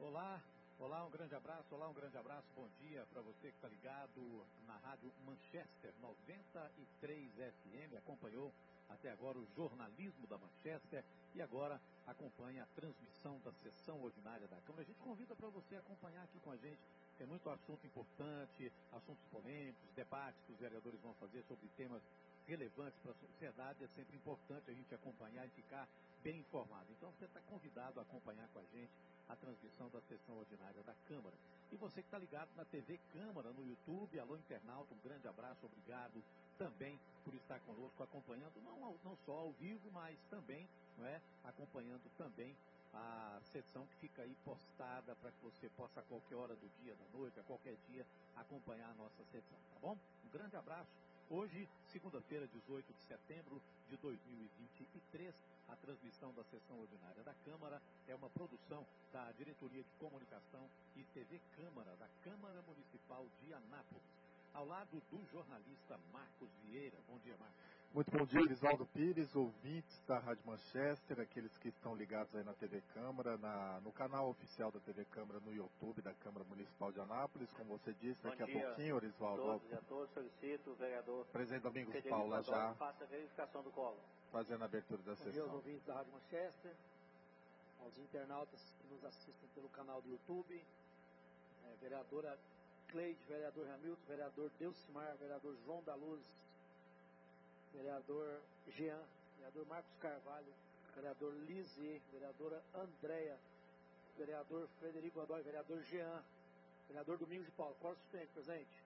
Olá, olá, um grande abraço, bom dia para você que está ligado na Rádio Manchester 93 FM, acompanhou até agora o jornalismo da Manchester e agora acompanha a transmissão da sessão ordinária da Câmara. A gente convida para você acompanhar aqui com a gente, tem muito assunto importante, assuntos polêmicos, debates que os vereadores vão fazer sobre temas relevantes para a sociedade. É sempre importante a gente acompanhar e ficar bem informado. Então você está convidado a acompanhar com a gente a transmissão da sessão ordinária da Câmara. E você que está ligado na TV Câmara, no YouTube, alô internauta, um grande abraço, obrigado também por estar conosco, acompanhando não só ao vivo, mas também, acompanhando também a sessão que fica aí postada para que você possa a qualquer hora do dia, da noite, a qualquer dia, acompanhar a nossa sessão, tá bom? Um grande abraço. Hoje, segunda-feira, 18 de setembro de 2023, a transmissão da sessão ordinária da Câmara é uma produção da Diretoria de Comunicação e TV Câmara, da Câmara Municipal de Anápolis, ao lado do jornalista Marcos Vieira. Bom dia, Marcos. Muito bom dia, Elisvaldo Pires, ouvintes da Rádio Manchester, aqueles que estão ligados aí na TV Câmara, no canal oficial da TV Câmara, no YouTube da Câmara Municipal de Anápolis. Como você disse, daqui a pouquinho, Elisvaldo. Bom dia a todos, solicito o vereador Presidente Domingos Paula já faça a verificação do colo. Fazendo a abertura da sessão. Bom dia aos ouvintes da Rádio Manchester, aos internautas que nos assistem pelo canal do YouTube, vereadora Cleide, vereador Hamilton, vereador Delcimar, vereador João da Luz, vereador Jean, vereador Marcos Carvalho, vereador Lizzie, vereadora Andréia, vereador Frederico Godoy, vereador Jean, vereador Domingos de Paulo, qual suplente presente?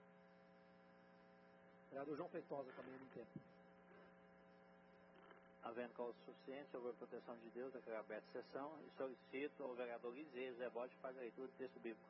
Vereador João Feitosa também no tempo. Havendo causa suficiente sobre a proteção de Deus, declaro aberta a sessão e solicito ao vereador Lizzie José Bote fazer a leitura do texto bíblico.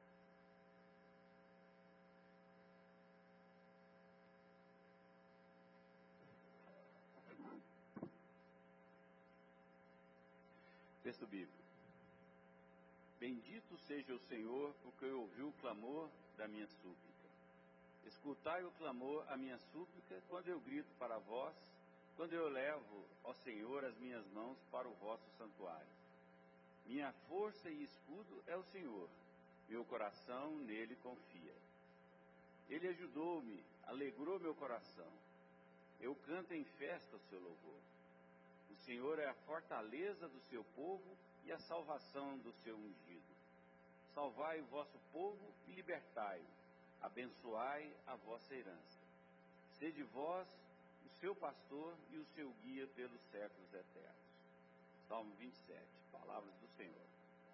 Texto bíblico. Bendito seja o Senhor, porque ouviu o clamor da minha súplica. Escutai o clamor, a minha súplica, quando eu grito para vós, quando eu levo, ó Senhor, as minhas mãos para o vosso santuário. Minha força e escudo é o Senhor, meu coração nele confia. Ele ajudou-me, alegrou meu coração. Eu canto em festa o seu louvor. O Senhor é a fortaleza do seu povo e a salvação do seu ungido. Salvai o vosso povo e libertai-o. Abençoai a vossa herança. Sede vós o seu pastor e o seu guia pelos séculos eternos. Salmo 27, palavras do Senhor.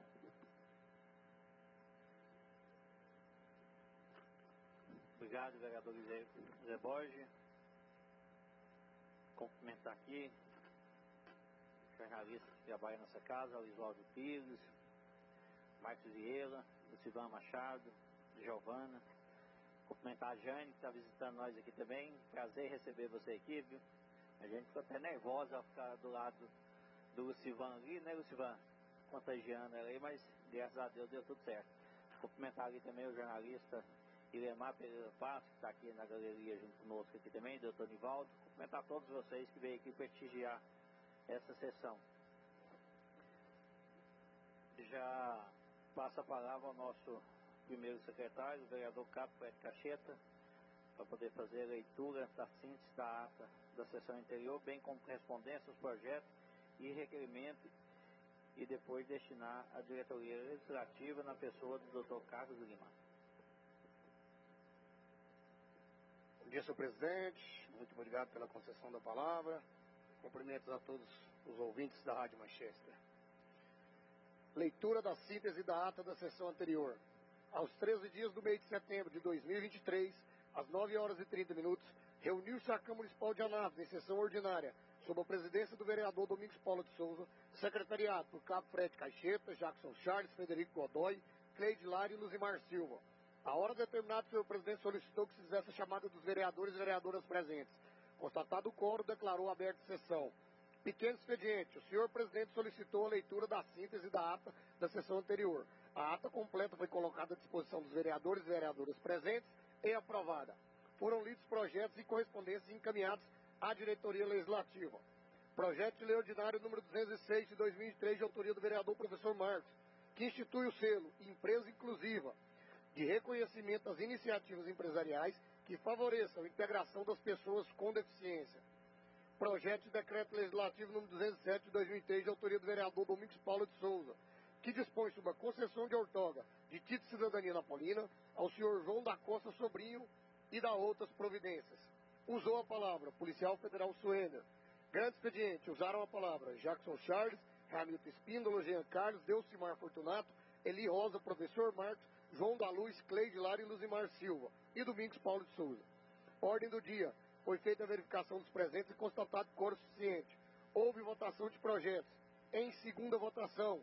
Obrigado, vereador José Borges. Cumprimentar aqui jornalista que trabalha nessa casa, Elisvaldo Pires, Marcos Vieira, Lucivan Machado, Giovana. Cumprimentar a Jane, que está visitando nós aqui também. Prazer receber você aqui, viu? A gente ficou até nervosa ao ficar do lado do Lucivan ali, né, Lucivan? Contagiando ela aí, mas graças a Deus deu tudo certo. Cumprimentar ali também o jornalista Ilemar Pereira Passo, que está aqui na galeria junto conosco aqui também, doutor Nivaldo. Cumprimentar todos vocês que veio aqui prestigiar essa sessão. Já passa a palavra ao nosso primeiro secretário, o vereador Capo Fred Cacheta, para poder fazer a leitura da síntese da ata da sessão anterior, bem como correspondência aos projetos e requerimento, e depois destinar à diretoria legislativa na pessoa do Dr. Carlos Lima. Bom dia, senhor presidente. Muito obrigado pela concessão da palavra. Cumprimentos a todos os ouvintes da Rádio Manchester. Leitura da síntese da ata da sessão anterior. Aos 13 dias do mês de setembro de 2023, às 9 horas e 30 minutos, reuniu-se a Câmara Municipal de Anápolis em sessão ordinária, sob a presidência do vereador Domingos Paulo de Souza, secretariado por Cabo Fred Caixeta, Jackson Charles, Frederico Godoy, Cleide Lário e Luzimar Silva. A hora determinada pelo presidente solicitou que se fizesse a chamada dos vereadores e vereadoras presentes. Constatado o quórum, declarou aberta a sessão. Pequeno expediente. O senhor presidente solicitou a leitura da síntese da ata da sessão anterior. A ata completa foi colocada à disposição dos vereadores e vereadoras presentes e aprovada. Foram lidos projetos e correspondências encaminhados à diretoria legislativa. Projeto de lei ordinário número 206 de 2003, de autoria do vereador professor Marcos, que institui o selo Empresa Inclusiva, de reconhecimento às iniciativas empresariais que favoreçam a integração das pessoas com deficiência. Projeto de Decreto Legislativo número 207 de 2003, de autoria do vereador Domingos Paulo de Souza, que dispõe sobre a concessão de outorga de título de cidadania napolina ao senhor João da Costa Sobrinho e da outras providências. Usou a palavra Policial Federal Suender. Grande expediente, usaram a palavra Jackson Charles, Hamilton Espíndola, Jean Carlos, Delcimar Fortunato, Eli Rosa, Professor Marcos, João da Luz, Cleide Lara e Luzimar Silva e Domingos Paulo de Souza. Ordem do dia. Foi feita a verificação dos presentes e constatado quórum suficiente. Houve votação de projetos. Em segunda votação,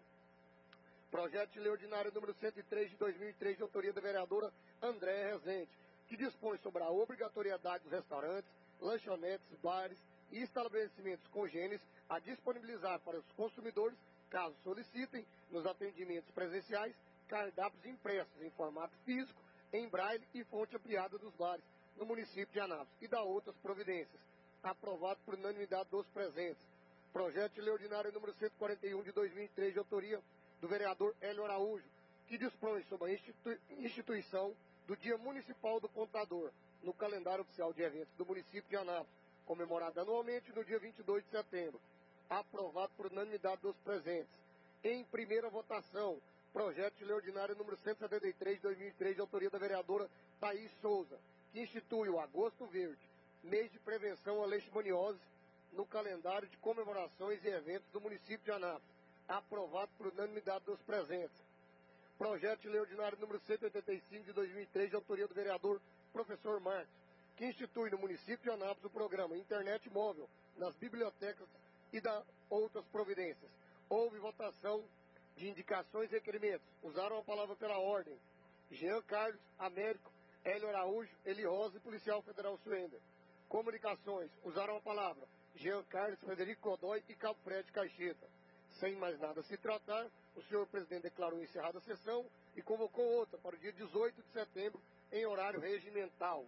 projeto de lei ordinário número 103 de 2003, de autoria da vereadora Andréa Rezende, que dispõe sobre a obrigatoriedade dos restaurantes, lanchonetes, bares e estabelecimentos congêneres a disponibilizar para os consumidores, caso solicitem, nos atendimentos presenciais, cardápios impressos em formato físico, em braille e fonte ampliada dos bares, no município de Anápolis, e da outras providências. Aprovado por unanimidade dos presentes. Projeto de lei ordinário número 141 de 2003, de autoria do vereador Hélio Araújo, que dispõe sobre a instituição do Dia Municipal do Contador, no calendário oficial de eventos do município de Anápolis, comemorado anualmente no dia 22 de setembro. Aprovado por unanimidade dos presentes. Em primeira votação, projeto de lei ordinário número 173 de 2003, de autoria da vereadora Thaís Souza, que institui o Agosto Verde, mês de prevenção à leishmaniose, no calendário de comemorações e eventos do município de Anápolis. Aprovado por unanimidade dos presentes. Projeto de lei ordinário número 185 de 2003, de autoria do vereador Professor Marcos, que institui no município de Anápolis o programa Internet Móvel nas bibliotecas e da outras providências. Houve votação de indicações e requerimentos. Usaram a palavra pela ordem Jean Carlos, Américo, Hélio Araújo, Eli Rosa e Policial Federal Suender. Comunicações. Usaram a palavra Jean Carlos, Frederico Godoy e Cabo Fred Caixeta. Sem mais nada a se tratar, o senhor presidente declarou encerrada a sessão e convocou outra para o dia 18 de setembro, em horário regimental.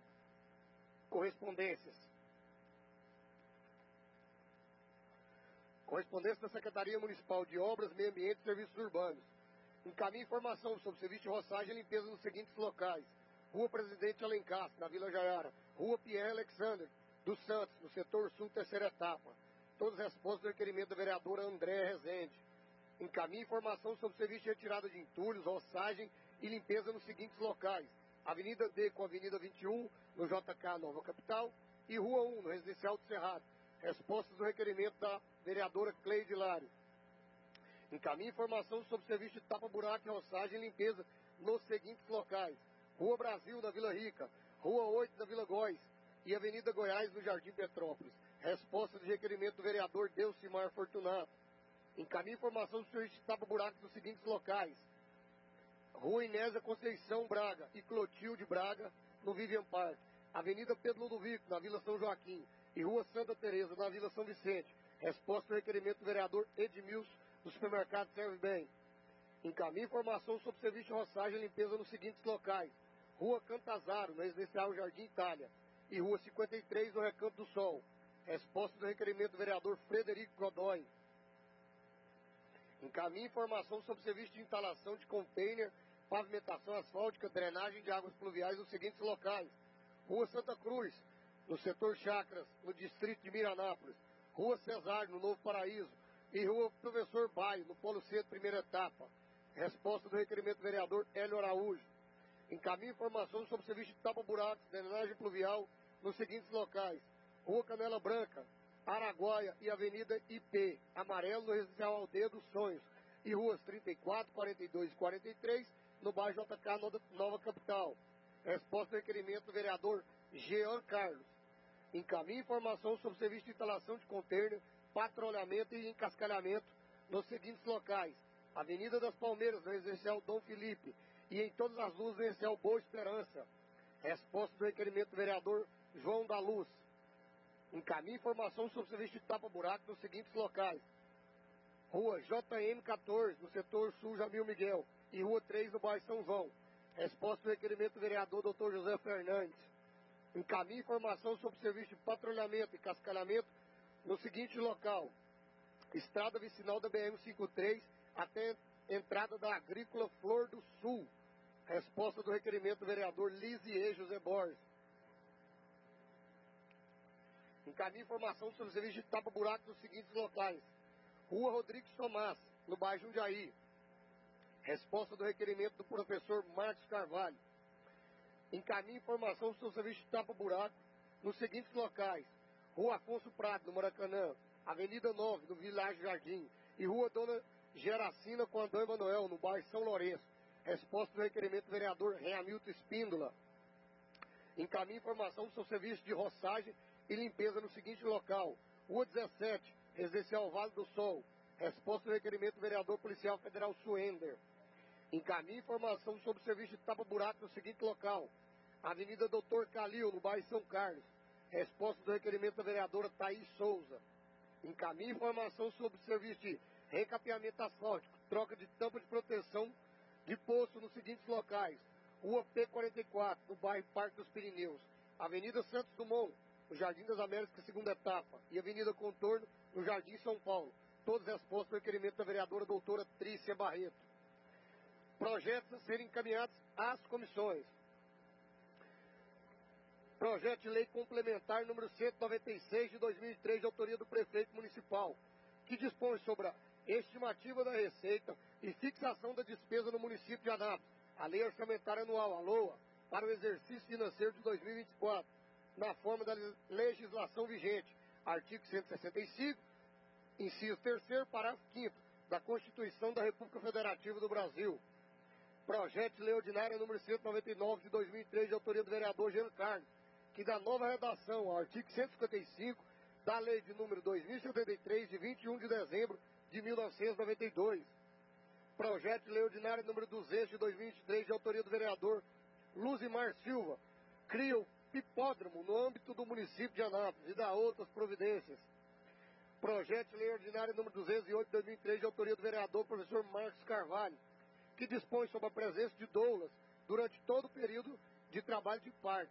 Correspondências. Correspondência da Secretaria Municipal de Obras, Meio Ambiente e Serviços Urbanos. Encaminhe informação sobre serviço de roçagem e limpeza nos seguintes locais: Rua Presidente Alencar, na Vila Jaiara; Rua Pierre Alexander dos Santos, no setor sul, terceira etapa. Todas as respostas do requerimento da vereadora Andréa Rezende. Encaminhe informação sobre serviço de retirada de entulhos, roçagem e limpeza nos seguintes locais: Avenida D com Avenida 21, no JK Nova Capital, e Rua 1, no Residencial do Cerrado. Respostas do requerimento da vereadora Cleide Lário. Encaminhe informação sobre serviço de tapa-buraco e roçagem e limpeza nos seguintes locais: Rua Brasil, na Vila Rica; Rua 8, na Vila Góis; e Avenida Goiás, no Jardim Petrópolis. Resposta do requerimento do vereador Delcimar Fortunato. Encaminhe informação sobre serviço de tapa-buraco nos seguintes locais: Rua Inésia Conceição Braga e Clotilde Braga, no Vivian Park; Avenida Pedro Ludovico, na Vila São Joaquim; e Rua Santa Teresa, na Vila São Vicente. Resposta do requerimento do vereador Edmilson, do supermercado Serve Bem. Encaminhe informação sobre serviço de roçagem e limpeza nos seguintes locais: Rua Cantazaro, no Residencial Jardim Itália; e Rua 53, no Recanto do Sol. Resposta do requerimento do vereador Frederico Godoy. Encaminhe informação sobre serviço de instalação de container, pavimentação asfáltica, drenagem de águas pluviais nos seguintes locais: Rua Santa Cruz, no setor Chacras, no distrito de Miranápolis; Rua Cesário, no Novo Paraíso; e Rua Professor Baio, no Polo Centro, primeira etapa. Resposta do requerimento do vereador Hélio Araújo. Encaminhe informação sobre serviço de tapa-buracos, drenagem pluvial nos seguintes locais: Rua Canela Branca, Araguaia e Avenida IP, Amarelo, no Residencial Aldeia dos Sonhos; e ruas 34, 42 e 43, no bairro JK Nova Capital. Resposta do requerimento do vereador Jean Carlos. Encaminhe informação sobre serviço de instalação de container, patrulhamento e encascalhamento nos seguintes locais: Avenida das Palmeiras, no Residencial Dom Felipe, e em todas as luzes do Residencial Boa Esperança. Resposta do requerimento do vereador João da Luz. Encaminhe informação sobre serviço de tapa-buraco nos seguintes locais: Rua JM 14, no setor sul Jamil Miguel, e Rua 3, no bairro São João. Resposta do requerimento do vereador Dr. José Fernandes. Encaminhe informação sobre serviço de patrulhamento e cascalhamento no seguinte local: Estrada vicinal da BM-53 até entrada da Agrícola Flor do Sul. Resposta do requerimento do vereador Lisier José Borges. Encaminhe informação sobre o serviço de tapa-buraco nos seguintes locais. Rua Rodrigues Tomás, no bairro Jundiaí. Resposta do requerimento do professor Marcos Carvalho. Encaminhe informação sobre o serviço de tapa-buraco nos seguintes locais. Rua Afonso Prado, no Maracanã. Avenida 9, no Vilagem Jardim. E Rua Dona Geracina com André Emanuel, no bairro São Lourenço. Resposta do requerimento do vereador Reamilton Espíndola. Encaminhe informação sobre o serviço de roçagem e limpeza no seguinte local. Rua 17, Residencial Vale do Sol. Resposta do requerimento do vereador policial federal Suender. Encaminhe informação sobre o serviço de tapa-buraco no seguinte local. Avenida Doutor Calil, no bairro São Carlos. Resposta do requerimento da vereadora Thaís Souza. Encaminhe informação sobre o serviço de recapeamento asfáltico, troca de tampa de proteção de poço nos seguintes locais. Rua P44, no bairro Parque dos Pirineus. Avenida Santos Dumont, no Jardim das Américas, segunda etapa. E Avenida Contorno, no Jardim São Paulo. Todas respostas ao requerimento da vereadora doutora Trícia Barreto. Projetos a serem encaminhados às comissões. Projeto de lei complementar número 196 de 2003, de autoria do prefeito municipal, que dispõe sobre a estimativa da receita e fixação da despesa no município de Anápolis, a lei orçamentária anual, a LOA, para o exercício financeiro de 2024, na forma da legislação vigente, artigo 165, inciso 3º, parágrafo 5º, da Constituição da República Federativa do Brasil. Projeto de lei ordinária número 199 de 2003, de autoria do vereador Jean Carlos, que dá nova redação ao artigo 155 da lei de número 2073, de 21 de dezembro de 1992. Projeto de lei ordinária número 200 de 2023, de autoria do vereador Luzimar Silva, cria o hipódromo no âmbito do município de Anápolis e dá outras providências. Projeto de lei ordinária número 208 de 2003, de autoria do vereador professor Marcos Carvalho, que dispõe sobre a presença de doulas durante todo o período de trabalho de parto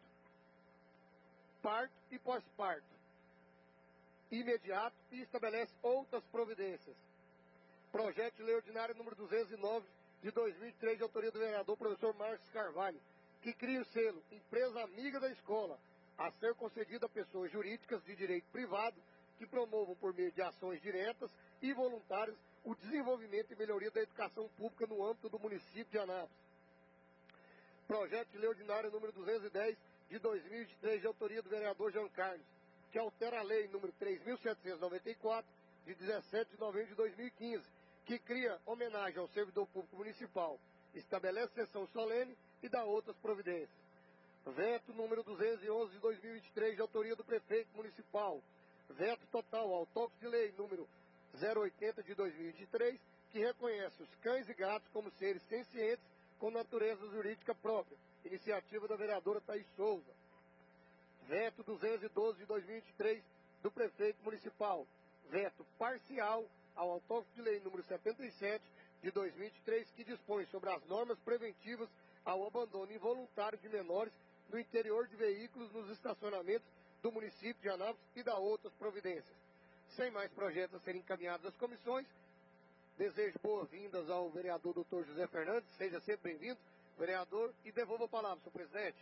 e pós-parto imediato e estabelece outras providências. Projeto de lei ordinário número 209 de 2003, de autoria do vereador professor Marcos Carvalho, que cria o selo Empresa Amiga da Escola, a ser concedido a pessoas jurídicas de direito privado que promovam por meio de ações diretas e voluntárias o desenvolvimento e melhoria da educação pública no âmbito do município de Anápolis. Projeto de lei ordinário número 210 de 2023, de autoria do vereador Jean Carlos, que altera a lei número 3.794, de 17 de novembro de 2015, que cria homenagem ao servidor público municipal, estabelece sessão solene e dá outras providências. Veto número 211 de 2023, de autoria do prefeito municipal. Veto total ao toque de lei número 080 de 2023, que reconhece os cães e gatos como seres sencientes com natureza jurídica própria. Iniciativa da vereadora Thaís Souza. Veto 212 de 2023 do prefeito municipal. Veto parcial ao autógrafo de lei número 77 de 2023, que dispõe sobre as normas preventivas ao abandono involuntário de menores no interior de veículos nos estacionamentos do município de Anápolis e dá outras providências. Sem mais projetos a serem encaminhados às comissões, desejo boas-vindas ao vereador Dr. José Fernandes, seja sempre bem-vindo, vereador, e devolvo a palavra, senhor presidente.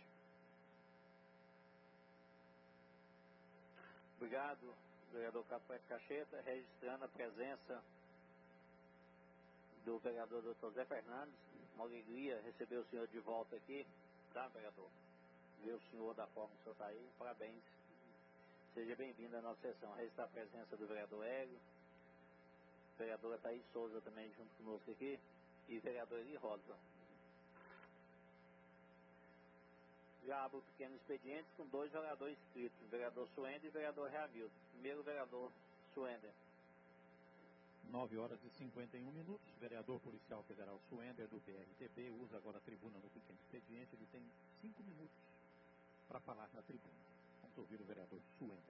Obrigado, vereador Capoeira Cacheta, registrando a presença do vereador Dr. Zé Fernandes. Uma alegria receber o senhor de volta aqui, tá, vereador? Ver o senhor da forma que o senhor está aí, parabéns. Seja bem-vindo à nossa sessão. Registrar a presença do vereador Hélio, vereadora Thaís Souza também junto conosco aqui, e vereador Eli Rosa. Já abro o pequeno expediente com 2 vereadores inscritos, o vereador Suender e o vereador Reamilton. Primeiro, o vereador Suender. 9 horas e 51 minutos. Vereador policial federal Suender, do PRTB, usa agora a tribuna no pequeno expediente. Ele tem 5 minutos para falar na tribuna. Vamos ouvir o vereador Suender.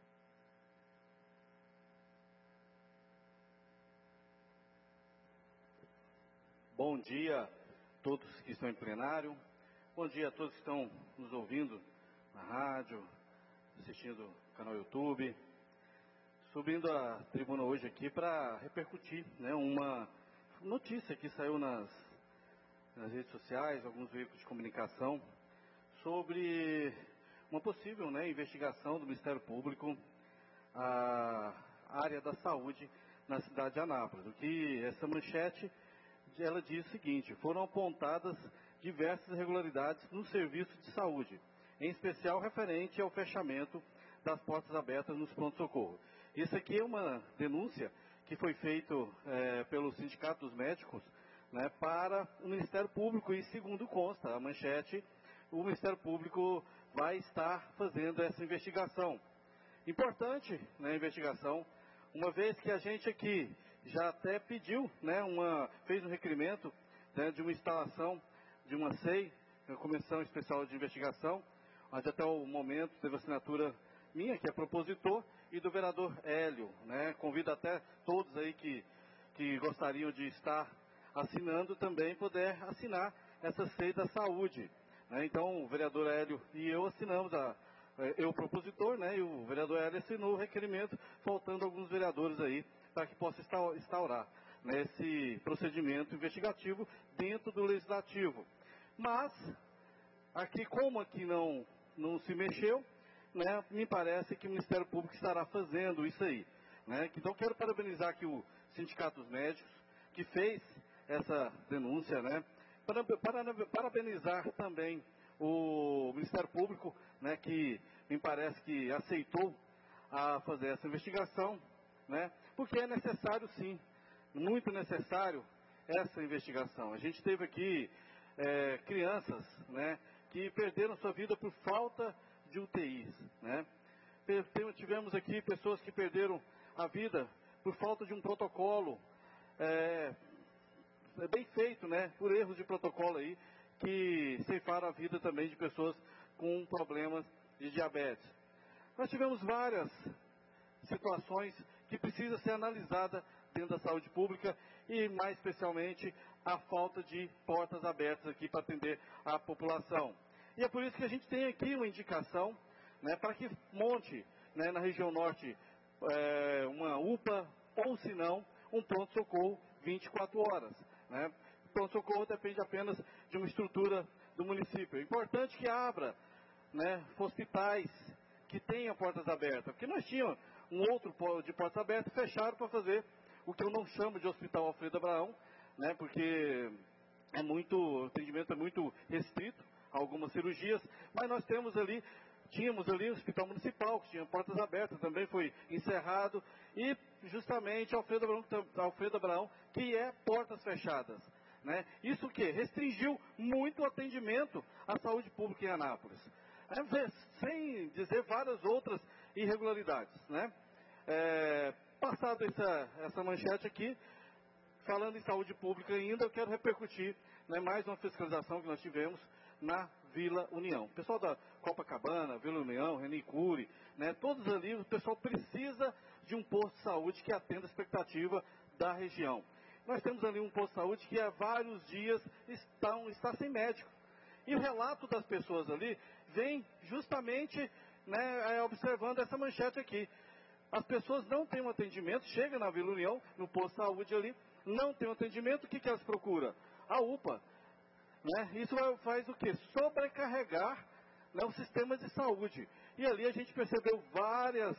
Bom dia a todos que estão em plenário. Bom dia a todos que estão nos ouvindo na rádio, assistindo o canal YouTube. Subindo a tribuna hoje aqui para repercutir, né, notícia que saiu nas redes sociais, alguns veículos de comunicação, sobre uma possível, né, investigação do Ministério Público à área da saúde na cidade de Anápolis. O que essa manchete, ela diz o seguinte: foram apontadas diversas irregularidades no serviço de saúde, em especial referente ao fechamento das portas abertas nos pronto-socorro. Isso aqui é uma denúncia que foi feita pelo Sindicato dos Médicos, né, para o Ministério Público, e segundo consta a manchete, o Ministério Público vai estar fazendo essa investigação. Importante, né, a investigação, uma vez que a gente aqui já até pediu, né, fez um requerimento, né, de uma instalação de uma SEI, uma Comissão Especial de Investigação, onde até o momento teve assinatura minha, que é propositor, e do vereador Hélio, né? Convido até todos aí que gostariam de estar assinando também, poder assinar essa SEI da saúde, né? Então, o vereador Hélio e eu assinamos, eu o propositor, né? E o vereador Hélio assinou o requerimento, faltando alguns vereadores aí, para que possa instaurar, né, esse procedimento investigativo dentro do Legislativo. Mas, aqui, como aqui não se mexeu, né, me parece que o Ministério Público estará fazendo isso aí, né? Então, quero parabenizar aqui o Sindicato dos Médicos, que fez essa denúncia, né? Parabenizar também o Ministério Público, né, que me parece que aceitou a fazer essa investigação, né? Porque é necessário, sim, muito necessário essa investigação. A gente teve aqui crianças, né, que perderam sua vida por falta de UTIs, né? Tivemos aqui pessoas que perderam a vida por falta de um protocolo bem feito, né? Por erros de protocolo aí, que ceifaram a vida também de pessoas com problemas de diabetes. Nós tivemos várias situações que precisam ser analisadas dentro da saúde pública, e mais especialmente a falta de portas abertas aqui para atender a população. E é por isso que a gente tem aqui uma indicação, né, para que monte, né, na região norte uma UPA, ou se não, um pronto-socorro 24 horas. Né? Pronto-socorro depende apenas de uma estrutura do município. É importante que abra, né, hospitais que tenham portas abertas, porque nós tínhamos um outro de portas abertas, fecharam para fazer o que eu não chamo de Hospital Alfredo Abraão, né, porque o atendimento é muito restrito a algumas cirurgias, mas nós tínhamos ali o Hospital Municipal, que tinha portas abertas, também foi encerrado, e justamente Alfredo Abraão, que é portas fechadas. Né? Isso que restringiu muito o atendimento à saúde pública em Anápolis. Sem dizer várias outras irregularidades. Né? Passado essa manchete aqui, falando em saúde pública ainda, eu quero repercutir, né, mais uma fiscalização que nós tivemos na Vila União. O pessoal da Copacabana, Vila União, Renicure, né, todos ali, o pessoal precisa de um posto de saúde que atenda a expectativa da região. Nós temos ali um posto de saúde que há vários dias está sem médico. E o relato das pessoas ali vem justamente, né, observando essa manchete aqui. As pessoas não têm um atendimento, chegam na Vila União, no posto de saúde ali, não tem um atendimento, o que elas procuram? A UPA. Né? Isso faz o quê? Sobrecarregar, né, o sistema de saúde. E ali a gente percebeu vários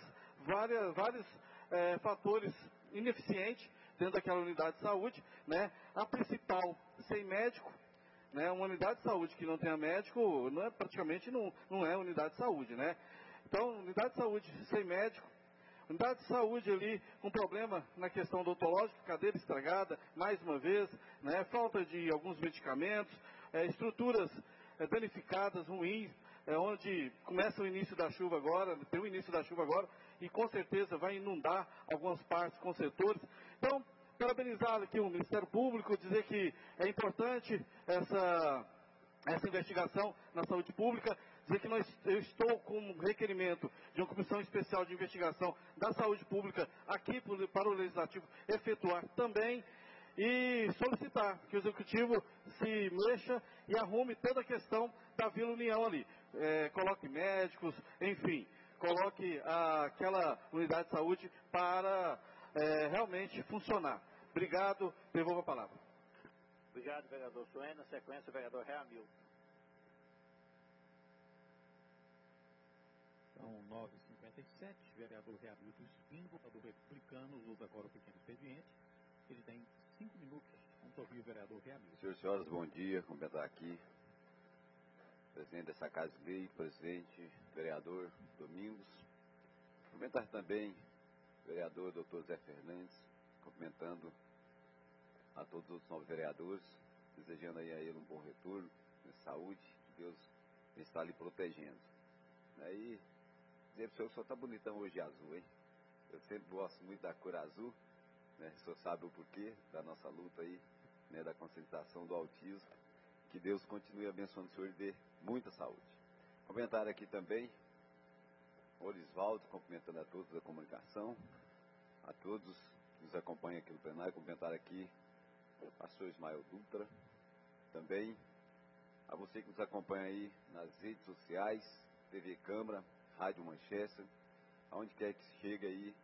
fatores ineficientes dentro daquela unidade de saúde. Né? A principal, sem médico, né? Uma unidade de saúde que não tenha médico, praticamente não é unidade de saúde. Né? Então, unidade de saúde sem médico, unidade de saúde ali com problema na questão odontológica, cadeira estragada, mais uma vez, né, falta de alguns medicamentos, estruturas danificadas, ruins, onde começa o início da chuva agora, tem o início da chuva agora, e com certeza vai inundar algumas partes com setores. Então, parabenizar aqui o Ministério Público, dizer que é importante essa investigação na saúde pública, dizer que eu estou com um requerimento de uma comissão especial de investigação da saúde pública aqui para o Legislativo efetuar também, e solicitar que o Executivo se mexa e arrume toda a questão da Vila União ali. Coloque médicos, enfim, coloque aquela unidade de saúde para realmente funcionar. Obrigado, devolvo a palavra. Obrigado, vereador Suene. Na sequência, o vereador Reamil. São 9h57, vereador Reamil do Espingo, do Republicanos, usa agora o pequeno expediente. Ele tem 5 minutos. Vamos ouvir o vereador Reamil. Senhoras e senhores, bom dia. Cumprimentar aqui presidente dessa Casa de Lei, presidente, vereador Domingos. Cumprimentar também o vereador Dr. Zé Fernandes, cumprimentando a todos os novos vereadores, desejando aí a ele um bom retorno, saúde, que Deus está ali protegendo. Aí, dizer para o senhor que o senhor está bonitão hoje azul, hein? Eu sempre gosto muito da cor azul, né? O senhor sabe o porquê da nossa luta aí, né? Da conscientização do autismo. Que Deus continue abençoando o senhor e dê muita saúde. Comentário aqui também, o Orisvaldo, cumprimentando a todos da comunicação, a todos que nos acompanham aqui no plenário, comentário aqui, o pastor Ismael Dutra, também a você que nos acompanha aí nas redes sociais, TV Câmara, Rádio Manchester, aonde quer que chegue aí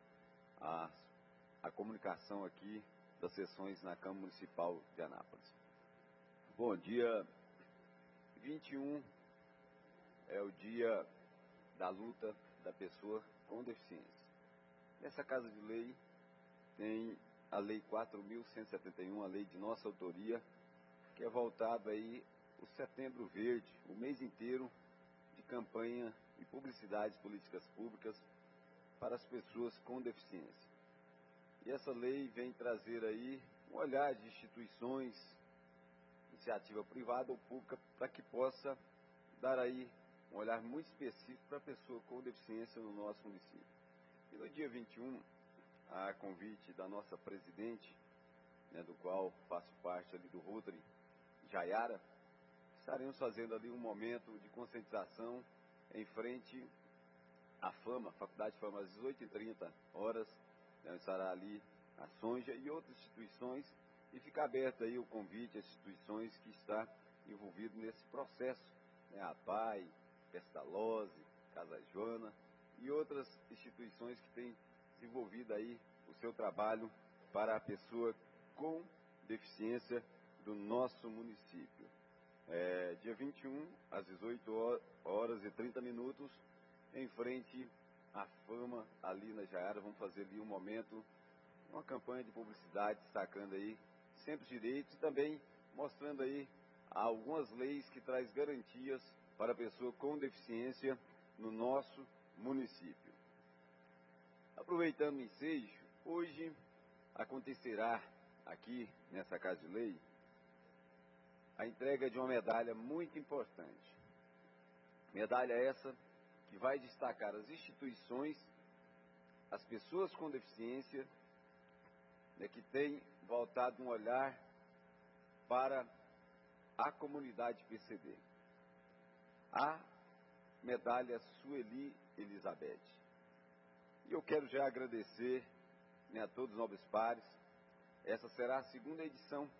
a comunicação aqui das sessões na Câmara Municipal de Anápolis. Bom dia, 21 é o dia da luta da pessoa com deficiência. Nessa Casa de Lei tem a Lei 4.171, a lei de nossa autoria, que é voltado aí o Setembro Verde, o mês inteiro de campanha e publicidade de políticas públicas para as pessoas com deficiência. E essa lei vem trazer aí um olhar de instituições, iniciativa privada ou pública, para que possa dar aí um olhar muito específico para a pessoa com deficiência no nosso município. E no dia 21, a convite da nossa presidente, né, do qual faço parte ali do Rotary, Jaiara, estaremos fazendo ali um momento de conscientização em frente à FAMA, Faculdade FAMA, às 18h30, né, estará ali a Sonja e outras instituições, e fica aberto aí o convite às instituições que estão envolvidas nesse processo, né, a PAI, Pestalozzi, Casa Joana e outras instituições que têm desenvolvido aí o seu trabalho para a pessoa com deficiência do nosso município. Dia 21, às 18h30, em frente à FAMA, ali na Jaiara, vamos fazer ali um momento, uma campanha de publicidade, destacando aí sempre os direitos e também mostrando aí algumas leis que traz garantias para a pessoa com deficiência no nosso município. Aproveitando o ensejo, hoje acontecerá aqui nessa Casa de Lei a entrega de uma medalha muito importante. Medalha essa que vai destacar as instituições, as pessoas com deficiência, né, que têm voltado um olhar para a comunidade PCD. A medalha Sueli Elizabeth. E eu quero já agradecer, né, a todos os nobres pares. Essa será a segunda edição.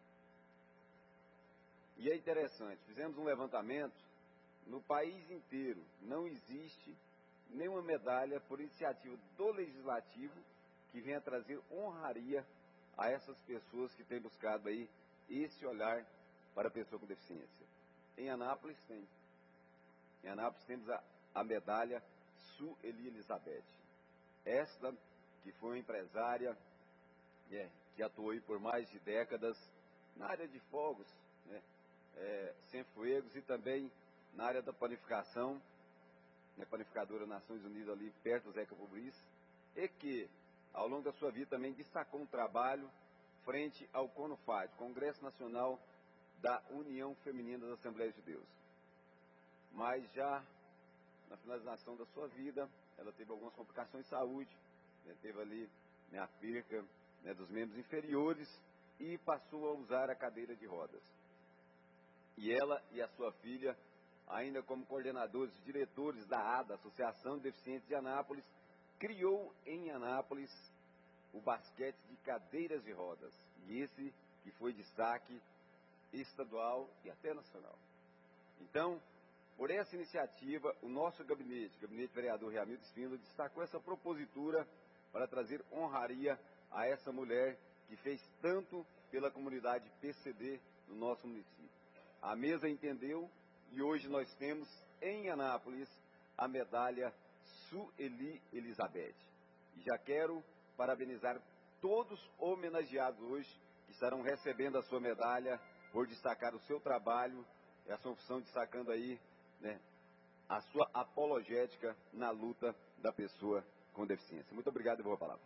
E é interessante, fizemos um levantamento, no país inteiro não existe nenhuma medalha por iniciativa do Legislativo que venha trazer honraria a essas pessoas que têm buscado aí esse olhar para a pessoa com deficiência. Em Anápolis tem. Em Anápolis temos a medalha Sueli Elizabeth. Esta que foi uma empresária, que atuou aí por mais de décadas na área de fogos, né, sem fuegos, e também na área da panificação, né, panificadora Nações Unidas ali perto do Zeca Pobris, e que ao longo da sua vida também destacou um trabalho frente ao CONUFAD, Congresso Nacional da União Feminina das Assembleias de Deus. Mas já na finalização da sua vida, ela teve algumas complicações de saúde, né, teve ali, né, a perca, né, dos membros inferiores e passou a usar a cadeira de rodas. E ela e a sua filha, ainda como coordenadores e diretores da ADA, Associação de Deficientes de Anápolis, criou em Anápolis o basquete de cadeiras de rodas. E esse que foi destaque estadual e até nacional. Então, por essa iniciativa, o nosso gabinete vereador Reamildo Espíndola, destacou essa propositura para trazer honraria a essa mulher que que fez tanto pela comunidade PCD do nosso município. A mesa entendeu e hoje nós temos em Anápolis a medalha Sueli Elizabeth. E já quero parabenizar todos homenageados hoje que estarão recebendo a sua medalha por destacar o seu trabalho e a sua opção destacando aí, né, a sua apologética na luta da pessoa com deficiência. Muito obrigado e boa palavra.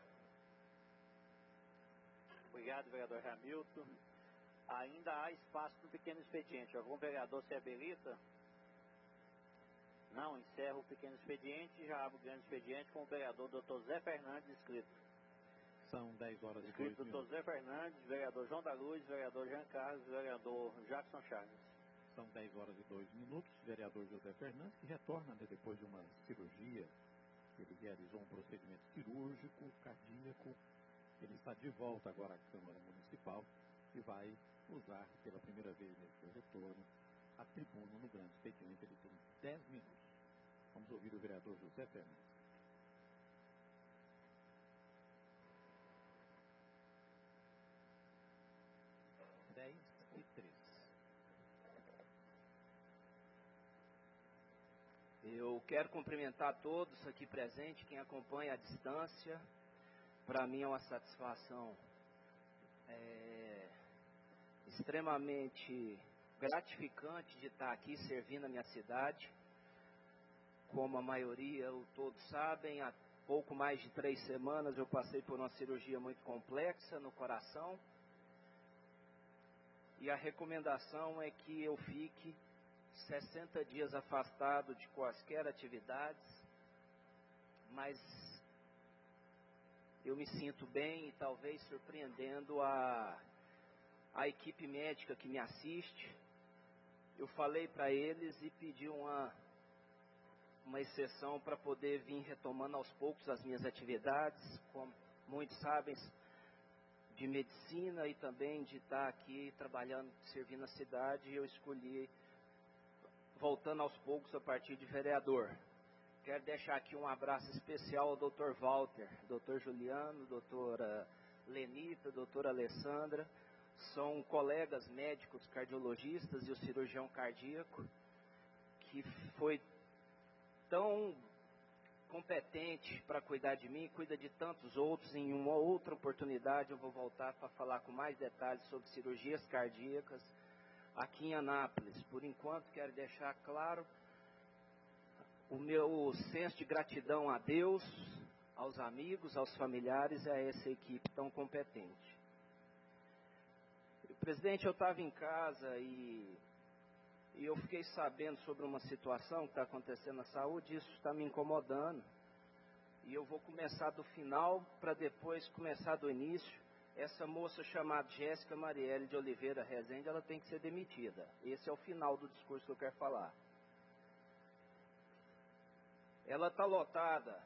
Obrigado, vereador Hamilton. Ainda há espaço no pequeno expediente. Algum vereador se habilita? Não, encerro o pequeno expediente e já abro o grande expediente com o vereador Dr. Zé Fernandes inscrito. São 10 horas e 2 Inscrito minutos. Dr. Zé Fernandes, vereador João da Luz, vereador Jean Carlos, vereador Jackson Chaves. São 10 horas e 2 minutos. Vereador José Fernandes, que retorna, né, depois de uma cirurgia. Ele realizou um procedimento cirúrgico, cardíaco. Ele está de volta agora à Câmara Municipal e vai usar pela primeira vez nesse seu retorno a tribuna no grande expediente. Ele tem 10 minutos. Vamos ouvir o vereador José Fernandes. Eu quero cumprimentar todos aqui presentes, quem acompanha à distância. Para mim é uma satisfação extremamente gratificante de estar aqui servindo a minha cidade. Como a maioria ou todos sabem, há pouco mais de 3 semanas eu passei por uma cirurgia muito complexa no coração. E a recomendação é que eu fique 60 dias afastado de quaisquer atividades, mas eu me sinto bem e talvez surpreendendo a equipe médica que me assiste. Eu falei para eles e pedi uma exceção para poder vir retomando aos poucos as minhas atividades, como muitos sabem, de medicina e também de estar aqui trabalhando, servindo a cidade. Eu escolhi voltando aos poucos a partir de vereador. Quero deixar aqui um abraço especial ao Dr. Walter, Dr. Juliano, doutora Lenita, doutora Alessandra. São colegas médicos cardiologistas e o cirurgião cardíaco, que foi tão competente para cuidar de mim, cuida de tantos outros. Em uma outra oportunidade eu vou voltar para falar com mais detalhes sobre cirurgias cardíacas aqui em Anápolis. Por enquanto, quero deixar claro o meu senso de gratidão a Deus, aos amigos, aos familiares e a essa equipe tão competente. Presidente, eu estava em casa e eu fiquei sabendo sobre uma situação que está acontecendo na saúde. Isso está me incomodando. E eu vou começar do final para depois começar do início. Essa moça chamada Jéssica Marielle de Oliveira Rezende, ela tem que ser demitida. Esse é o final do discurso que eu quero falar. Ela está lotada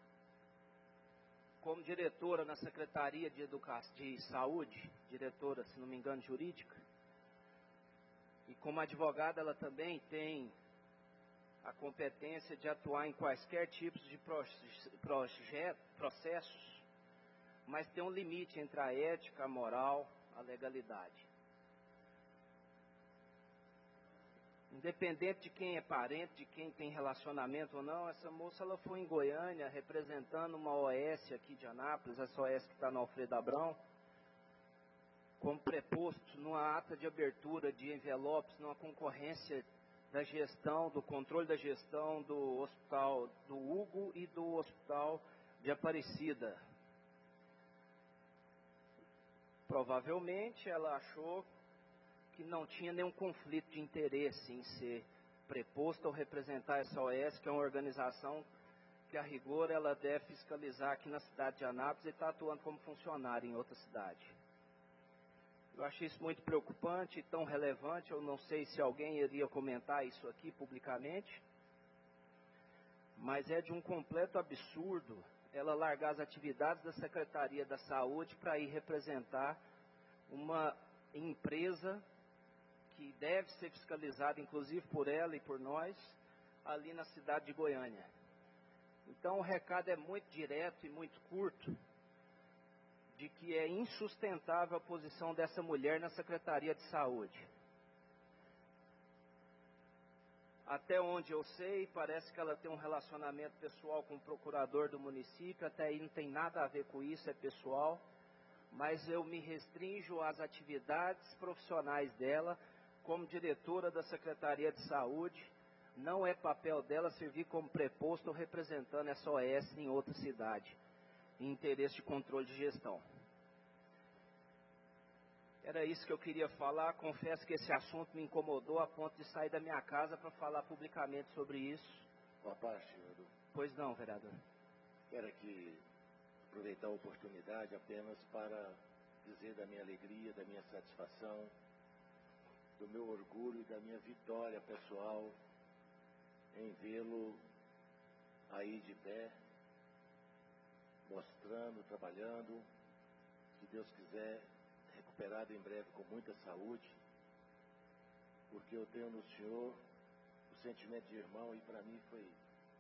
como diretora na Secretaria de Saúde, diretora, se não me engano, jurídica. E como advogada, ela também tem a competência de atuar em quaisquer tipos de processos, mas tem um limite entre a ética, a moral, a legalidade. Independente de quem é parente, de quem tem relacionamento ou não, essa moça ela foi em Goiânia representando uma OS aqui de Anápolis, essa OS que está no Alfredo Abrão, como preposto numa ata de abertura de envelopes, numa concorrência da gestão, do controle da gestão do hospital do Hugo e do hospital de Aparecida. Provavelmente ela achou que não tinha nenhum conflito de interesse em ser preposto ou representar essa OS, que é uma organização que, a rigor, ela deve fiscalizar aqui na cidade de Anápolis e está atuando como funcionário em outra cidade. Eu achei isso muito preocupante e tão relevante. Eu não sei se alguém iria comentar isso aqui publicamente, mas é de um completo absurdo ela largar as atividades da Secretaria da Saúde para ir representar uma empresa que deve ser fiscalizada, inclusive por ela e por nós, ali na cidade de Goiânia. Então o recado é muito direto e muito curto, de que é insustentável a posição dessa mulher na Secretaria de Saúde. Até onde eu sei, parece que ela tem um relacionamento pessoal com o procurador do município, até aí não tem nada a ver com isso, é pessoal, mas eu me restringo às atividades profissionais dela como diretora da Secretaria de Saúde. Não é papel dela servir como preposto ou representando essa OS em outra cidade, em interesse de controle de gestão. Era isso que eu queria falar. Confesso que esse assunto me incomodou a ponto de sair da minha casa para falar publicamente sobre isso. Boa parte, vereador. Pois não, vereador. Quero aqui aproveitar a oportunidade apenas para dizer da minha alegria, da minha satisfação, do meu orgulho e da minha vitória pessoal em vê-lo aí de pé, mostrando, trabalhando, se Deus quiser, recuperado em breve com muita saúde, porque eu tenho no senhor o sentimento de irmão e para mim foi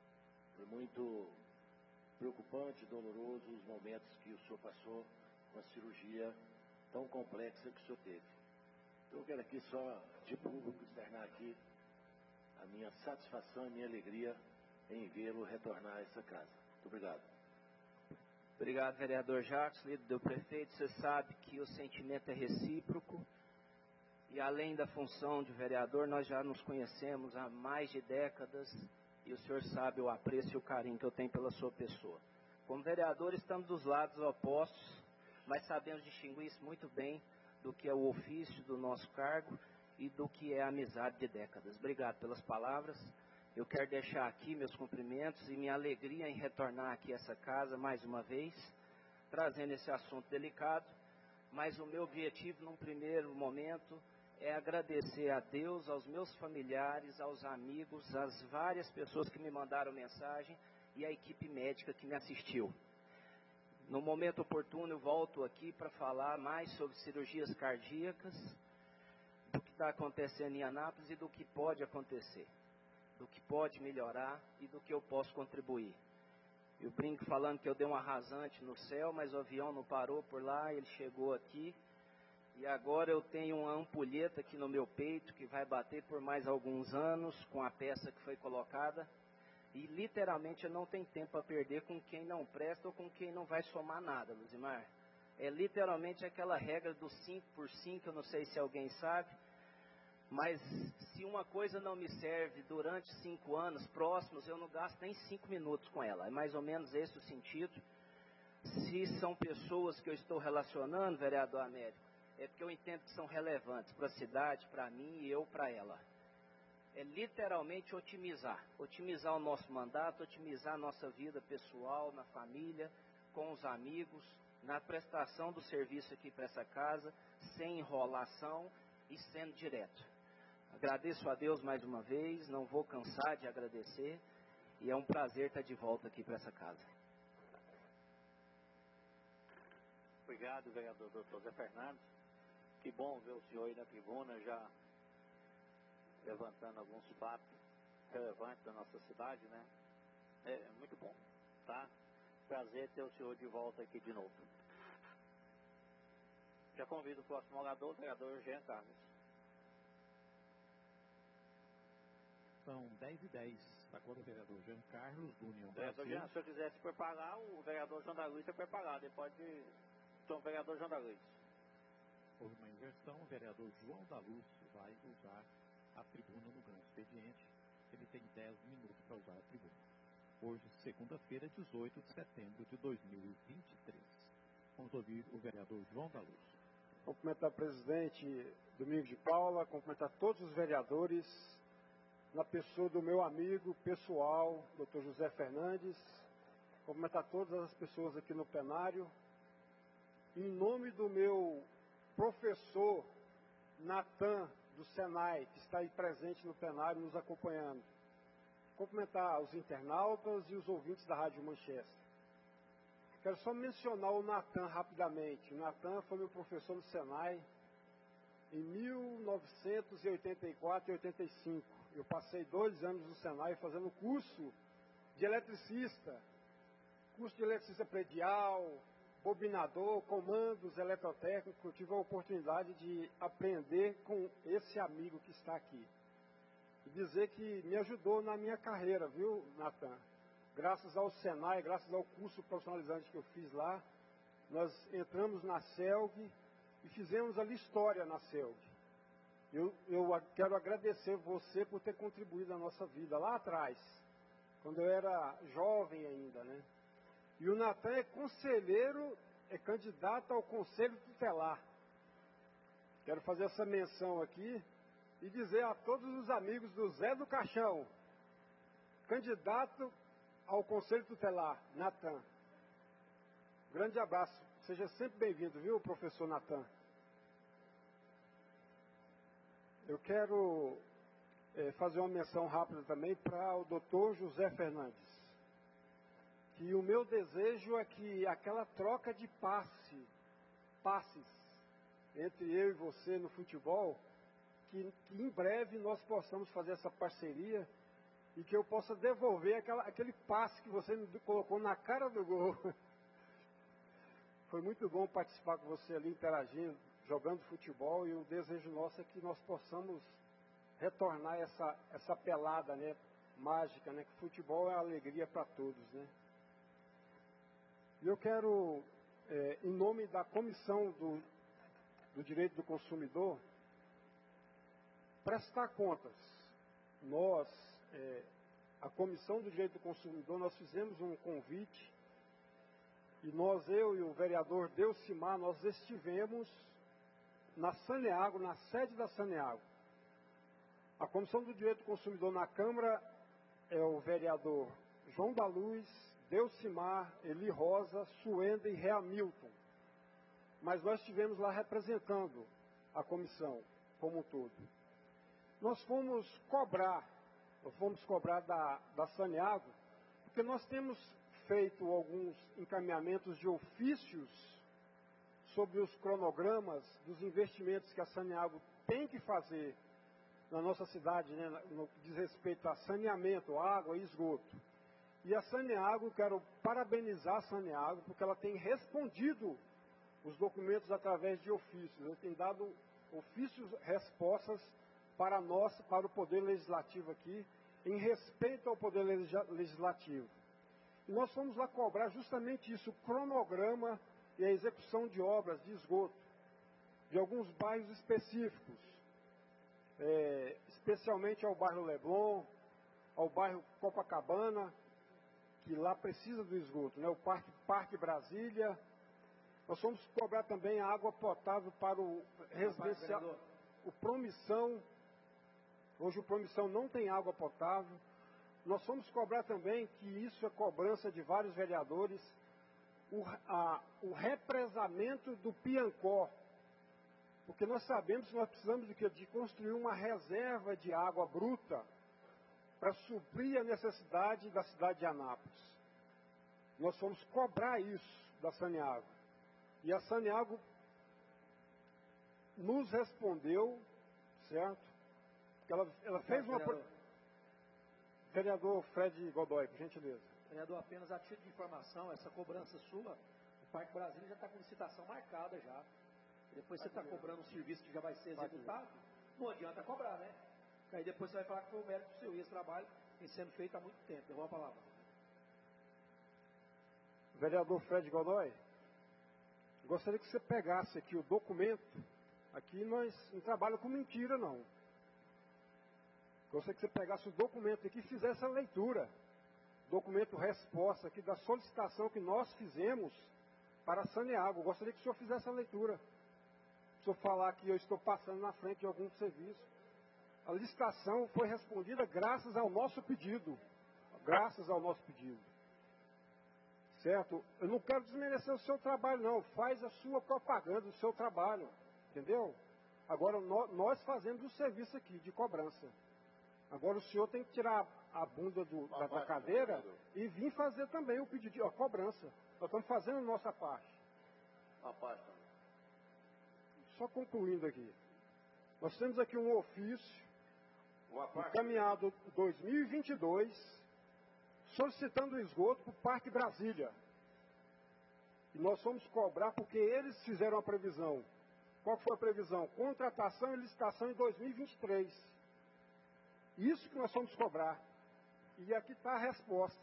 muito preocupante e doloroso os momentos que o senhor passou com a cirurgia tão complexa que o senhor teve. Então eu quero aqui só de público externar aqui a minha satisfação e minha alegria em vê-lo retornar a essa casa. Muito obrigado. Obrigado, vereador Jacques, líder do prefeito. Você sabe que o sentimento é recíproco e além da função de vereador, nós já nos conhecemos há mais de décadas e o senhor sabe o apreço e o carinho que eu tenho pela sua pessoa. Como vereador, estamos dos lados opostos, mas sabemos distinguir isso muito bem do que é o ofício do nosso cargo e do que é a amizade de décadas. Obrigado pelas palavras. Eu quero deixar aqui meus cumprimentos e minha alegria em retornar aqui a essa casa mais uma vez, trazendo esse assunto delicado, mas o meu objetivo num primeiro momento é agradecer a Deus, aos meus familiares, aos amigos, às várias pessoas que me mandaram mensagem e à equipe médica que me assistiu. No momento oportuno eu volto aqui para falar mais sobre cirurgias cardíacas, do que está acontecendo em Anápolis e do que pode acontecer, do que pode melhorar e do que eu posso contribuir. Eu brinco falando que eu dei um arrasante no céu, mas o avião não parou por lá, ele chegou aqui. E agora eu tenho uma ampulheta aqui no meu peito que vai bater por mais alguns anos com a peça que foi colocada. E literalmente eu não tenho tempo a perder com quem não presta ou com quem não vai somar nada, Luzimar. É literalmente aquela regra do 5 por 5, eu não sei se alguém sabe. Mas se uma coisa não me serve durante 5 anos próximos, eu não gasto nem 5 minutos com ela. É mais ou menos esse o sentido. Se são pessoas que eu estou relacionando, vereador Américo, é porque eu entendo que são relevantes para a cidade, para mim e eu para ela. É literalmente otimizar o nosso mandato, otimizar a nossa vida pessoal, na família, com os amigos, na prestação do serviço aqui para essa casa, sem enrolação e sendo direto. Agradeço a Deus mais uma vez, não vou cansar de agradecer e é um prazer estar de volta aqui para essa casa. Obrigado, vereador Dr. Zé Fernandes. Que bom ver o senhor aí na tribuna já levantando alguns fatos relevantes da nossa cidade, né? É muito bom, tá? Prazer ter o senhor de volta aqui de novo. Já convido o próximo orador, o vereador Jean Carlos. São 10h10. Agora o vereador Jean Carlos, do União Vereador Brasil. Jean, se eu quiser se preparar, o vereador João da Luz está preparado. Ele pode... Então, vereador João da Luz. Houve uma inversão, o vereador João da Luz vai usar a tribuna no grande expediente. Ele tem 10 minutos para usar a tribuna. Hoje, segunda-feira, 18 de setembro de 2023. Vamos ouvir o vereador João da Luz. Cumprimentar o presidente Domingos de Paula, cumprimentar todos os vereadores, na pessoa do meu amigo pessoal, Dr. José Fernandes, cumprimentar todas as pessoas aqui no plenário, em nome do meu professor Natan, do Senai, que está aí presente no plenário, nos acompanhando. Cumprimentar os internautas e os ouvintes da Rádio Manchester. Quero só mencionar o Natan rapidamente. O Natan foi meu professor no Senai em 1984 e 85. Eu passei 2 anos no Senai fazendo curso de eletricista predial, bobinador, comandos eletrotécnicos, eu tive a oportunidade de aprender com esse amigo que está aqui. E dizer que me ajudou na minha carreira, viu, Natan? Graças ao Senai, graças ao curso profissionalizante que eu fiz lá, nós entramos na CELG e fizemos ali história na CELG. Eu quero agradecer você por ter contribuído na nossa vida lá atrás, quando eu era jovem ainda, né? E o Natan é conselheiro, é candidato ao Conselho Tutelar. Quero fazer essa menção aqui e dizer a todos os amigos do Zé do Caixão, candidato ao Conselho Tutelar, Natan. Grande abraço, seja sempre bem-vindo, viu, professor Natan? Eu quero fazer uma menção rápida também para o doutor José Fernandes. Que o meu desejo é que aquela troca de passes entre eu e você no futebol, que em breve nós possamos fazer essa parceria e que eu possa devolver aquele passe que você me colocou na cara do gol. Foi muito bom participar com você ali, interagindo, jogando futebol, e o desejo nosso é que nós possamos retornar essa pelada, né, mágica, né, que futebol é alegria para todos, né. E eu quero, em nome da Comissão do Direito do Consumidor, prestar contas. Nós, a Comissão do Direito do Consumidor, nós fizemos um convite e eu e o vereador Delcimar, nós estivemos na Saneago, na sede da Saneago. A Comissão do Direito do Consumidor na Câmara é o vereador João da Luz, Delcimar, Eli Rosa, Suenda e Reamilton. Mas nós estivemos lá representando a comissão como um todo. Nós fomos cobrar da Saneago, porque nós temos feito alguns encaminhamentos de ofícios sobre os cronogramas dos investimentos que a Saneago tem que fazer na nossa cidade, né, no que diz respeito a saneamento, água e esgoto. E a Saneago, quero parabenizar a Saneago, porque ela tem respondido os documentos através de ofícios. Ela tem dado ofícios, respostas para nós, para o Poder Legislativo aqui, em respeito ao Poder Legislativo. E nós fomos lá cobrar justamente isso, o cronograma e a execução de obras de esgoto, de alguns bairros específicos, especialmente ao bairro Leblon, ao bairro Copacabana, que lá precisa do esgoto, né? O Parque Brasília. Nós fomos cobrar também a água potável para o residencial, o Promissão. Hoje o Promissão não tem água potável. Nós fomos cobrar também, que isso é cobrança de vários vereadores, o represamento do Piancó. Porque nós sabemos que nós precisamos de construir uma reserva de água bruta para suprir a necessidade da cidade de Anápolis. Nós fomos cobrar isso da Saneago. E a Saneago nos respondeu, certo? Ela fez uma... Vereador Fred Godoy, por gentileza. Vereador, apenas a título de informação, essa cobrança sua, o Parque Brasília já está com licitação marcada já. Depois você está cobrando um serviço que já vai ser executado, não adianta cobrar, né? Aí depois você vai falar que foi o mérito do seu, e esse trabalho vem sendo feito há muito tempo. Eu vou a palavra. Vereador Fred Godoy, gostaria que você pegasse aqui o documento. Aqui nós não trabalhamos com mentira, não. Gostaria que você pegasse o documento aqui e fizesse a leitura. Documento resposta aqui da solicitação que nós fizemos para a Saneago. Gostaria que o senhor fizesse a leitura. Se o senhor falar que eu estou passando na frente de algum serviço. A licitação foi respondida graças ao nosso pedido. Graças ao nosso pedido. Certo? Eu não quero desmerecer o seu trabalho, não. Faz a sua propaganda, o seu trabalho. Entendeu? Agora, nós fazemos o serviço aqui de cobrança. Agora o senhor tem que tirar a bunda da cadeira e vir fazer também o pedido, a cobrança. Nós estamos fazendo a nossa parte. A parte. Só concluindo aqui. Nós temos aqui um ofício encaminhado 2022, solicitando esgoto para o Parque Brasília. E nós fomos cobrar porque eles fizeram a previsão. Qual foi a previsão? Contratação e licitação em 2023. Isso que nós fomos cobrar. E aqui está a resposta.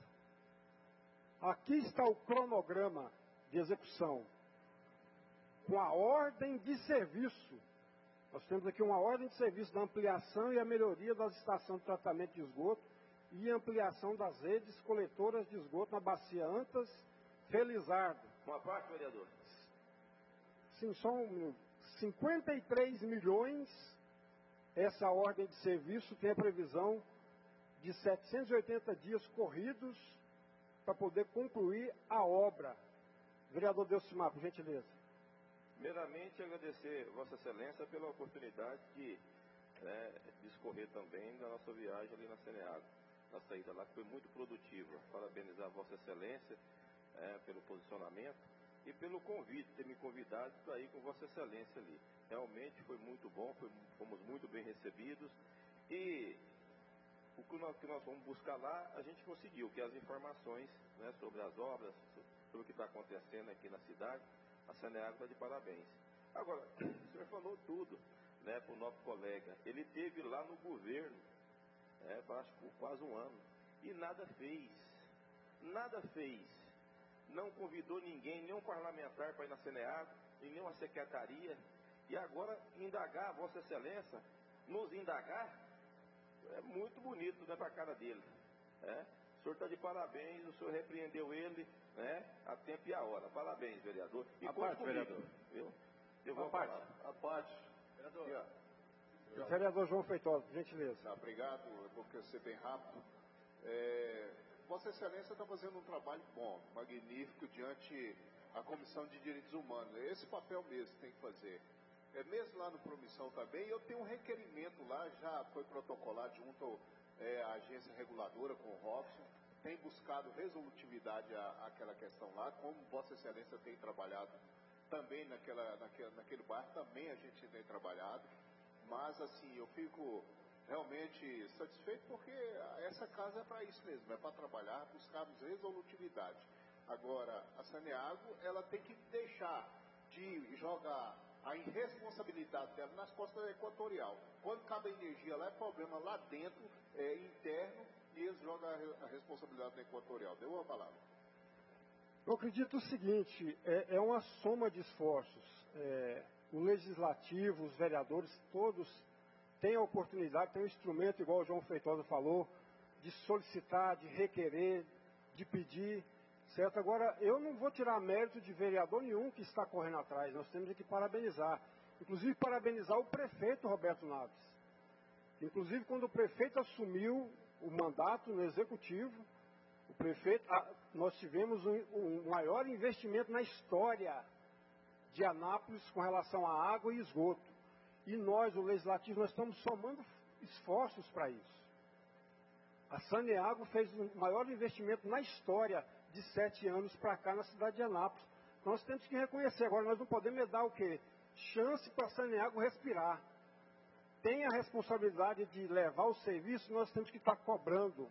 Aqui está o cronograma de execução. Com a ordem de serviço. Nós temos aqui uma ordem de serviço da ampliação e a melhoria das estações de tratamento de esgoto e ampliação das redes coletoras de esgoto na bacia Antas, Felizardo. Uma parte, vereador? Sim, só um minuto. 53 milhões, essa ordem de serviço tem a previsão de 780 dias corridos para poder concluir a obra. Vereador Delcimar, por gentileza. Primeiramente, agradecer Vossa Excelência pela oportunidade de discorrer também da nossa viagem ali na Saneago. Na saída lá, que foi muito produtiva. Parabenizar Vossa Excelência pelo posicionamento e pelo convite, ter me convidado para ir com Vossa Excelência ali. Realmente foi muito bom, fomos muito bem recebidos e o que nós fomos buscar lá, a gente conseguiu, que as informações sobre as obras, sobre o que está acontecendo aqui na cidade, a Saneago está de parabéns. Agora, o senhor falou tudo para o nosso colega. Ele esteve lá no governo, acho que por quase um ano, e nada fez. Nada fez. Não convidou ninguém, nenhum parlamentar para ir na Saneago, em nenhuma secretaria. E agora, indagar, Vossa Excelência, nos indagar, é muito bonito, para a cara dele. O senhor está de parabéns, o senhor repreendeu ele, a tempo e a hora. Parabéns, vereador. E conte comigo, vereador. Eu vou falar. A parte. Vereador. Vereador João Feitosa, por gentileza. Obrigado, eu vou ser bem rápido. Vossa Excelência está fazendo um trabalho bom, magnífico, diante a Comissão de Direitos Humanos. Esse papel mesmo tem que fazer. Mesmo lá no Promissão também, eu tenho um requerimento lá, já foi protocolado junto à agência reguladora com o Robson, tem buscado resolutividade àquela questão lá, como Vossa Excelência tem trabalhado também naquele bairro, também a gente tem trabalhado, mas assim, eu fico realmente satisfeito porque essa casa é para isso mesmo, é para trabalhar, buscarmos resolutividade. Agora, a Saneago, ela tem que deixar de jogar a irresponsabilidade dela nas costas equatorial. Quando cabe a energia lá, é problema lá dentro, interno, e eles jogam a responsabilidade na equatorial. Deu uma palavra. Eu acredito o seguinte, é uma soma de esforços. O legislativo, os vereadores, todos têm a oportunidade, têm um instrumento, igual o João Feitosa falou, de solicitar, de requerer, de pedir, certo? Agora, eu não vou tirar mérito de vereador nenhum que está correndo atrás, nós temos que parabenizar. Inclusive, parabenizar o prefeito Roberto Naves. Inclusive, quando o prefeito assumiu o mandato no executivo, o prefeito, nós tivemos um maior investimento na história de Anápolis com relação à água e esgoto. E nós, o Legislativo, nós estamos somando esforços para isso. A Saneago fez o maior investimento na história de 7 anos para cá na cidade de Anápolis. Nós temos que reconhecer. Agora, nós não podemos dar o quê? Chance para a Saneago respirar. Tem a responsabilidade de levar o serviço, nós temos que estar cobrando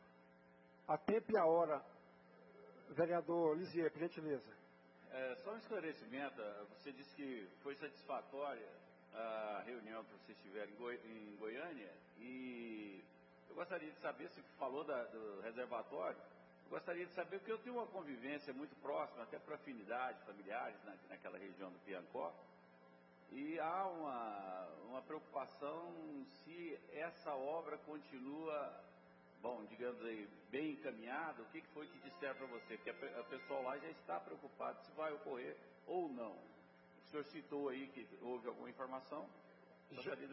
a tempo e a hora. Vereador Lisier, por gentileza. Só um esclarecimento, você disse que foi satisfatória a reunião que vocês tiveram em Goiânia, e eu gostaria de saber, se falou do reservatório, eu gostaria de saber, porque eu tenho uma convivência muito próxima, até por afinidade, familiares naquela região do Piancó, e há uma preocupação se essa obra continua, digamos aí, bem encaminhada. O que foi que disseram para você? Que a pessoa lá já está preocupado se vai ocorrer ou não. O senhor citou aí que houve alguma informação. Gostaria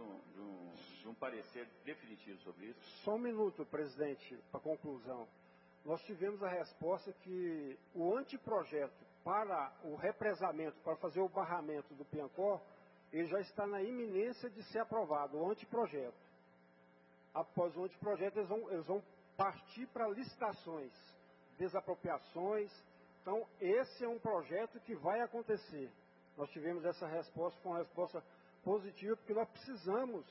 de um parecer definitivo sobre isso. Só um minuto, presidente, para conclusão. Nós tivemos a resposta que o anteprojeto para o represamento, para fazer o barramento do Piancó, ele já está na iminência de ser aprovado, o anteprojeto. Após o anteprojeto, eles vão partir para licitações, desapropriações. Então, esse é um projeto que vai acontecer. Nós tivemos essa resposta, foi uma resposta positiva, porque nós precisamos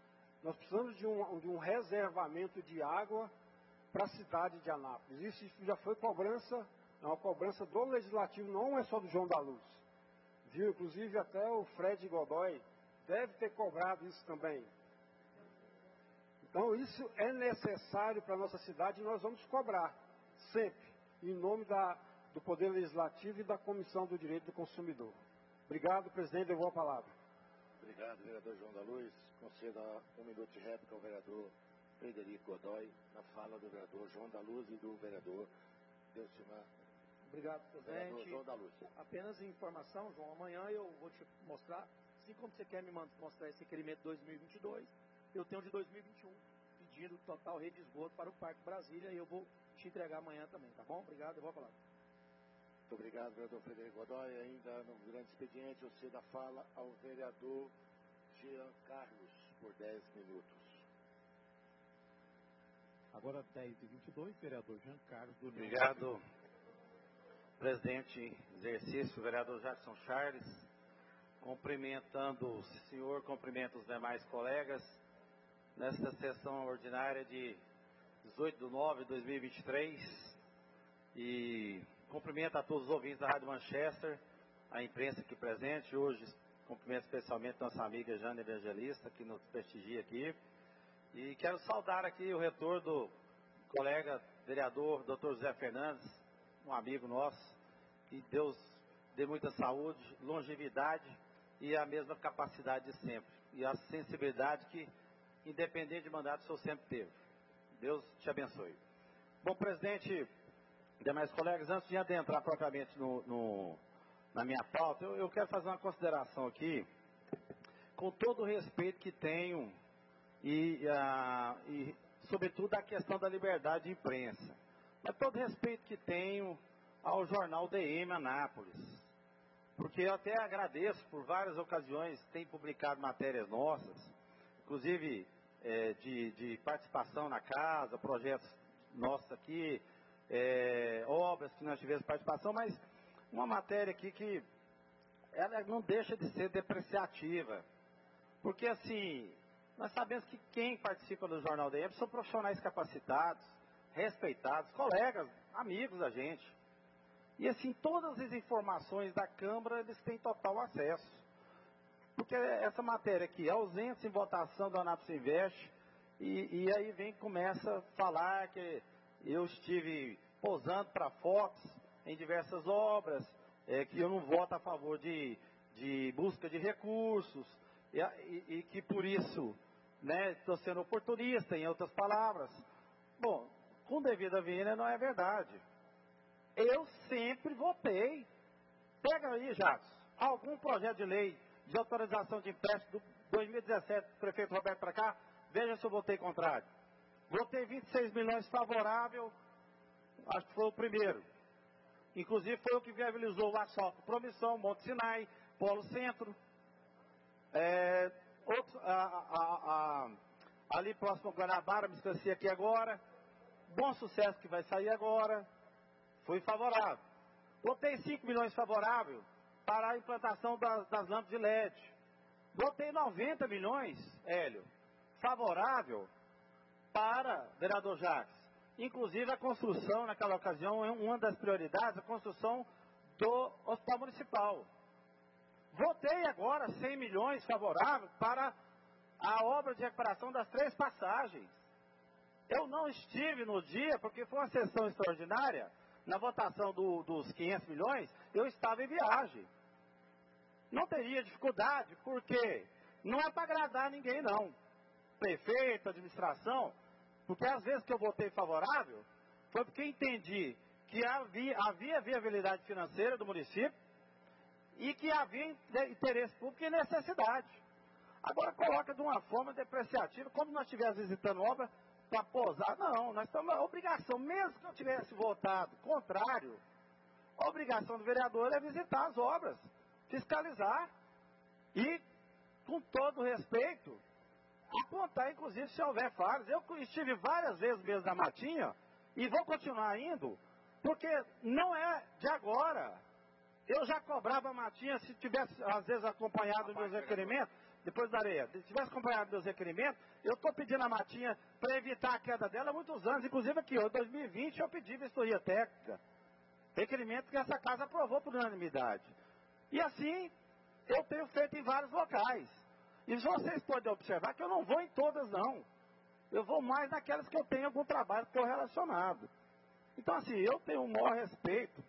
de um reservamento de água para a cidade de Anápolis. Isso já foi cobrança É uma cobrança do Legislativo, não é só do João da Luz. Viu? Inclusive até o Fred Godoy deve ter cobrado isso também. Então isso é necessário para a nossa cidade e nós vamos cobrar, sempre, em nome do Poder Legislativo e da Comissão do Direito do Consumidor. Obrigado, presidente, devolvo a palavra. Obrigado, vereador João da Luz. Conceda 1 minuto de réplica ao vereador Frederico Godoy, na fala do vereador João da Luz e do vereador Delcimar. Obrigado, presidente. João da Luz. Apenas informação, João, amanhã eu vou te mostrar, assim como você quer me mostrar esse requerimento de 2022, eu tenho de 2021, pedindo total rede de esgoto para o Parque Brasília, e eu vou te entregar amanhã também, tá bom? Obrigado, eu vou falar. Muito obrigado, vereador Frederico Godoy. Ainda no grande expediente, eu cedo a fala ao vereador Jean Carlos, por 10 minutos. Agora 10h22, vereador Jean Carlos do União. Obrigado, presidente em exercício, vereador Jackson Charles. Cumprimentando o senhor, cumprimento os demais colegas. Nesta sessão ordinária de 18/9/2023. E cumprimento a todos os ouvintes da Rádio Manchester, a imprensa aqui presente. Hoje cumprimento especialmente nossa amiga Jane Evangelista, que nos prestigia aqui. E quero saudar aqui o retorno do colega vereador Dr. José Fernandes, um amigo nosso. Que Deus dê muita saúde, longevidade e a mesma capacidade de sempre. E a sensibilidade que, independente de mandato, o senhor sempre teve. Deus te abençoe. Bom, presidente, demais colegas, antes de adentrar propriamente na minha pauta, eu quero fazer uma consideração aqui, com todo o respeito que tenho e sobretudo, a questão da liberdade de imprensa. Mas todo o respeito que tenho ao jornal DM Anápolis, porque eu até agradeço, por várias ocasiões, tem publicado matérias nossas, inclusive de participação na casa, projetos nossos aqui, obras que nós tivemos participação, mas uma matéria aqui que ela não deixa de ser depreciativa, porque assim, nós sabemos que quem participa do Jornal DM são profissionais capacitados, respeitados, colegas, amigos da gente, e assim, todas as informações da Câmara, eles têm total acesso, porque essa matéria aqui, ausência em votação do Anápolis Invest, e aí começa a falar que eu estive posando para fotos em diversas obras, que eu não voto a favor de busca de recursos, e que por isso, estou sendo oportunista, em outras palavras. Bom, com devida vênia não é verdade. Eu sempre votei. Pega aí, Jacques, algum projeto de lei de autorização de empréstimo do 2017, do prefeito Roberto para cá, veja se eu votei contrário. Votei 26 milhões favorável, acho que foi o primeiro. Inclusive foi o que viabilizou o asfalto Promissão, Monte Sinai, Polo Centro. Ali próximo ao Guanabara, me esqueci aqui agora. Bom Sucesso que vai sair agora. Fui favorável. Votei 5 milhões favorável para a implantação das lâmpadas de LED. Votei 90 milhões, Hélio, favorável para, vereador Jacques, inclusive a construção, naquela ocasião, uma das prioridades, a construção do Hospital Municipal. Votei agora 100 milhões favorável para a obra de recuperação das 3 passagens. Eu não estive no dia, porque foi uma sessão extraordinária, na votação dos 500 milhões, eu estava em viagem. Não teria dificuldade, porque não é para agradar ninguém, não. Prefeito, administração, porque às vezes que eu votei favorável, foi porque entendi que havia viabilidade financeira do município e que havia interesse público e necessidade. Agora coloca de uma forma depreciativa, como nós estivéssemos visitando obra para posar. Não, nós estamos na obrigação, mesmo que eu tivesse votado contrário, a obrigação do vereador é visitar as obras, fiscalizar e, com todo respeito, apontar, inclusive, se houver falhas. Eu estive várias vezes mesmo na Matinha e vou continuar indo, porque não é de agora. Eu já cobrava a Matinha se tivesse, às vezes, acompanhado meus requerimentos, depois da areia, se tivesse acompanhado meus requerimentos, eu estou pedindo a Matinha para evitar a queda dela há muitos anos, inclusive aqui, em 2020 eu pedi vistoria técnica. Requerimento que essa casa aprovou por unanimidade. E assim, eu tenho feito em vários locais. E vocês podem observar que eu não vou em todas, não. Eu vou mais naquelas que eu tenho algum trabalho correlacionado. Então, assim, eu tenho um maior respeito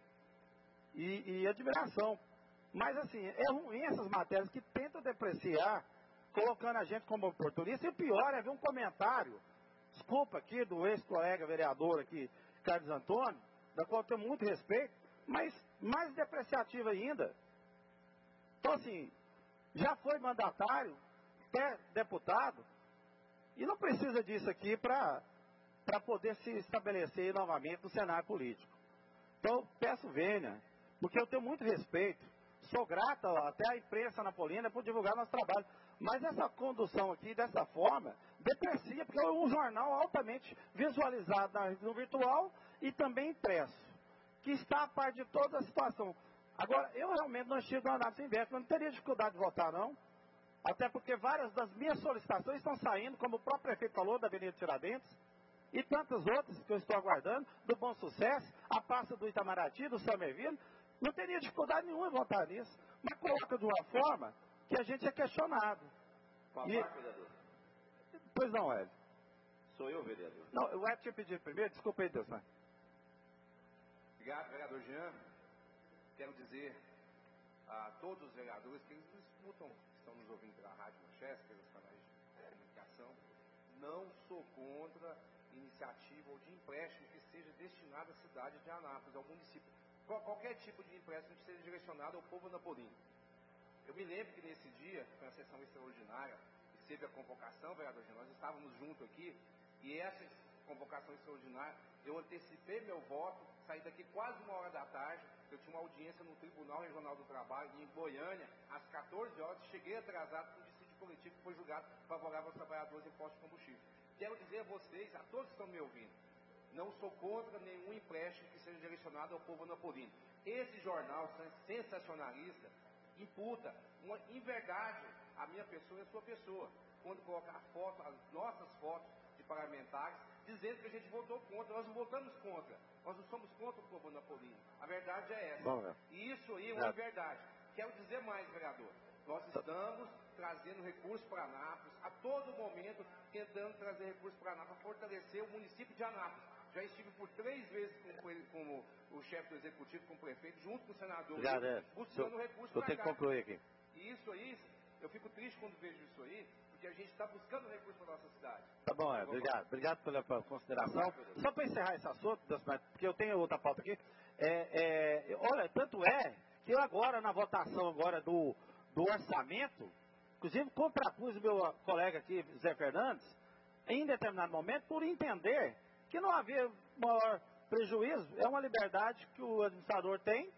e admiração. Mas, assim, é ruim essas matérias que tentam depreciar, colocando a gente como oportunista. E o pior é ver um comentário, desculpa aqui, do ex-colega vereador aqui, Carlos Antônio, da qual eu tenho muito respeito, mas mais depreciativo ainda. Então, assim, já foi mandatário, até deputado, e não precisa disso aqui para poder se estabelecer novamente no cenário político. Então, peço vênia, porque eu tenho muito respeito, sou grato até à imprensa napolina por divulgar nosso trabalho, mas essa condução aqui, dessa forma, deprecia, porque é um jornal altamente visualizado no virtual e também impresso, que está a par de toda a situação. Agora, eu realmente não estive no análise inversa, não teria dificuldade de votar, não. Até porque várias das minhas solicitações estão saindo, como o próprio prefeito falou, da Avenida Tiradentes, e tantas outras que eu estou aguardando, do Bom Sucesso, a pasta do Itamaraty, do Somerville. Não teria dificuldade nenhuma em votar nisso, mas coloca de uma forma que a gente é questionado. Vereador? Pois não, Hélio. Sou eu, vereador. Não, o Hélio tinha pedido primeiro, desculpa aí, Deus, né? Obrigado, vereador Jean. Quero dizer a todos os vereadores que eles nos escutam, que estão nos ouvindo pela Rádio Manchester, pelos canais de comunicação, não sou contra iniciativa ou de empréstimo que seja destinado à cidade de Anápolis, ao município. Qualquer tipo de empréstimo que seja direcionado ao povo napolino. Eu me lembro que nesse dia, foi uma sessão extraordinária, e teve a convocação, vereador Jean, nós estávamos juntos aqui, e essa convocação extraordinária, eu antecipei meu voto, saí daqui quase 1h, eu tinha uma audiência no Tribunal Regional do Trabalho, em Goiânia, às 14 horas, cheguei atrasado com o dissídio coletivo que foi julgado favorável aos trabalhadores em postos de combustível. Quero dizer a vocês, a todos que estão me ouvindo, não sou contra nenhum empréstimo que seja direcionado ao povo napolino. Esse jornal sensacionalista imputa uma inverdade à minha pessoa e à sua pessoa, quando coloca a foto, as nossas fotos de parlamentares, dizendo que a gente votou contra. Nós não votamos contra, nós não somos contra o povo napolino. A verdade é essa. E isso aí é uma inverdade. Quero dizer mais, vereador. Nós estamos trazendo recursos para Anápolis, a todo momento tentando trazer recursos para Anápolis, para fortalecer o município de Anápolis. Já estive por 3 vezes com o chefe do executivo, com o prefeito, junto com o senador, buscando recursos para cá. Eu tenho que concluir aqui. E isso aí, eu fico triste quando vejo isso aí, porque a gente está buscando recursos para a nossa cidade. Tá bom, obrigado. Obrigado pela consideração. Só para encerrar esse assunto, porque eu tenho outra pauta aqui. Olha, tanto é que eu agora, na votação agora do orçamento, inclusive contrapus o meu colega aqui, Zé Fernandes, em determinado momento, por entender que não havia maior prejuízo, é uma liberdade que o administrador tem,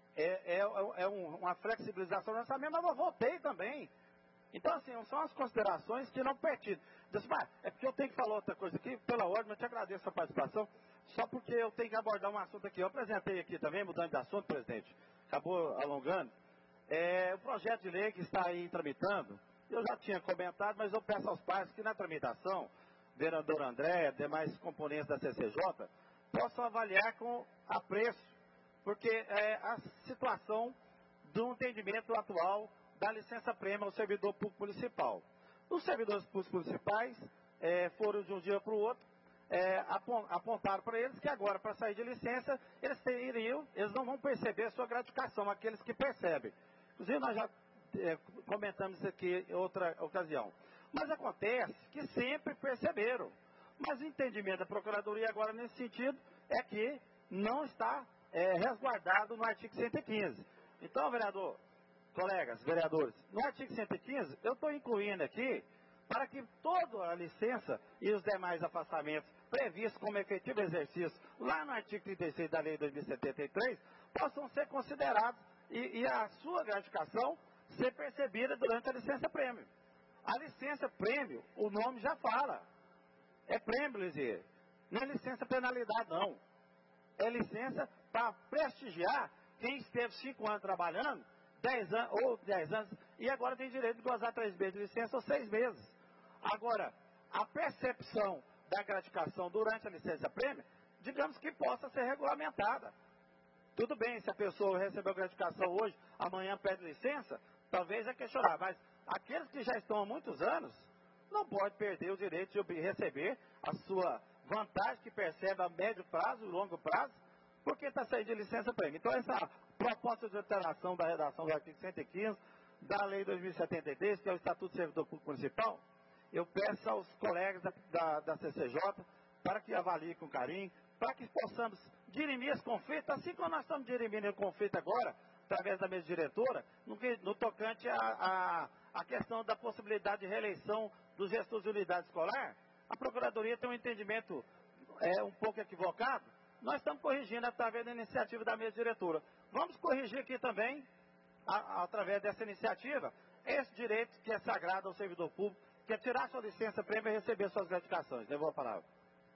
uma flexibilização do orçamento, mas eu votei também. Então, assim, são as considerações que não pertinam. É porque eu tenho que falar outra coisa aqui, pela ordem, eu te agradeço a participação, só porque eu tenho que abordar um assunto aqui. Eu apresentei aqui também, mudando de assunto, presidente, acabou alongando, o projeto de lei que está aí tramitando, eu já tinha comentado, mas eu peço aos pais que na tramitação, vereador André, demais componentes da CCJ, possam avaliar com apreço, porque a situação do entendimento atual da licença-prêmio ao servidor público municipal. Os servidores públicos municipais foram de um dia para o outro, apontaram para eles que agora, para sair de licença, eles não vão perceber a sua gratificação, aqueles que percebem. Inclusive, nós já comentamos isso aqui em outra ocasião. Mas acontece que sempre perceberam. Mas o entendimento da Procuradoria agora nesse sentido é que não está resguardado no artigo 115. Então, vereador, colegas, vereadores, no artigo 115, eu estou incluindo aqui para que toda a licença e os demais afastamentos previstos como efetivo exercício lá no artigo 36 da Lei 2073 possam ser considerados e a sua gratificação ser percebida durante a licença-prêmio. A licença-prêmio, o nome já fala, é prêmio, Lisier. Não é licença penalidade, não. É licença para prestigiar quem esteve 5 anos trabalhando, 10 anos, e agora tem direito de gozar 3 meses de licença ou 6 meses. Agora, a percepção da gratificação durante a licença-prêmio, digamos que possa ser regulamentada. Tudo bem, se a pessoa recebeu gratificação hoje, amanhã pede licença, talvez é questionar. Mas aqueles que já estão há muitos anos, não pode perder o direito de receber a sua vantagem que percebe a médio prazo e longo prazo, porque está saindo de licença prêmio. Então, essa proposta de alteração da redação do artigo 115 da Lei 2073, que é o Estatuto do Servidor Público Municipal, eu peço aos colegas da CCJ para que avaliem com carinho, para que possamos dirimir esse conflito, assim como nós estamos dirimindo o conflito agora, através da mesa diretora, no tocante à questão da possibilidade de reeleição dos gestores de unidade escolar. A Procuradoria tem um entendimento um pouco equivocado. Nós estamos corrigindo através da iniciativa da mesa diretora. Vamos corrigir aqui também, através dessa iniciativa, esse direito que é sagrado ao servidor público, que é tirar sua licença prêmio e receber suas gratificações. Devolvo a palavra.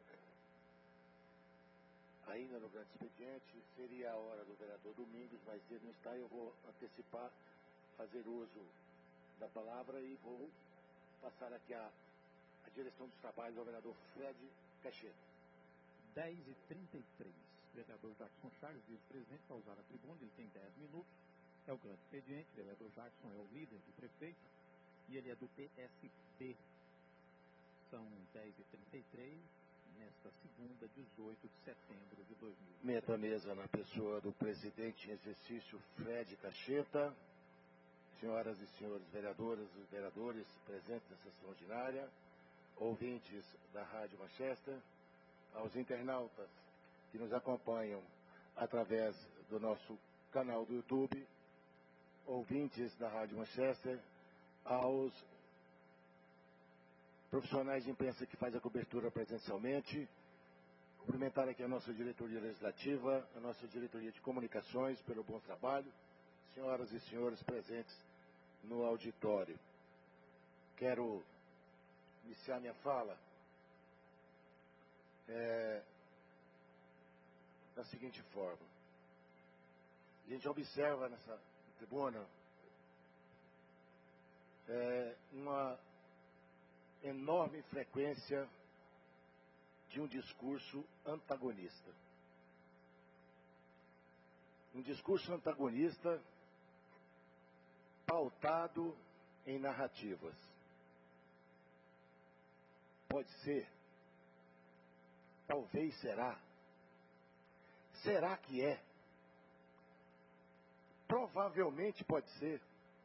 Ainda no grande expediente, seria a hora do vereador Domingos, mas ele não está, eu vou antecipar, fazer uso da palavra e vou passar aqui a direção dos trabalhos ao vereador Fred Cacheta. 10h33. Vereador Jackson Chagas, vice-presidente, para usar a tribuna, ele tem 10 minutos. É o grande expediente. Vereador Jackson é o líder de prefeito e ele é do PSB. São 10h33, nesta segunda, 18 de setembro de 2020. Meta a mesa na pessoa do presidente em exercício Fred Cacheta, senhoras e senhores vereadoras e vereadores presentes na sessão ordinária, ouvintes da Rádio Manchester, aos internautas que nos acompanham através do nosso canal do YouTube, ouvintes da Rádio Manchester, aos profissionais de imprensa que fazem a cobertura presencialmente, cumprimentar aqui a nossa diretoria legislativa, a nossa diretoria de comunicações pelo bom trabalho, senhoras e senhores presentes no auditório. Quero iniciar minha fala da seguinte forma. A gente observa nessa tribuna uma enorme frequência de um discurso antagonista. Um discurso antagonista pautado em narrativas. Pode ser, talvez será, será que é, provavelmente pode ser.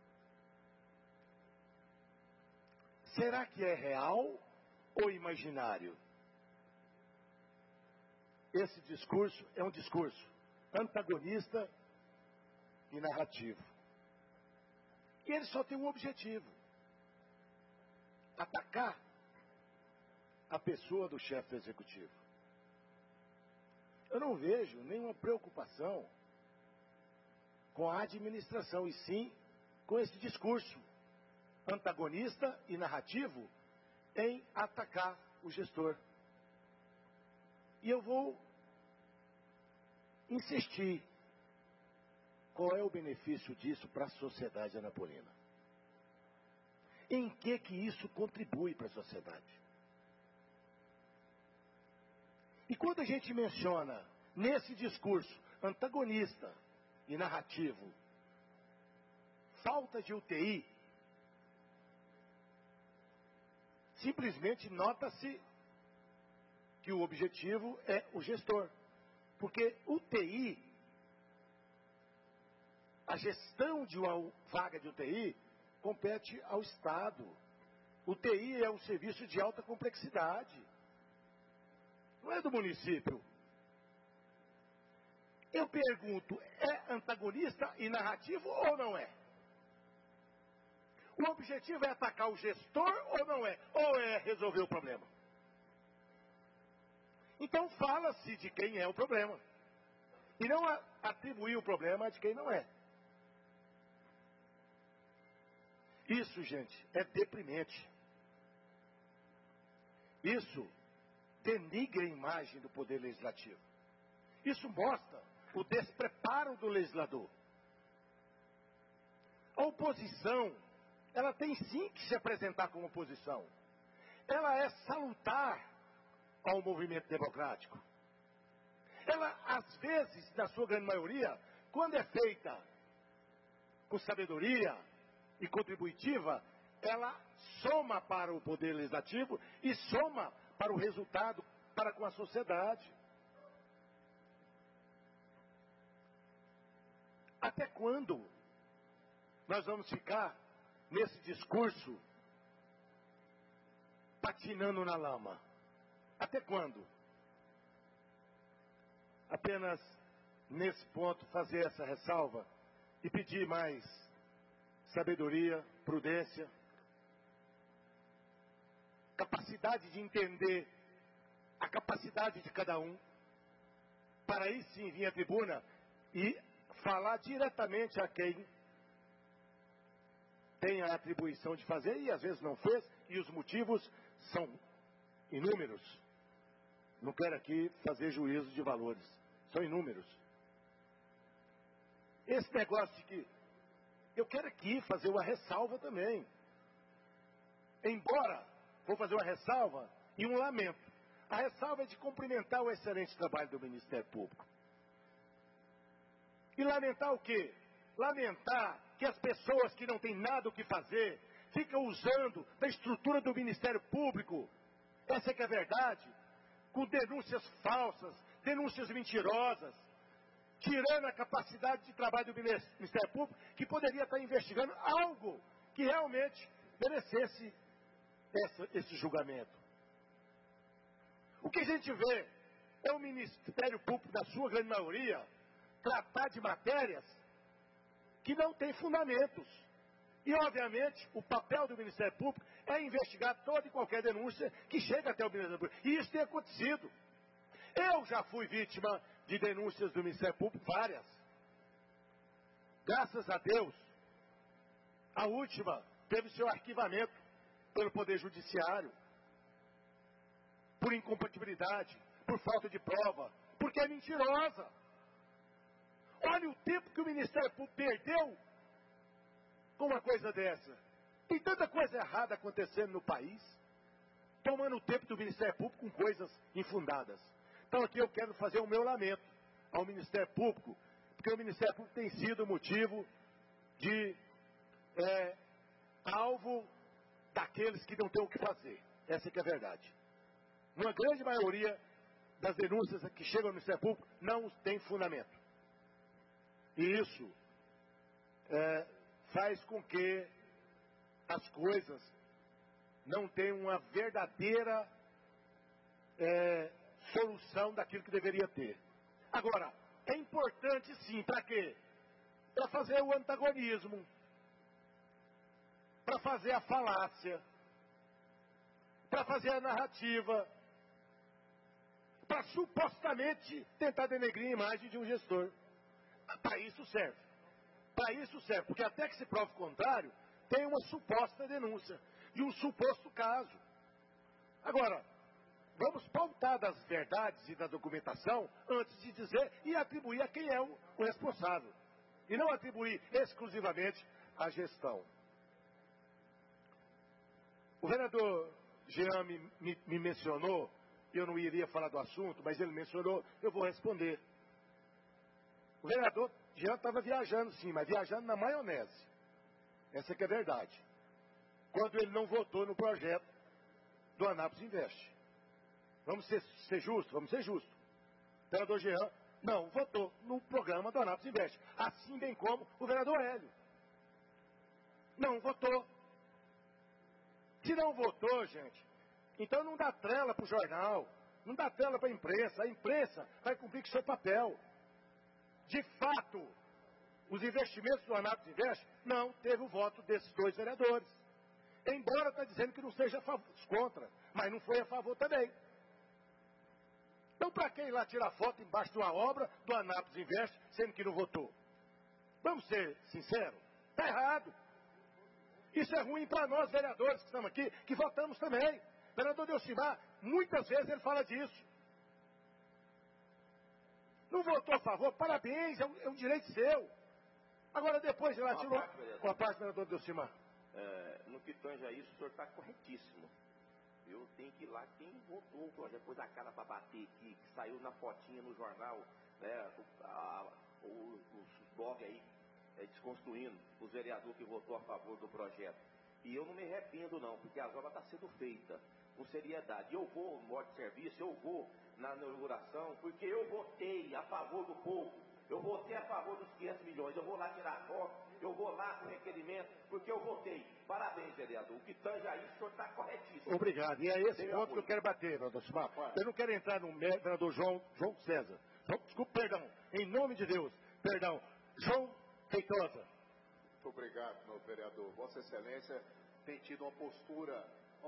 Será que é real ou imaginário? Esse discurso é um discurso antagonista e narrativo. E ele só tem um objetivo: atacar a pessoa do chefe executivo. Eu não vejo nenhuma preocupação com a administração, e sim com esse discurso antagonista e narrativo em atacar o gestor. E eu vou insistir. Qual é o benefício disso para a sociedade anapolina? Em que isso contribui para a sociedade? E quando a gente menciona nesse discurso antagonista e narrativo falta de UTI, simplesmente nota-se que o objetivo é o gestor. Porque UTI, a gestão de uma vaga de UTI, compete ao Estado. UTI é um serviço de alta complexidade. Não é do município. Eu pergunto, é antagonista e narrativo ou não é? O objetivo é atacar o gestor ou não é? Ou é resolver o problema? Então fala-se de quem é o problema. E não atribuir o problema de quem não é. Isso, gente, é deprimente. Isso denigra a imagem do poder legislativo. Isso mostra o despreparo do legislador. A oposição, ela tem sim que se apresentar como oposição. Ela é salutar ao movimento democrático. ela, às vezes, na sua grande maioria, quando é feita com sabedoria e contributiva, ela soma para o Poder Legislativo e soma para o resultado, para com a sociedade. Até quando nós vamos ficar nesse discurso patinando na lama? Até quando? Apenas nesse ponto fazer essa ressalva e pedir mais sabedoria, prudência, capacidade de entender a capacidade de cada um, para aí sim vir à tribuna e falar diretamente a quem tem a atribuição de fazer e às vezes não fez, e os motivos são inúmeros. Não quero aqui fazer juízo de valores, são inúmeros. Esse negócio de que eu quero aqui fazer uma ressalva também. Embora, vou fazer uma ressalva e um lamento. A ressalva é de cumprimentar o excelente trabalho do Ministério Público. E lamentar o quê? Lamentar que as pessoas que não têm nada o que fazer ficam usando da estrutura do Ministério Público, essa é que é a verdade, com denúncias falsas, denúncias mentirosas, tirando a capacidade de trabalho do Ministério Público, que poderia estar investigando algo que realmente merecesse esse julgamento. O que a gente vê é o Ministério Público, na sua grande maioria, tratar de matérias que não têm fundamentos. E, obviamente, o papel do Ministério Público é investigar toda e qualquer denúncia que chega até o Ministério Público. E isso tem acontecido. Eu já fui vítima de denúncias do Ministério Público, várias. Graças a Deus, a última teve seu arquivamento pelo Poder Judiciário, por incompatibilidade, por falta de prova, porque é mentirosa. Olha o tempo que o Ministério Público perdeu com uma coisa dessa. Tem tanta coisa errada acontecendo no país, tomando o tempo do Ministério Público com coisas infundadas. Então aqui eu quero fazer o meu lamento ao Ministério Público, porque o Ministério Público tem sido motivo de alvo daqueles que não têm o que fazer. Essa que é a verdade. Uma grande maioria das denúncias que chegam ao Ministério Público não tem fundamento. E isso faz com que as coisas não tenham uma verdadeira solução daquilo que deveria ter. Agora, é importante sim, para quê? Para fazer o antagonismo, para fazer a falácia, para fazer a narrativa, para supostamente tentar denegrir a imagem de um gestor. Para isso serve. Para isso serve, porque até que se prove o contrário, tem uma suposta denúncia de um suposto caso. Agora, vamos pautar das verdades e da documentação antes de dizer e atribuir a quem é o responsável. E não atribuir exclusivamente à gestão. O vereador Jean me mencionou, eu não iria falar do assunto, mas ele mencionou, eu vou responder. O vereador Jean estava viajando sim, mas viajando na maionese. Essa que é a verdade. Quando ele não votou no projeto do Anápolis Invest. Vamos ser justos? Vamos ser justos. O vereador Jean não votou no programa do Anápolis Invest. Assim bem como o vereador Hélio. Não votou. Se não votou, gente, então não dá trela para o jornal, não dá trela para a imprensa. A imprensa vai cumprir com o seu papel. De fato, os investimentos do Anápolis Invest não teve o voto desses dois vereadores. Embora está dizendo que não seja a favor, contra, mas não foi a favor também. Então, para quem ir lá tirar foto embaixo de uma obra do Anápolis Invest, sendo que não votou? Vamos ser sinceros, está errado. Isso é ruim para nós, vereadores que estamos aqui, que votamos também. O vereador Delcimar, muitas vezes ele fala disso. Não votou a favor, parabéns, é um direito seu. Agora depois ele tirou uma parte, vereador Delcimar. No que tange a isso, o senhor está corretíssimo. Eu tenho que ir lá, quem votou o projeto, pôs a cara para bater aqui, que saiu na fotinha no jornal, né, os blogs aí, desconstruindo os vereadores que votou a favor do projeto. E eu não me arrependo não, porque as obras estão sendo feitas com seriedade. Eu vou no modo de serviço, eu vou na inauguração, porque eu votei a favor do povo. Eu votei a favor dos 500 milhões, eu vou lá tirar foto, eu vou lá com requerimento, porque eu votei. Parabéns, vereador. O que tange aí, o senhor está corretíssimo. Obrigado. E é esse ponto que eu quero bater, doutor Simar. Eu não quero entrar no vereador João César. Desculpa, perdão. Em nome de Deus. Perdão. João Feitosa. Muito obrigado, meu vereador. Vossa Excelência tem tido uma postura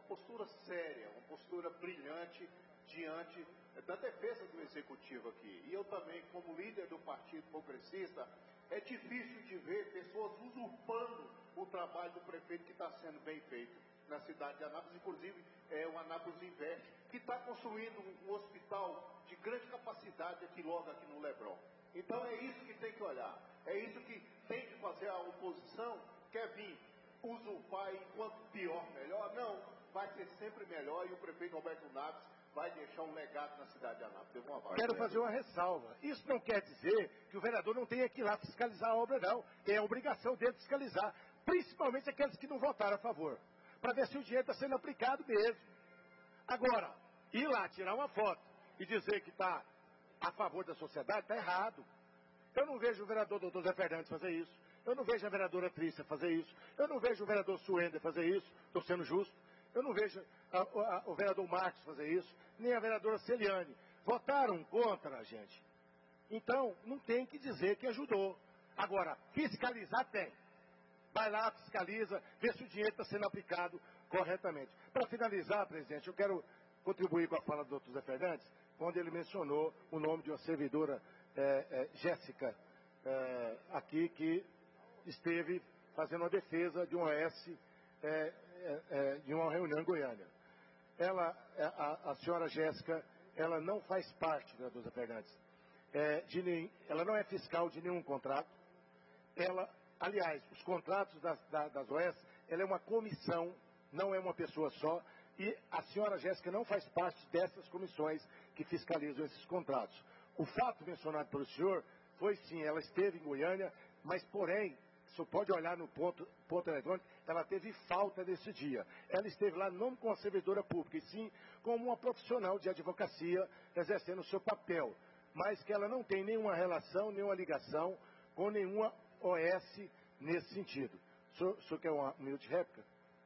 séria, uma postura brilhante diante da defesa do Executivo aqui. E eu também, como líder do Partido Progressista, é difícil de ver pessoas usurpando o trabalho do prefeito que está sendo bem feito na cidade de Anápolis, inclusive o Anápolis Investe, que está construindo um hospital de grande capacidade logo aqui no Leblon. Então é isso que tem que olhar, é isso que tem que fazer a oposição, quer vir usurpar enquanto pior, melhor, não, vai ser sempre melhor e o prefeito Roberto Naves vai deixar um legado na cidade de Anápolis. Quero fazer uma ressalva. Isso não quer dizer que o vereador não tenha que ir lá fiscalizar a obra, não. É a obrigação dele fiscalizar, principalmente aqueles que não votaram a favor, para ver se o dinheiro está sendo aplicado mesmo. Agora, ir lá tirar uma foto e dizer que está a favor da sociedade, está errado. Eu não vejo o vereador doutor Zé Fernandes fazer isso. Eu não vejo a vereadora Trícia fazer isso. Eu não vejo o vereador Suender fazer isso. Estou sendo justo. Eu não vejo o vereador Marcos fazer isso, nem a vereadora Celiane. Votaram contra a gente. Então, não tem que dizer que ajudou. Agora, fiscalizar tem. Vai lá, fiscaliza, vê se o dinheiro está sendo aplicado corretamente. Para finalizar, presidente, eu quero contribuir com a fala do doutor Zé Fernandes, quando ele mencionou o nome de uma servidora, Jéssica, aqui, que esteve fazendo uma defesa de um OS de uma reunião em Goiânia. A senhora Jéssica, ela não faz parte, vereador Zé Fernandes, ela não é fiscal de nenhum contrato. Aliás, os contratos das OS, ela é uma comissão, não é uma pessoa só, e a senhora Jéssica não faz parte dessas comissões que fiscalizam esses contratos. O fato mencionado pelo senhor foi sim, ela esteve em Goiânia, mas porém, o senhor pode olhar no ponto eletrônico, ela teve falta nesse dia. Ela esteve lá não como uma servidora pública, e sim como uma profissional de advocacia, exercendo o seu papel, mas que ela não tem nenhuma relação, nenhuma ligação com nenhuma OS nesse sentido. O senhor quer um minuto de réplica?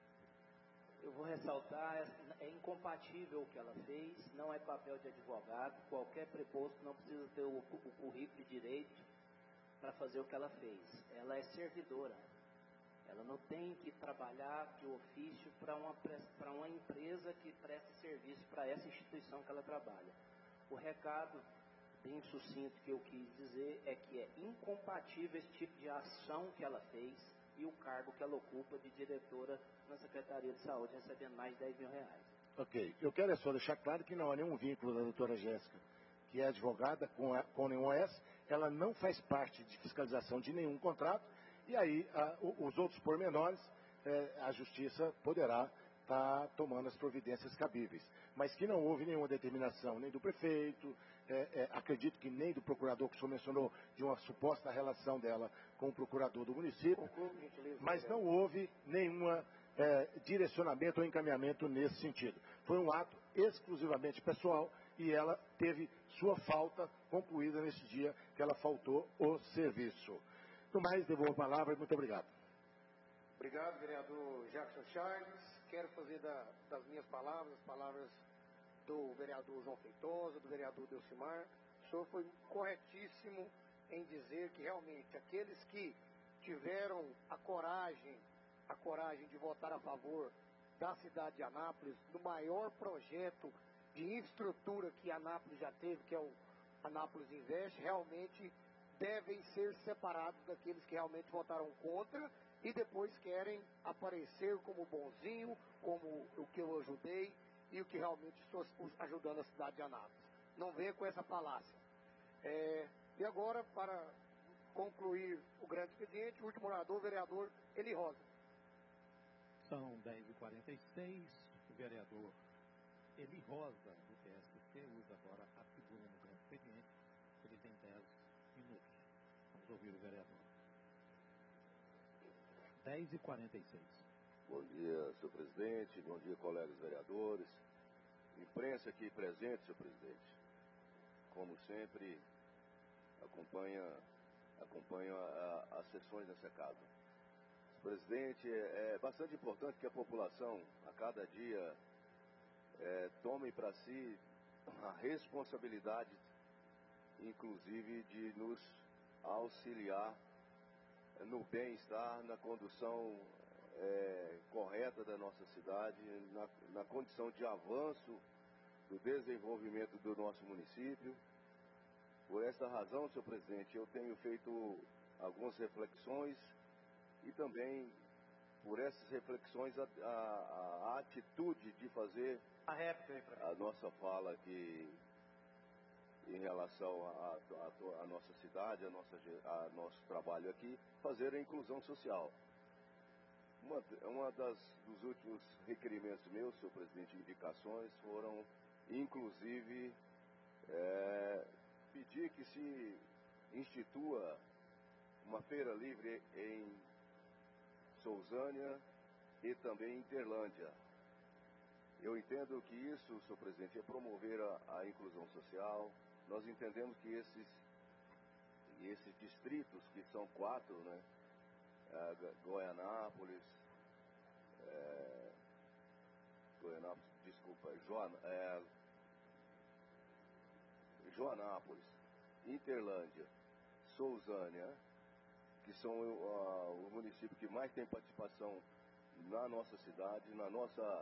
Eu vou ressaltar, é incompatível o que ela fez, não é papel de advogado, qualquer preposto não precisa ter o currículo de direito para fazer o que ela fez. Ela é servidora, ela não tem que trabalhar de ofício para uma empresa que presta serviço para essa instituição que ela trabalha. O recado bem sucinto que eu quis dizer é que é incompatível esse tipo de ação que ela fez e o cargo que ela ocupa de diretora na Secretaria de Saúde, recebendo mais de R$10 mil. Ok. Eu quero só deixar claro que não há nenhum vínculo da doutora Jéssica, que é advogada com nenhum OS, ela não faz parte de fiscalização de nenhum contrato, e aí os outros pormenores, a Justiça poderá estar tomando as providências cabíveis. Mas que não houve nenhuma determinação, nem do prefeito, acredito que nem do procurador que o senhor mencionou, de uma suposta relação dela com o procurador do município, mas não houve nenhuma direcionamento ou encaminhamento nesse sentido. Foi um ato exclusivamente pessoal e ela teve sua falta concluída nesse dia que ela faltou o serviço. No mais, devolvo a palavra e muito obrigado. Obrigado, vereador Jackson Charles. Quero fazer das minhas palavras, as palavras do vereador João Feitosa, do vereador Delcimar. O senhor foi corretíssimo em dizer que realmente aqueles que tiveram a coragem de votar a favor da cidade de Anápolis, do maior projeto de infraestrutura que Anápolis já teve, que é o Anápolis Investe, realmente devem ser separados daqueles que realmente votaram contra e depois querem aparecer como bonzinho, como o que eu ajudei e o que realmente estou ajudando a cidade de Anápolis. Não venha com essa falácia. E agora, para concluir o grande expediente, o último orador, o vereador Eli Rosa. São 10h46, o vereador Eli Rosa, do PSC, usa agora a tribuna no grande expediente. Ele tem 10 minutos. Vamos ouvir o vereador. 10h46. Bom dia, senhor presidente. Bom dia, colegas vereadores. Imprensa aqui presente, senhor presidente. Como sempre, acompanha as sessões dessa casa. Senhor presidente, é bastante importante que a população, a cada dia, tome para si a responsabilidade, inclusive, de nos auxiliar no bem-estar, na condução correta da nossa cidade, na condição de avanço do desenvolvimento do nosso município. Por essa razão, senhor presidente, eu tenho feito algumas reflexões e também, por essas reflexões, a atitude de fazer a nossa fala aqui em relação à nossa cidade, a nosso trabalho aqui, fazer a inclusão social. Dos últimos requerimentos meus, senhor presidente, indicações, foram, inclusive, pedir que se institua uma feira livre em Sousânia e também em Interlândia. Eu entendo que isso, senhor presidente, é promover a inclusão social. Nós entendemos que esses distritos, que são 4, né? Goianápolis, Joanápolis, Interlândia, Sousânia, que são o município que mais tem participação na nossa cidade, nas nossas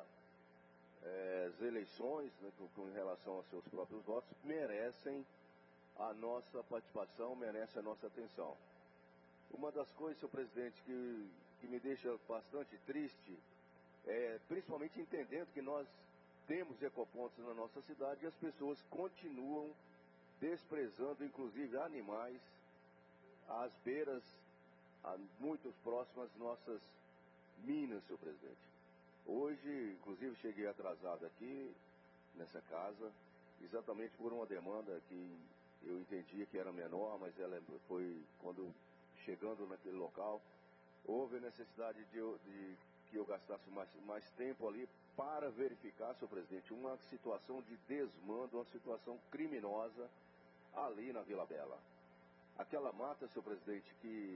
eleições, né, com relação aos seus próprios votos, merecem a nossa participação, merecem a nossa atenção. Uma das coisas, senhor presidente, que me deixa bastante triste, principalmente entendendo que nós temos ecopontos na nossa cidade e as pessoas continuam desprezando, inclusive, animais às beiras, muito próximas às nossas minas, senhor presidente. Hoje, inclusive, cheguei atrasado aqui, nessa casa, exatamente por uma demanda que eu entendia que era menor, mas ela foi, quando chegando naquele local, houve necessidade de que eu gastasse mais tempo ali para verificar, senhor presidente, uma situação de desmando, uma situação criminosa ali na Vila Bela. Aquela mata, senhor presidente,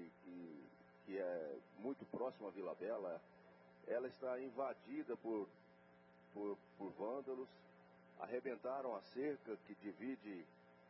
que é muito próxima à Vila Bela, ela está invadida por vândalos, arrebentaram a cerca que divide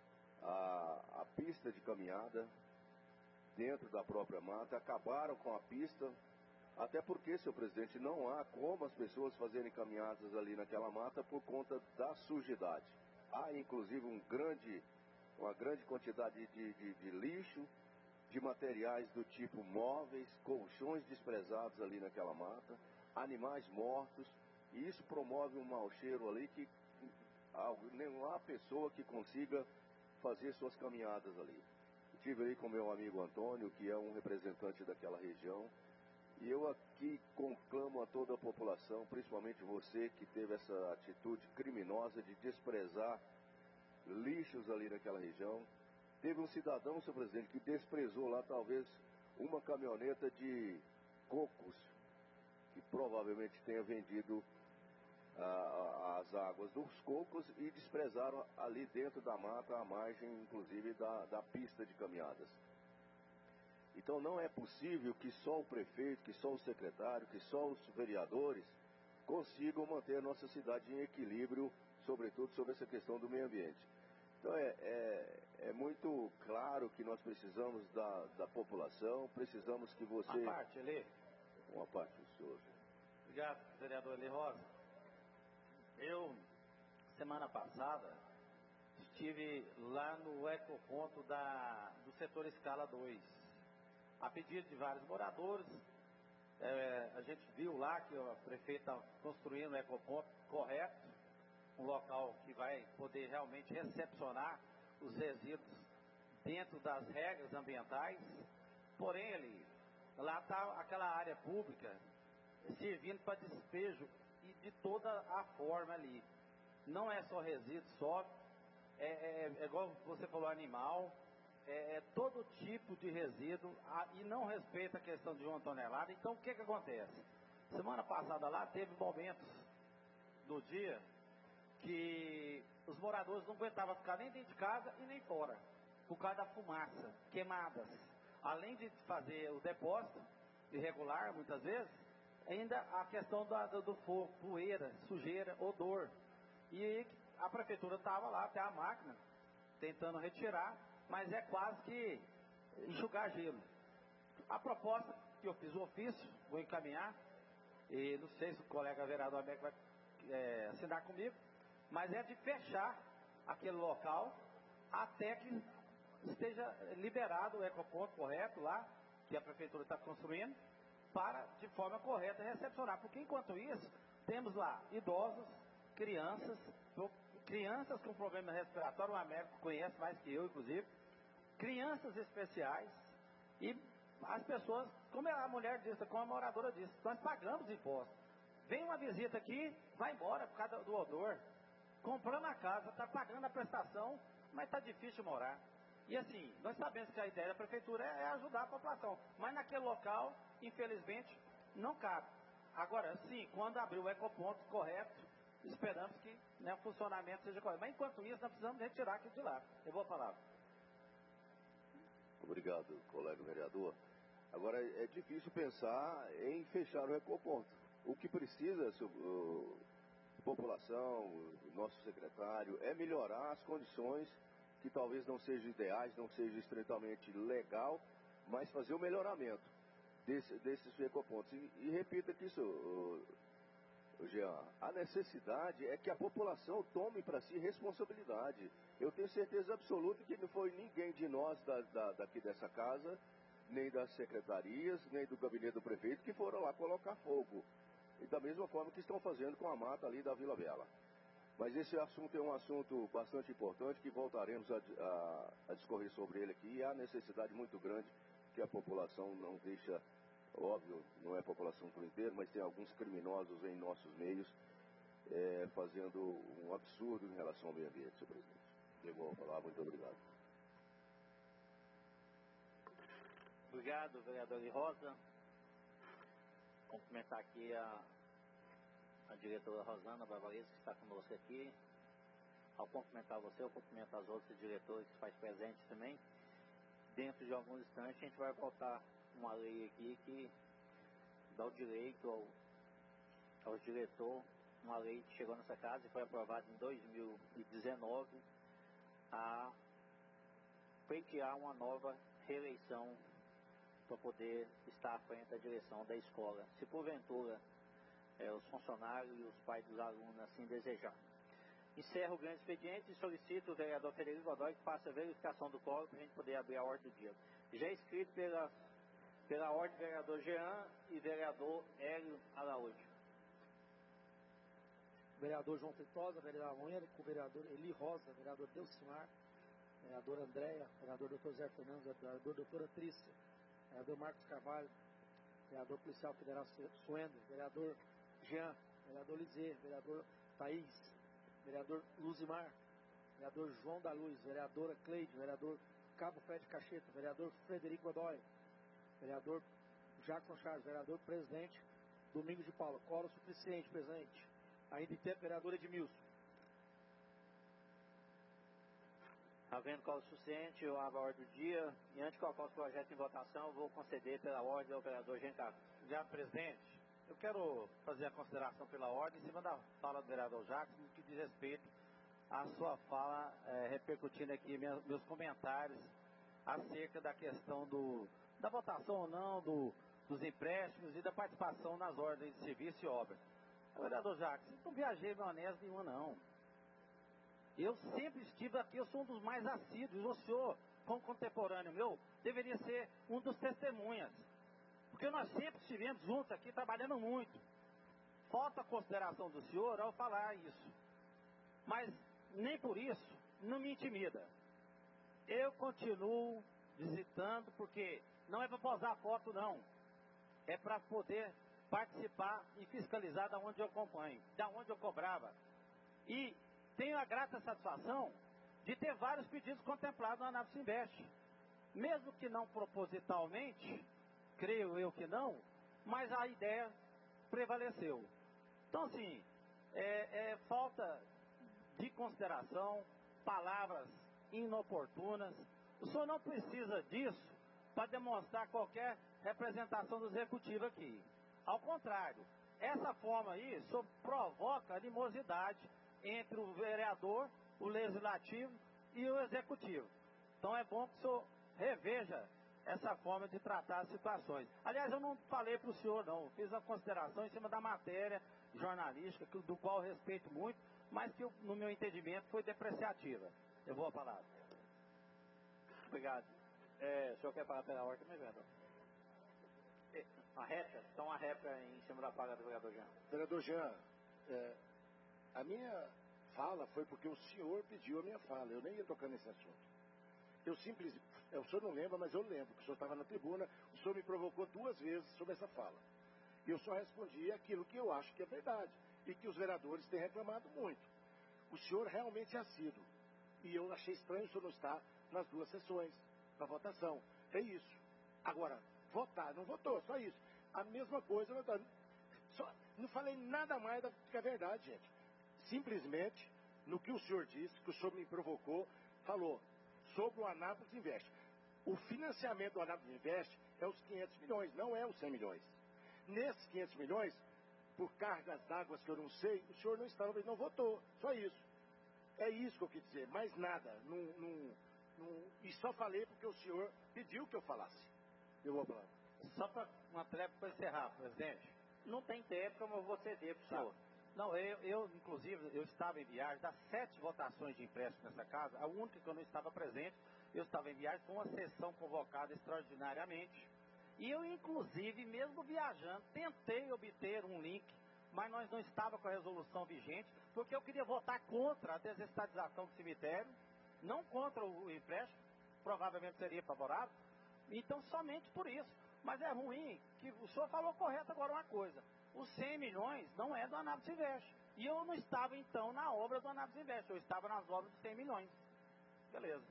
a pista de caminhada dentro da própria mata, acabaram com a pista, até porque, senhor presidente, não há como as pessoas fazerem caminhadas ali naquela mata por conta da sujidade. Há, inclusive, uma grande quantidade de lixo, de materiais do tipo móveis, colchões desprezados ali naquela mata, animais mortos, e isso promove um mau cheiro ali que não há pessoa que consiga fazer suas caminhadas ali. Estive aí com meu amigo Antônio, que é um representante daquela região, e eu aqui conclamo a toda a população, principalmente você que teve essa atitude criminosa de desprezar lixos ali naquela região. Teve um cidadão, senhor presidente, que desprezou lá talvez uma caminhoneta de cocos, que provavelmente tenha vendido as águas dos cocos e desprezaram ali dentro da mata, à margem, inclusive, da pista de caminhadas. Então não é possível que só o prefeito, que só o secretário, que só os vereadores consigam manter a nossa cidade em equilíbrio, sobretudo sobre essa questão do meio ambiente. Então é muito claro que nós precisamos da população, precisamos que você... Uma parte, Eli. Uma parte do senhor. Obrigado, vereador Eli Rosa. Eu, semana passada, estive lá no ecoponto do setor Escala 2. A pedido de vários moradores, a gente viu lá que o prefeito está construindo o ecoponto correto, um local que vai poder realmente recepcionar os resíduos dentro das regras ambientais. Porém, lá está aquela área pública servindo para despejo e de toda a forma ali. não é só resíduo só, é igual você falou, animal, é todo tipo de resíduo e não respeita a questão de 1 tonelada. Então o que acontece? Semana passada lá teve momentos do dia que os moradores não aguentavam ficar nem dentro de casa e nem fora, por causa da fumaça, queimadas. Além de fazer o depósito irregular, muitas vezes, ainda a questão do fogo, poeira, sujeira, odor. E aí a prefeitura estava lá, até a máquina, tentando retirar, mas é quase que enxugar gelo. A proposta que eu fiz o ofício, vou encaminhar, e não sei se o colega vereador Américo vai assinar comigo, mas é de fechar aquele local até que esteja liberado o ecoponto correto lá, que a prefeitura está construindo, para, de forma correta, recepcionar. Porque, enquanto isso, temos lá idosos, crianças com problema respiratório, o Américo conhece mais que eu, inclusive, crianças especiais, e as pessoas, como a mulher disse, como a moradora disse, nós pagamos impostos. Vem uma visita aqui, vai embora por causa do odor. Comprando a casa, está pagando a prestação, mas está difícil morar. E assim, nós sabemos que a ideia da prefeitura é ajudar a população, mas naquele local, infelizmente, não cabe. Agora, sim, quando abrir o ecoponto correto, esperamos que o funcionamento seja correto. Mas enquanto isso, nós precisamos retirar aquilo de lá. Eu vou falar. Obrigado, colega vereador. Agora, é difícil pensar em fechar o ecoponto. O que precisa, população, o nosso secretário, é melhorar as condições que talvez não sejam ideais, não seja estritamente legal, mas fazer o melhoramento desses ecopontos. E repito aqui, Jean, a necessidade é que a população tome para si responsabilidade. Eu tenho certeza absoluta que não foi ninguém de nós daqui dessa casa, nem das secretarias, nem do gabinete do prefeito, que foram lá colocar fogo. E da mesma forma que estão fazendo com a mata ali da Vila Bela. Mas esse assunto é um assunto bastante importante, que voltaremos a discorrer sobre ele aqui. E há necessidade muito grande que a população não deixa, óbvio, não é a população por inteiro, mas tem alguns criminosos em nossos meios fazendo um absurdo em relação ao meio ambiente, senhor presidente. Eu vou falar, muito obrigado. Obrigado, vereador Eli Rosa. Cumprimentar aqui a diretora Rosana Barbarese, que está conosco aqui. Ao cumprimentar você, eu cumprimento as outras diretoras que faz presente também. Dentro de alguns instantes, a gente vai votar uma lei aqui que dá o direito aos diretores, uma lei que chegou nessa casa e foi aprovada em 2019, a pleitear uma nova reeleição para poder estar à frente da direção da escola, se porventura os funcionários e os pais dos alunos assim desejar. Encerro o grande expediente e solicito o vereador Frederico Godoy que faça a verificação do quórum para a gente poder abrir a ordem do dia. Já escrito pela ordem vereador Jean e vereador Hélio Araújo. Vereador João Feitosa, vereador Américo, vereador Eli Rosa, vereador Delcimar, vereador Andréia, vereador Dr. Zé Fernandes, vereador doutora Trícia, vereador Marcos Carvalho, vereador policial federal Suendo, vereador Jean, vereador Lizê, vereador Thaís, vereador Luzimar, vereador João da Luz, vereadora Cleide, vereador Cabo Fred Cacheta, vereador Frederico Godoy, vereador Jackson Charles, vereador presidente Domingos de Paula. Quórum suficiente, presente. Ainda em tempo, vereador Edmilson. Havendo quórum suficiente, eu abro a ordem do dia. E antes de colocar os projetos em votação, eu vou conceder pela ordem ao vereador Jean Carlos. Já, presidente, eu quero fazer a consideração pela ordem em cima da fala do vereador Jackson, no que diz respeito à sua fala, repercutindo aqui meus comentários acerca da questão da votação ou não dos empréstimos e da participação nas ordens de serviço e obras. Vereador Jackson, não viajei maionese nenhuma, não. Eu sempre estive aqui, eu sou um dos mais assíduos. O senhor, como contemporâneo meu, deveria ser um dos testemunhas. Porque nós sempre estivemos juntos aqui, trabalhando muito. Falta a consideração do senhor ao falar isso. Mas nem por isso não me intimida. Eu continuo visitando, porque não é para posar foto, não. É para poder participar e fiscalizar da onde eu acompanho, da onde eu cobrava. E tenho a grata satisfação de ter vários pedidos contemplados na Anápolis Invest. Mesmo que não propositalmente, creio eu que não, mas a ideia prevaleceu. Então, assim, falta de consideração, palavras inoportunas. O senhor não precisa disso para demonstrar qualquer representação do executivo aqui. Ao contrário, essa forma aí só provoca animosidade entre o vereador, o legislativo e o executivo. Então é bom que o senhor reveja essa forma de tratar as situações. Aliás, eu não falei para o senhor não, fiz uma consideração em cima da matéria jornalística, do qual eu respeito muito, mas que no meu entendimento foi depreciativa. Eu vou a palavra. Obrigado. O senhor quer parar pela ordem, vereador? A réplica? Então a réplica em cima da fala do vereador Jean. Vereador Jean, a minha fala foi porque o senhor pediu a minha fala, eu nem ia tocar nesse assunto. O senhor não lembra, mas eu lembro que o senhor estava na tribuna, o senhor me provocou 2 vezes sobre essa fala. E eu só respondi aquilo que eu acho que é verdade, e que os vereadores têm reclamado muito. O senhor realmente é assíduo, e eu achei estranho o senhor não estar nas 2 sessões, na votação. É isso. Agora, votar, não votou, só isso. A mesma coisa, não falei nada mais do que a verdade, gente. Simplesmente, no que o senhor disse, que o senhor me provocou, falou sobre o Anápolis Invest. O financiamento do Anápolis Invest é os 500 milhões, não é os 100 milhões. Nesses 500 milhões, por cargas d'água que eu não sei, o senhor não estava, não votou, só isso. É isso que eu quis dizer, mais nada. E só falei porque o senhor pediu que eu falasse. Eu vou falar. Só para uma tréplica para encerrar, presidente. Não tem tempo, como eu vou ceder para o senhor. Não, inclusive, eu estava em viagem, das 7 votações de empréstimo nessa casa, a única que eu não estava presente, eu estava em viagem, foi uma sessão convocada extraordinariamente. E eu, inclusive, mesmo viajando, tentei obter um link, mas nós não estávamos com a resolução vigente, porque eu queria votar contra a desestatização do cemitério, não contra o empréstimo, provavelmente seria favorável, então somente por isso. Mas é ruim que o senhor falou correto agora uma coisa. Os 100 milhões não é do Anápolis Invest. E eu não estava, então, na obra do Anápolis Invest. Eu estava nas obras de 100 milhões. Beleza.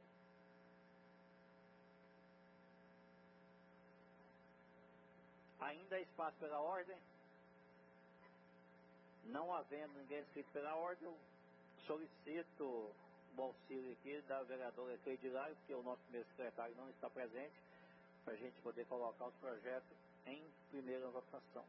Ainda há espaço pela ordem? Não havendo ninguém inscrito pela ordem, eu solicito o auxílio aqui da vereadora Cleide Hilário, porque o nosso primeiro secretário não está presente, para a gente poder colocar os projetos em primeira votação.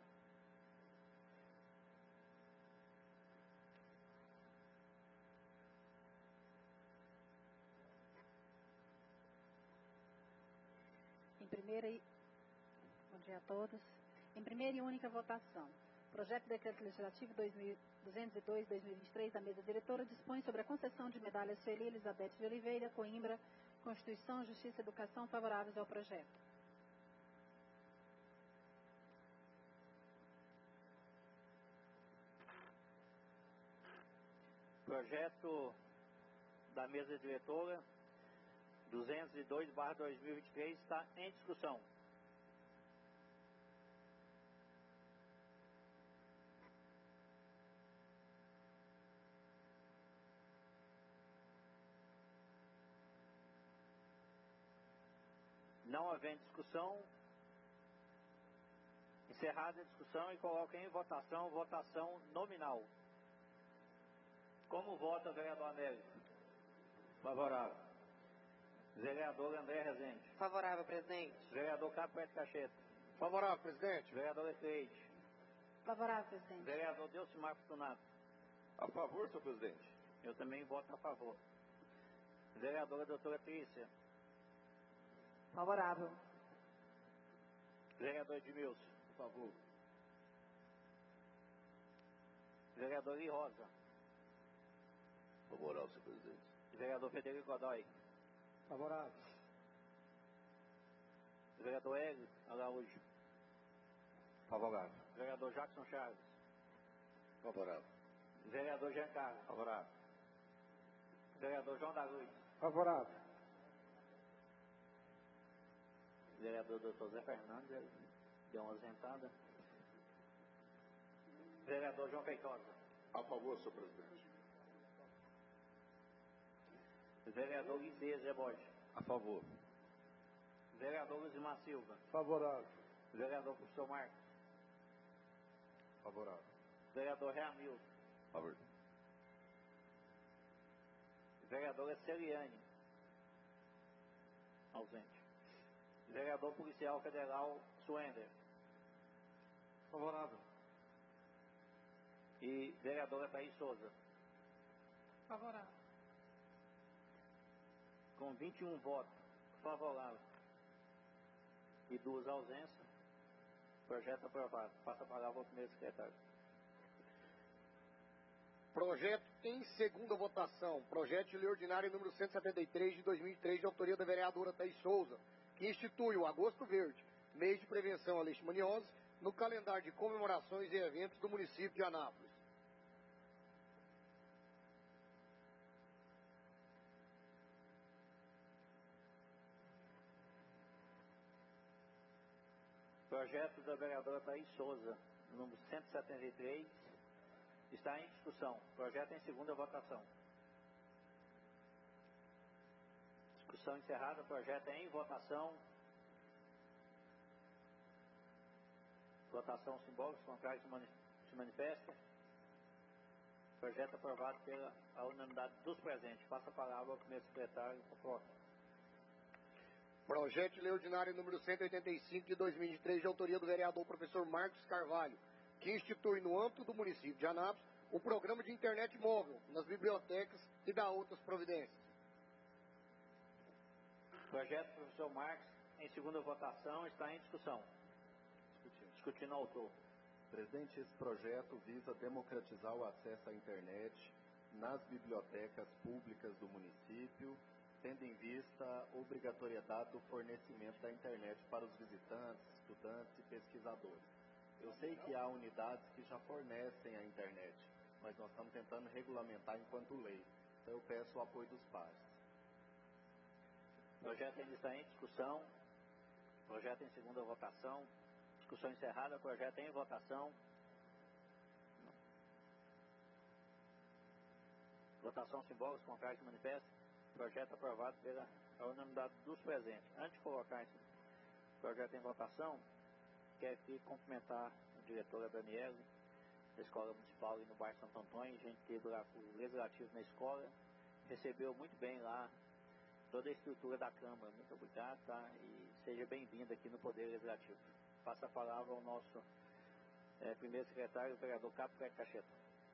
Bom dia a todos. Em primeira e única votação, projeto de decreto legislativo 202/2023 da mesa diretora dispõe sobre a concessão de medalhas Sueli Elizabeth de Oliveira, Coimbra, Constituição, Justiça e Educação favoráveis ao projeto. Projeto da mesa diretora 202/2023 está em discussão. Não havendo discussão, encerrada a discussão e coloco em votação, votação nominal. Como vota o vereador Américo? Favorável. Vereador André Rezende. Favorável, presidente. Vereador Capoeira Cacheta. Favorável, presidente. Vereador Cleide. Favorável, presidente. Vereador Delcimar Fortunato. A favor, senhor presidente. Eu também voto a favor. Vereadora doutora Trícia. Favorável. Vereador Edmilson. Por favor. Vereador Lee Rosa. Favorável, senhor presidente. Vereador Federico Godoy. Favorável. Vereador Hélio Araújo. Favorável. Vereador Jackson Chaves. Favorável. Vereador Giancarlo. Favorável. Vereador João da Luz. Favorável. Vereador Dr. Zé Fernandes. Deu uma ausentada. Vereador João Feitosa. A favor, senhor presidente. Vereador Guides Rebode. A favor. Vereador Luzimar Silva. Favorável. Vereador Professor Marcos. Favorável. Vereador Ramilson. Favor. Vereadora Celiane. Ausente. Vereador Policial Federal Suender. Favorável. E vereadora Thaís Souza. Favorável. Com 21 votos favoráveis e 2 ausências, projeto aprovado. Passa a palavra ao primeiro secretário. Projeto em segunda votação. Projeto de lei ordinária número 173 de 2003, de autoria da vereadora Thaís Souza, que institui o Agosto Verde, mês de prevenção à leishmaniose, no calendário de comemorações e eventos do município de Anápolis. Projeto da vereadora Thaís Souza, número 173, está em discussão. Projeto em segunda votação. Discussão encerrada. Projeto em votação. Votação simbólica. Os contrários se manifestam. Projeto aprovado pela unanimidade dos presentes. Passa a palavra ao primeiro secretário. Projeto de lei ordinário número 185 de 2023, de autoria do vereador professor Marcos Carvalho, que institui no âmbito do município de Anápolis o programa de internet móvel nas bibliotecas e dá outras providências. Projeto do professor Marcos, em segunda votação, está em discussão. Discutindo o autor. Presidente, esse projeto visa democratizar o acesso à internet nas bibliotecas públicas do município, tendo em vista a obrigatoriedade do fornecimento da internet para os visitantes, estudantes e pesquisadores. Eu sei que há unidades que já fornecem a internet, mas nós estamos tentando regulamentar enquanto lei. Então eu peço o apoio dos pares. O projeto ainda está em discussão. Projeto em segunda votação. Discussão encerrada. Projeto em votação. Votação simbólica. Os contrários se manifestam. Projeto aprovado pela unanimidade dos presentes. Antes de colocar esse projeto em votação, quero aqui cumprimentar a diretora Daniela, da Escola Municipal e no bairro Santo Antônio. A gente teve lá o legislativo na escola, recebeu muito bem lá toda a estrutura da Câmara. Muito obrigado, tá? E seja bem-vindo aqui no Poder Legislativo. Passa a palavra ao nosso primeiro secretário, o vereador Capo Cacheta.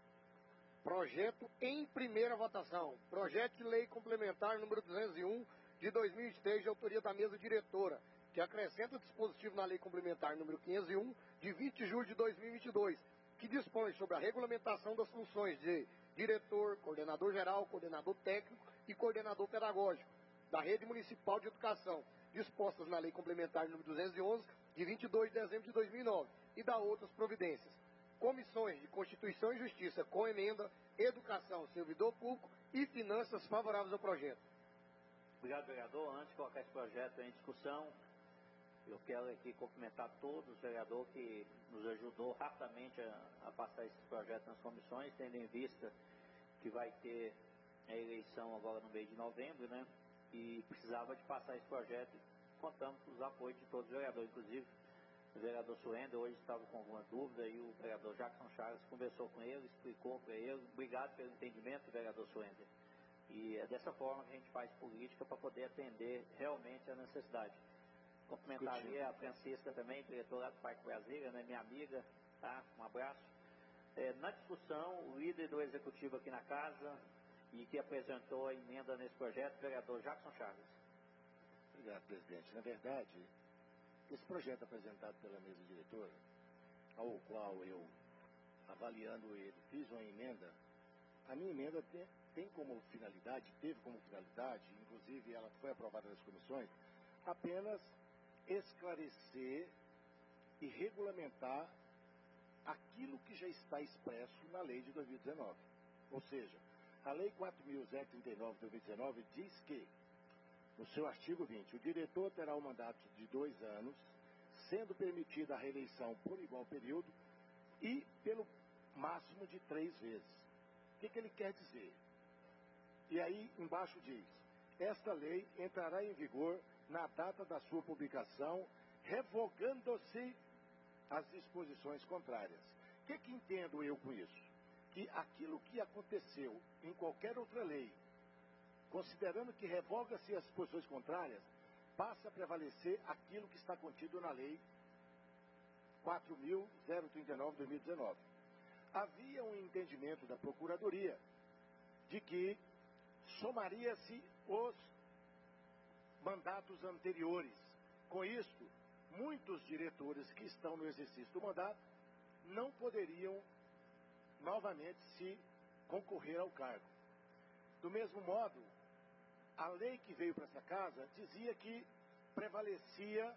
Projeto em primeira votação. Projeto de lei complementar número 201 de 2003, de autoria da mesa diretora, que acrescenta o dispositivo na lei complementar número 501 de 20 de julho de 2022, que dispõe sobre a regulamentação das funções de diretor, coordenador geral, coordenador técnico e coordenador pedagógico da Rede Municipal de Educação, dispostas na lei complementar número 211 de 22 de dezembro de 2009 e dá outras providências. Comissões de Constituição e Justiça com emenda, Educação, Servidor Público e Finanças favoráveis ao projeto. Obrigado, vereador. Antes de colocar esse projeto em discussão, eu quero aqui cumprimentar todos os vereadores que nos ajudou rapidamente a passar esse projeto nas comissões, tendo em vista que vai ter a eleição agora no mês de novembro, né? E precisava de passar esse projeto e contamos com os apoios de todos os vereadores, inclusive o vereador Suenda hoje estava com alguma dúvida e o vereador Jackson Chagas conversou com ele, explicou para ele. Obrigado pelo entendimento, vereador Suenda. E é dessa forma que a gente faz política para poder atender realmente a necessidade. Cumprimentar ali a Francisca também, diretora do Parque Brasília, né, minha amiga, tá? Um abraço. Na discussão, o líder do executivo aqui na casa e que apresentou a emenda nesse projeto, o vereador Jackson Chagas. Obrigado, presidente. Na verdade, esse projeto apresentado pela mesa diretora, ao qual eu, avaliando ele, fiz uma emenda, a minha emenda teve como finalidade, inclusive ela foi aprovada nas comissões, apenas esclarecer e regulamentar aquilo que já está expresso na lei de 2019. Ou seja, a lei 4.039 de 2019 diz que, no seu artigo 20, o diretor terá um mandato de 2 anos, sendo permitida a reeleição por igual período e pelo máximo de 3 vezes. O que ele quer dizer? E aí, embaixo diz, esta lei entrará em vigor na data da sua publicação, revogando-se as disposições contrárias. O que entendo eu com isso? Que aquilo que aconteceu em qualquer outra lei, considerando que revoga-se as disposições contrárias, passa a prevalecer aquilo que está contido na lei 4.039/2019. Havia um entendimento da Procuradoria de que somaria-se os mandatos anteriores. Com isto, muitos diretores que estão no exercício do mandato não poderiam novamente se concorrer ao cargo. Do mesmo modo, a lei que veio para essa casa dizia que prevalecia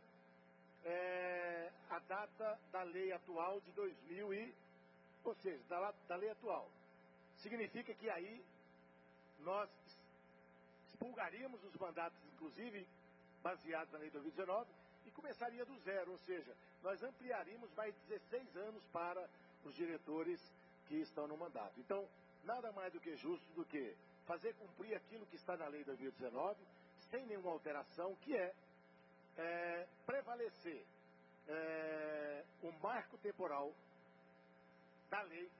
a data da lei atual de 2000 ou seja, da lei atual. Significa que aí nós expurgaríamos os mandatos, inclusive baseados na lei de 2019, e começaria do zero, ou seja, nós ampliaríamos mais 16 anos para os diretores que estão no mandato. Então, nada mais do que justo do que fazer cumprir aquilo que está na lei de 2019, sem nenhuma alteração, que é prevalecer o marco temporal da lei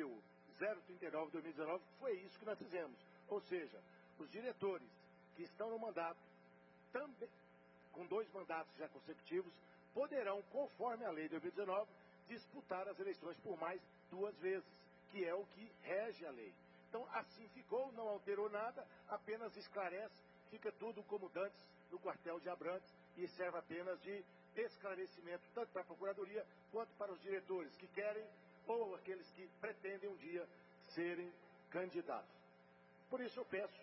4.039/2019, foi isso que nós fizemos. Ou seja, os diretores que estão no mandato, também com 2 mandatos já consecutivos, poderão, conforme a lei de 2019, disputar as eleições por mais 2 vezes, que é o que rege a lei. Então, assim ficou, não alterou nada, apenas esclarece, fica tudo como dantes no quartel de Abrantes e serve apenas de esclarecimento, tanto para a Procuradoria quanto para os diretores que querem ou aqueles que pretendem um dia serem candidatos. Por isso eu peço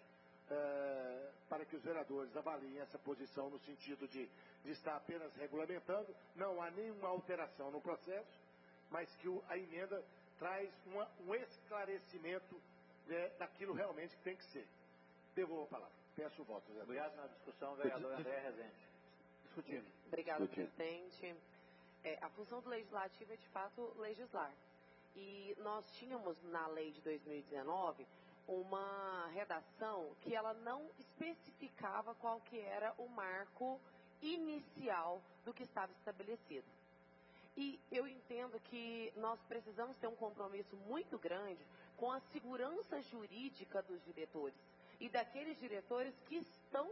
para que os vereadores avaliem essa posição no sentido de estar apenas regulamentando, não há nenhuma alteração no processo, mas que a emenda traz um esclarecimento daquilo realmente que tem que ser. Devolvo a palavra. Peço o voto. Obrigado na discussão, vereador André Rezende. Discutindo. Obrigado, presidente. A função do legislativo é, de fato, legislar. E nós tínhamos, na lei de 2019, uma redação que ela não especificava qual que era o marco inicial do que estava estabelecido. E eu entendo que nós precisamos ter um compromisso muito grande com a segurança jurídica dos diretores e daqueles diretores que estão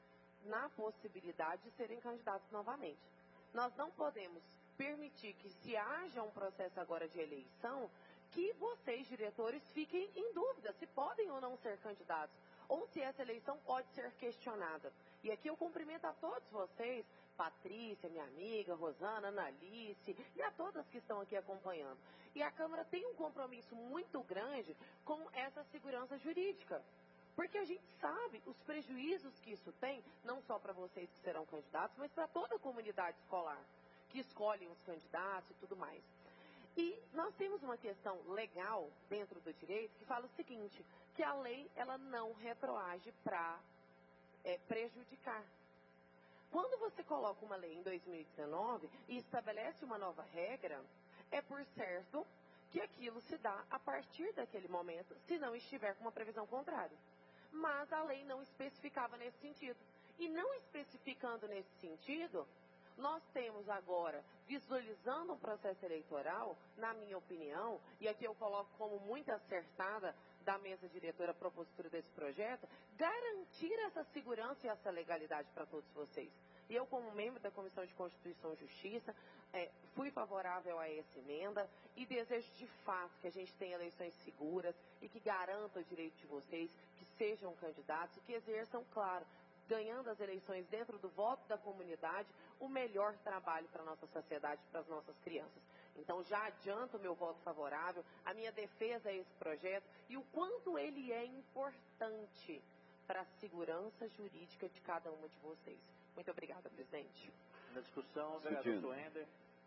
na possibilidade de serem candidatos novamente. Nós não podemos permitir que, se haja um processo agora de eleição, que vocês, diretores, fiquem em dúvida se podem ou não ser candidatos, ou se essa eleição pode ser questionada. E aqui eu cumprimento a todos vocês, Patrícia, minha amiga, Rosana, Analice, e a todas que estão aqui acompanhando. E a Câmara tem um compromisso muito grande com essa segurança jurídica. Porque a gente sabe os prejuízos que isso tem, não só para vocês que serão candidatos, mas para toda a comunidade escolar, que escolhem os candidatos e tudo mais. E nós temos uma questão legal dentro do direito que fala o seguinte, que a lei ela não retroage para prejudicar. Quando você coloca uma lei em 2019 e estabelece uma nova regra, é por certo que aquilo se dá a partir daquele momento, se não estiver com uma previsão contrária. Mas a lei não especificava nesse sentido. E não especificando nesse sentido, nós temos agora, visualizando um processo eleitoral, na minha opinião, e aqui eu coloco como muito acertada da mesa diretora a propositura desse projeto, garantir essa segurança e essa legalidade para todos vocês. E eu, como membro da Comissão de Constituição e Justiça, fui favorável a essa emenda e desejo de fato que a gente tenha eleições seguras e que garanta o direito de vocês, que sejam candidatos e que exerçam, claro, ganhando as eleições dentro do voto da comunidade, o melhor trabalho para a nossa sociedade, para as nossas crianças. Então, já adianto o meu voto favorável, a minha defesa a esse projeto e o quanto ele é importante para a segurança jurídica de cada uma de vocês. Muito obrigada, presidente. Na discussão, vereador Suender.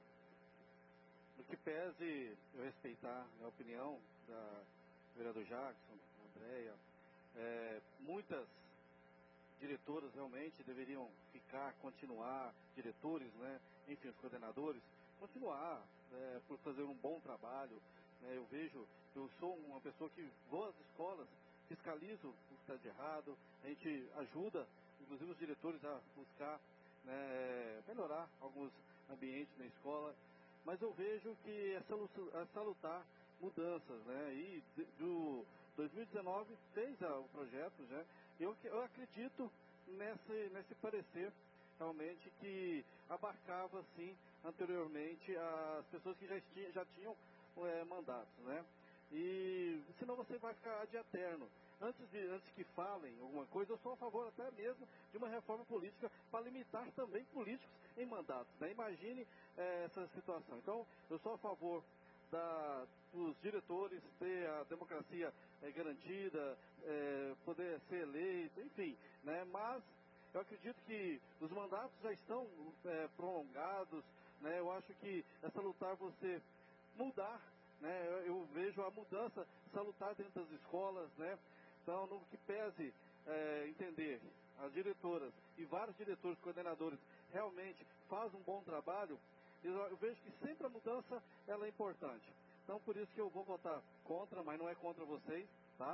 No que pese eu respeitar a opinião da vereador Jackson, Andréia, muitas diretoras realmente deveriam continuar, diretores, né, enfim, os coordenadores, continuar por fazer um bom trabalho. Eu sou uma pessoa que vou às escolas, fiscalizo está de errado, a gente ajuda, inclusive os diretores, a buscar, né, melhorar alguns ambientes na escola, mas eu vejo que é salutar mudanças, né? E do 2019 fez o projeto, né? Eu acredito nesse parecer realmente que abarcava sim anteriormente as pessoas que já tinham mandatos, né? E senão você vai ficar ad eterno. Antes que falem alguma coisa, eu sou a favor até mesmo de uma reforma política para limitar também políticos em mandatos, né? Imagine essa situação. Então, eu sou a favor dos diretores ter a democracia garantida, poder ser eleito, enfim, né? Mas eu acredito que os mandatos já estão prolongados, né? Eu acho que é salutar você mudar, né? Eu vejo a mudança salutar dentro das escolas, né? Então, no que pese entender as diretoras e vários diretores, coordenadores realmente fazem um bom trabalho, eu vejo que sempre a mudança ela é importante. Então, por isso que eu vou votar contra, mas não é contra vocês, tá?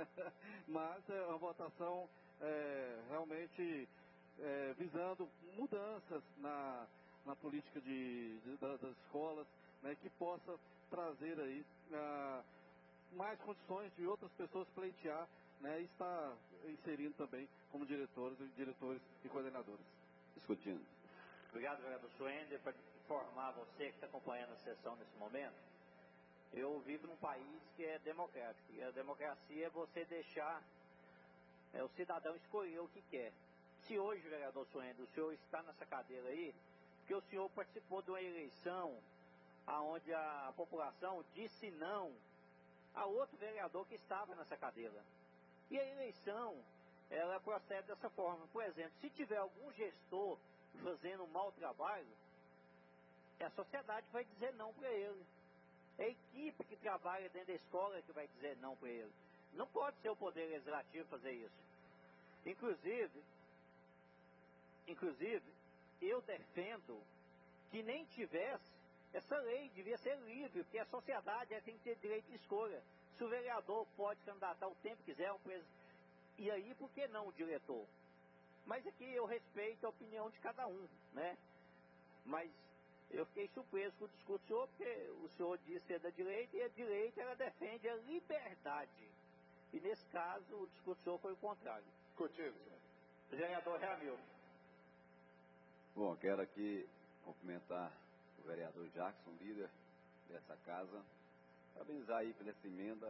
Mas é uma votação realmente visando mudanças na política das escolas, né, que possa trazer aí mais condições de outras pessoas pleitear, né, e estar inserindo também como diretores e coordenadores. Discutindo. Obrigado, vereador Schwender. Para informar você que está acompanhando a sessão nesse momento, eu vivo num país que é democrático. E a democracia é você deixar o cidadão escolher o que quer. Se hoje, vereador Schwender, o senhor está nessa cadeira aí, porque o senhor participou de uma eleição onde a população disse não a outro vereador que estava nessa cadeira. E a eleição, ela procede dessa forma. Por exemplo, se tiver algum gestor fazendo um mau trabalho, a sociedade vai dizer não para ele. É a equipe que trabalha dentro da escola que vai dizer não para ele. Não pode ser o Poder Legislativo fazer isso. Inclusive, eu defendo que nem tivesse essa lei, devia ser livre, porque a sociedade tem que ter direito de escolha. Se o vereador pode candidatar o tempo que quiser, e aí por que não o diretor? Mas aqui eu respeito a opinião de cada um, né? Mas eu fiquei surpreso com o discurso do senhor, porque o senhor disse ser da direita, e a direita ela defende a liberdade. E nesse caso, o discurso do senhor foi o contrário. Contigo, senhor. Vereador Ramil. Bom, quero aqui cumprimentar o vereador Jackson, líder dessa casa, parabenizar aí pela essa emenda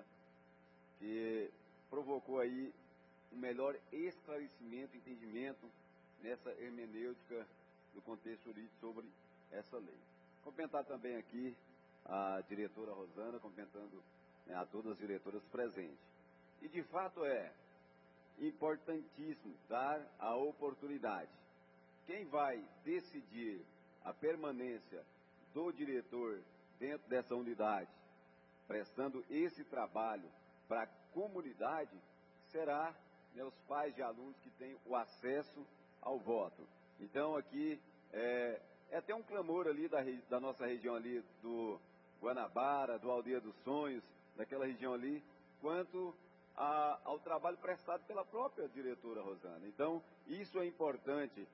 que provocou aí um melhor esclarecimento, entendimento nessa hermenêutica do contexto jurídico sobre essa lei. Cumprimentar também aqui a diretora Rosana, cumprimentando, né, a todas as diretoras presentes. E de fato é importantíssimo dar a oportunidade. Quem vai decidir a permanência do diretor dentro dessa unidade, prestando esse trabalho para a comunidade, será, né, os pais de alunos que têm o acesso ao voto. Então aqui é até um clamor ali da nossa região ali do Guanabara, do Aldeia dos Sonhos, daquela região ali, quanto ao trabalho prestado pela própria diretora Rosana. Então, isso é importante,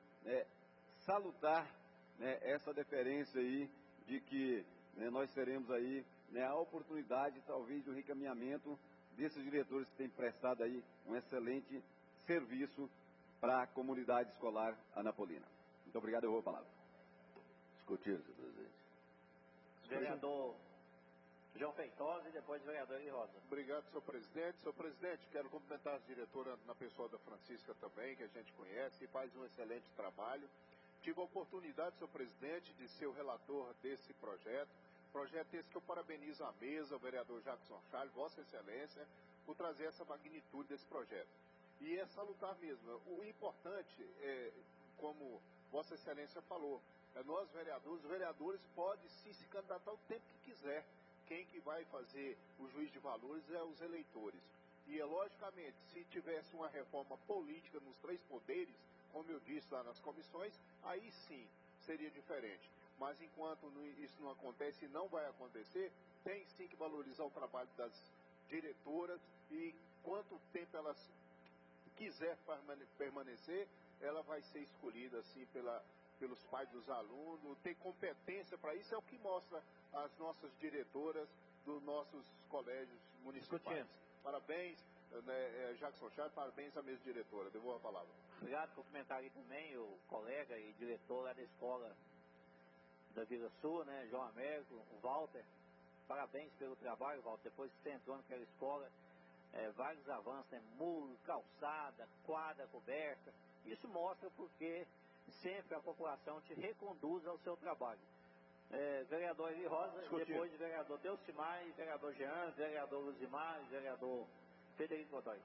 salutar, né, essa deferência aí de que, né, nós teremos aí, né, a oportunidade, talvez, do encaminhamento desses diretores que têm prestado aí um excelente serviço para a comunidade escolar anapolina. Muito obrigado, eu vou a palavra. Discutir, senhor presidente. Vereador João Feitosa e depois o vereador Eli Rosa. Obrigado, senhor presidente. Senhor presidente, quero cumprimentar a diretora na pessoa da Francisca também, que a gente conhece, que faz um excelente trabalho. Tive a oportunidade, senhor presidente, de ser o relator desse projeto. Projeto esse que eu parabenizo a mesa, o vereador Jackson Charles, Vossa Excelência, por trazer essa magnitude desse projeto. E é salutar mesmo. O importante é, como Vossa Excelência falou, nós vereadores, os vereadores podem sim se candidatar o tempo que quiser. Quem que vai fazer o juiz de valores é os eleitores. E, logicamente, se tivesse uma reforma política nos três poderes, como eu disse lá nas comissões, aí sim seria diferente. Mas enquanto isso não acontece e não vai acontecer, tem sim que valorizar o trabalho das diretoras e quanto tempo elas quiser permanecer, ela vai ser escolhida assim pelos pais dos alunos, tem competência para isso, é o que mostra as nossas diretoras dos nossos colégios municipais. Parabéns, né, Jackson Chaves, parabéns à mesa diretora. Devolvo a palavra. Obrigado. Cumprimentar aí também o colega e diretor lá da escola da Vila Sul, né, João Américo, o Walter. Parabéns pelo trabalho, Walter. Depois que você entrou naquela escola, vários avanços, né, muro, calçada, quadra coberta. Isso mostra porque sempre a população te reconduz ao seu trabalho. Vereador Eli Rosa, depois de vereador Delcimar, vereador Jean, vereador Luzimar, vereador Frederico Godoy.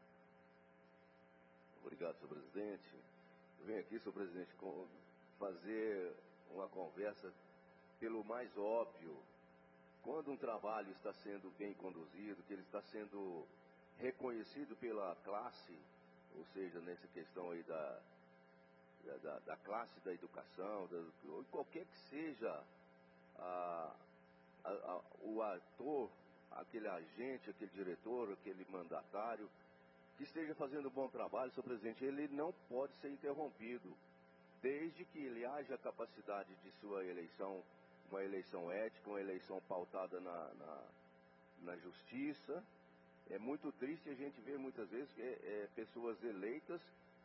Obrigado, senhor presidente. Eu venho aqui, senhor presidente, fazer uma conversa pelo mais óbvio. Quando um trabalho está sendo bem conduzido, que ele está sendo reconhecido pela classe, ou seja, nessa questão aí da classe da educação, qualquer que seja o ator, aquele agente, aquele diretor, aquele mandatário, que esteja fazendo um bom trabalho, senhor presidente, ele não pode ser interrompido, desde que ele haja capacidade de sua eleição, uma eleição ética, uma eleição pautada na justiça. É muito triste a gente ver muitas vezes pessoas eleitas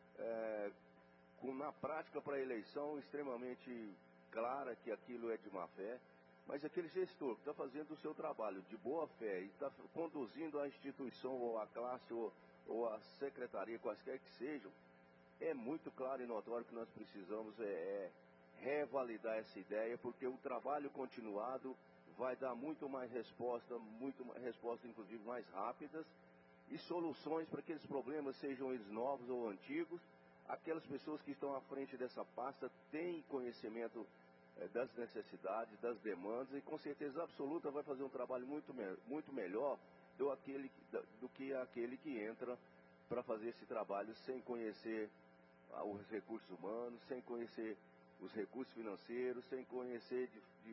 na prática para a eleição extremamente clara que aquilo é de má fé, mas aquele gestor que está fazendo o seu trabalho de boa fé e está conduzindo a instituição ou a classe ou a secretaria, quaisquer que sejam, é muito claro e notório que nós precisamos revalidar essa ideia, porque o trabalho continuado vai dar muito mais resposta inclusive mais rápidas, e soluções para aqueles problemas, sejam eles novos ou antigos. Aquelas pessoas que estão à frente dessa pasta têm conhecimento das necessidades, das demandas, e com certeza absoluta vai fazer um trabalho muito melhor do que aquele que entra para fazer esse trabalho sem conhecer os recursos humanos, sem conhecer os recursos financeiros, sem conhecer,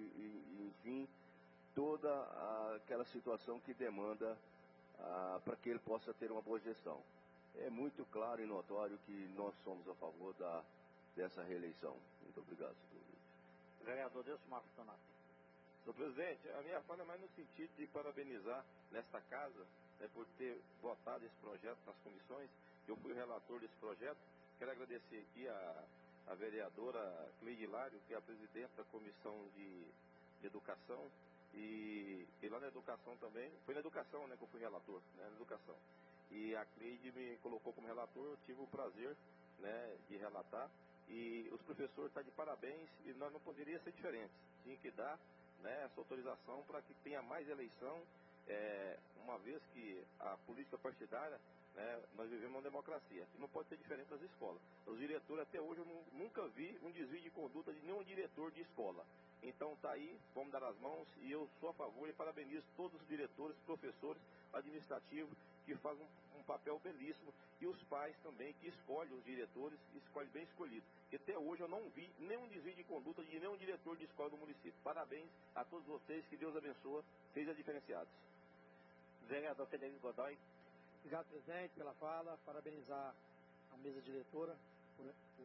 enfim, toda aquela situação que demanda para que ele possa ter uma boa gestão. É muito claro e notório que nós somos a favor dessa reeleição. Muito obrigado, senhor presidente. Vereador Delcimar Fortunato. Senhor presidente, a minha fala é mais no sentido de parabenizar nesta casa por ter votado esse projeto nas comissões. Eu fui o relator desse projeto. Quero agradecer aqui a vereadora Cleide Hilário, que é a presidente da Comissão de Educação, e lá na Educação também, foi na Educação, né, que eu fui relator, né, na Educação. E a Cleide me colocou como relator, eu tive o prazer, né, de relatar, e os professores estão de parabéns, e nós não poderia ser diferente. Tinha que dar, né, essa autorização para que tenha mais eleição, uma vez que a política partidária, né, nós vivemos uma democracia, e não pode ser diferente das escolas. Os diretores, até hoje, eu nunca vi um desvio de conduta de nenhum diretor de escola. Então está aí, vamos dar as mãos, e eu sou a favor e parabenizo todos os diretores, professores, administrativos, que fazem um papel belíssimo, e os pais também, que escolhem os diretores, escolhem bem escolhido. Porque até hoje eu não vi nenhum desvio de conduta de nenhum diretor de escola do município. Parabéns a todos vocês, que Deus abençoe, sejam diferenciados. Vereador Frederico Godoy. Obrigado, presidente, pela fala. Parabenizar a mesa diretora por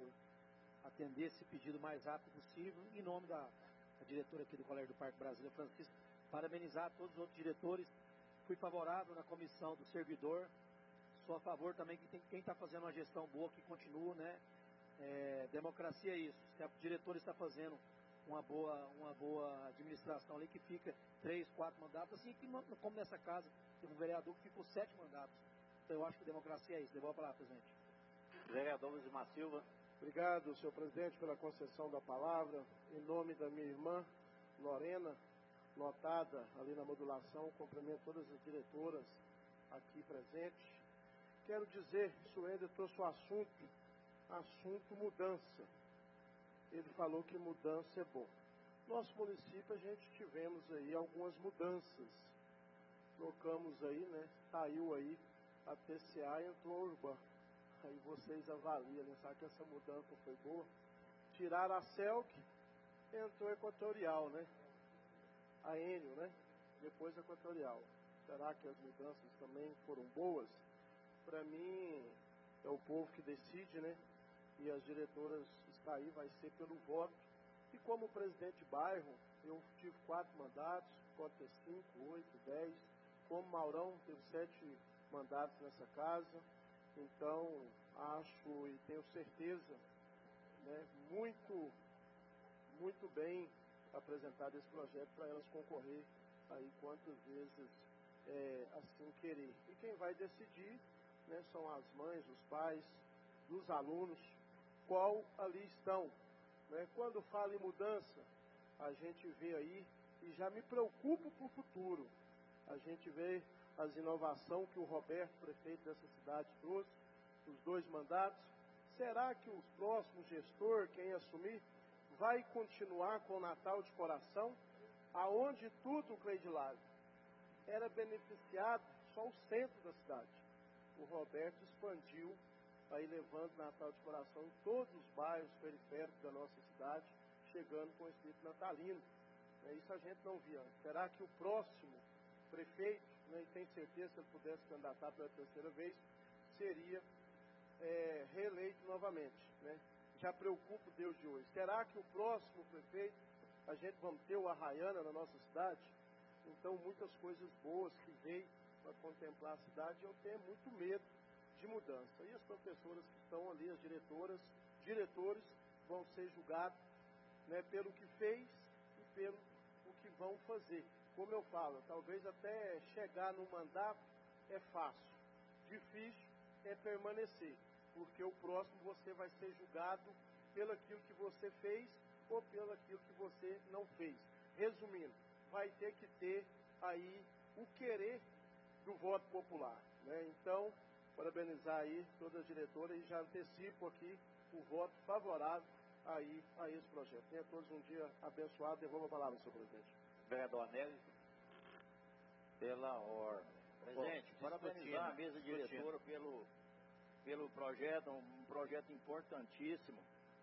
atender esse pedido o mais rápido possível. Em nome da diretora aqui do Colégio do Parque Brasília, Francisco, parabenizar todos os outros diretores. Fui favorável na comissão do servidor. Sou a favor também que quem está fazendo uma gestão boa, que continua, né? Democracia é isso. Se a diretora está fazendo uma boa administração ali, que fica 3, 4 mandatos, assim como nessa casa, teve um vereador que ficou 7 mandatos. Então eu acho que democracia é isso. Devolvo a palavra, presidente. Vereador Luzimar Silva. Obrigado, senhor presidente, pela concessão da palavra. Em nome da minha irmã, Lorena, notada ali na modulação, cumprimento todas as diretoras aqui presentes. Quero dizer, Suênio trouxe o assunto mudança. Ele falou que mudança é bom. Nosso município, a gente tivemos aí algumas mudanças. Trocamos aí, né? Saiu aí a TCA e entrou a Urbana. Aí vocês avaliam, né? Sabe que essa mudança foi boa? Tiraram a CELC, entrou a Equatorial, né? A Enio, né? Depois a Equatorial. Será que as mudanças também foram boas? Para mim, é o povo que decide, né? E as diretoras está aí, vai ser pelo voto. E como presidente de bairro, eu tive 4 mandatos, pode ter 5, 8, 10. Como Maurão, teve 7 mandatos nessa casa. Então, acho e tenho certeza, né, muito bem apresentado esse projeto para elas concorrer aí quantas vezes assim querer. E quem vai decidir, né, são as mães, os pais, dos alunos, qual ali estão. Né? Quando fala em mudança, a gente vê aí, e já me preocupo para o futuro, a gente vê as inovações que o Roberto, prefeito dessa cidade, trouxe, os 2 mandatos. Será que o próximo gestor, quem assumir, vai continuar com o Natal de Coração, aonde tudo, Cleidilário, era beneficiado só o centro da cidade? O Roberto expandiu, aí levando Natal de Coração em todos os bairros periféricos da nossa cidade, chegando com o espírito natalino. Isso a gente não via antes. Será que o próximo prefeito, né, e tenho certeza que ele pudesse candidatar pela 3ª vez, seria reeleito novamente, né? Já preocupa o Deus de hoje. Será que o próximo prefeito, a gente vamos ter o Arraiana na nossa cidade? Então, muitas coisas boas que veio para contemplar a cidade, eu tenho muito medo de mudança. E as professoras que estão ali, as diretores, vão ser julgados, né, pelo que fez e pelo o que vão fazer. Como eu falo, talvez até chegar no mandato é fácil, difícil é permanecer, porque o próximo você vai ser julgado pelo aquilo que você fez ou pelo aquilo que você não fez. Resumindo, vai ter que ter aí o querer do voto popular, né? Então, parabenizar aí todas as diretoras e já antecipo aqui o voto favorável aí a esse projeto. Tenha todos um dia abençoado. Devolvo a palavra, senhor presidente. Vereador Anélio. Pela ordem. Presidente, parabenizar a mesa diretora pelo projeto, um projeto importantíssimo,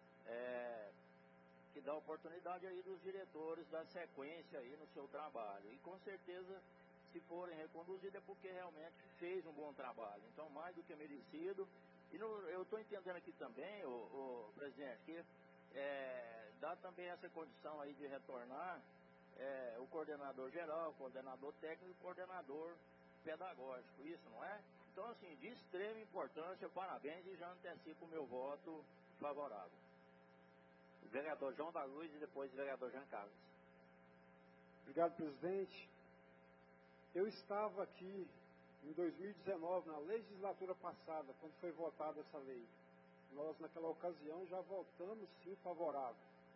que dá oportunidade aí dos diretores dar sequência aí no seu trabalho. E com certeza, se forem reconduzidos, é porque realmente fez um bom trabalho. Então, mais do que merecido. E eu estou entendendo aqui também, presidente, que dá também essa condição aí de retornar o coordenador geral, o coordenador técnico e o coordenador pedagógico, isso, não é? Então, assim, de extrema importância, parabéns e já antecipo o meu voto favorável. Vereador João da Luz e depois vereador Jean Carlos. Obrigado, presidente. Eu estava aqui em 2019, na legislatura passada, quando foi votada essa lei. Nós, naquela ocasião, já votamos, sim, favorável.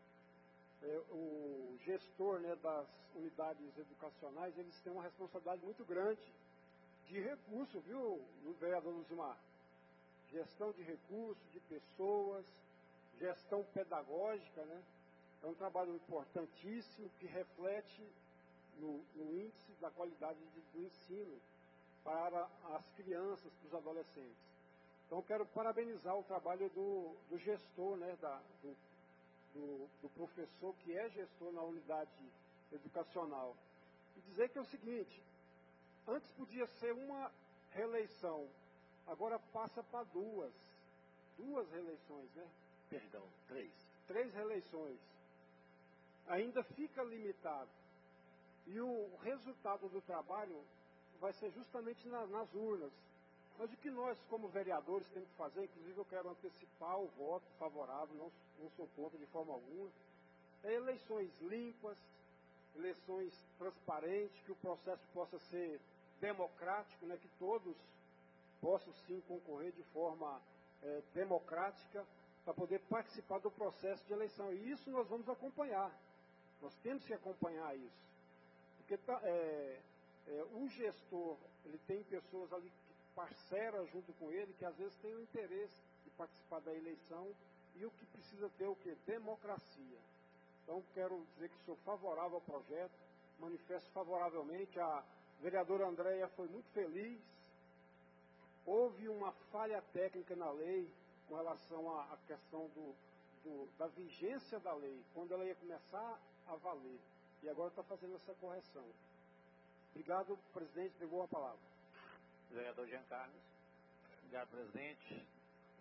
O gestor, né, das unidades educacionais, eles têm uma responsabilidade muito grande de recurso, viu, vereador Luzimar? Gestão de recursos, de pessoas, gestão pedagógica, né? É um trabalho importantíssimo que reflete no índice da qualidade do ensino para as crianças, para os adolescentes. Então, quero parabenizar o trabalho do gestor, né, do professor que é gestor na unidade educacional. E dizer que é o seguinte, antes podia ser uma reeleição, agora passa para duas reeleições, né? Perdão, 3. 3 reeleições. Ainda fica limitado. E o resultado do trabalho vai ser justamente nas urnas. Mas o que nós, como vereadores, temos que fazer, inclusive eu quero antecipar o voto favorável, não sou contra de forma alguma, é eleições limpas, eleições transparentes, que o processo possa ser democrático, né, que todos possam sim concorrer de forma democrática para poder participar do processo de eleição. E isso nós vamos acompanhar. Nós temos que acompanhar isso. Porque o gestor, ele tem pessoas ali parceiras junto com ele, que às vezes têm o interesse de participar da eleição, e o que precisa ter o quê? Democracia. Então, quero dizer que sou favorável ao projeto, manifesto favoravelmente. A vereadora Andréia foi muito feliz. Houve uma falha técnica na lei com relação à questão da vigência da lei, quando ela ia começar a valer. E agora está fazendo essa correção. Obrigado, presidente. Devolvo a palavra. Vereador Jean Carlos. Obrigado, presidente.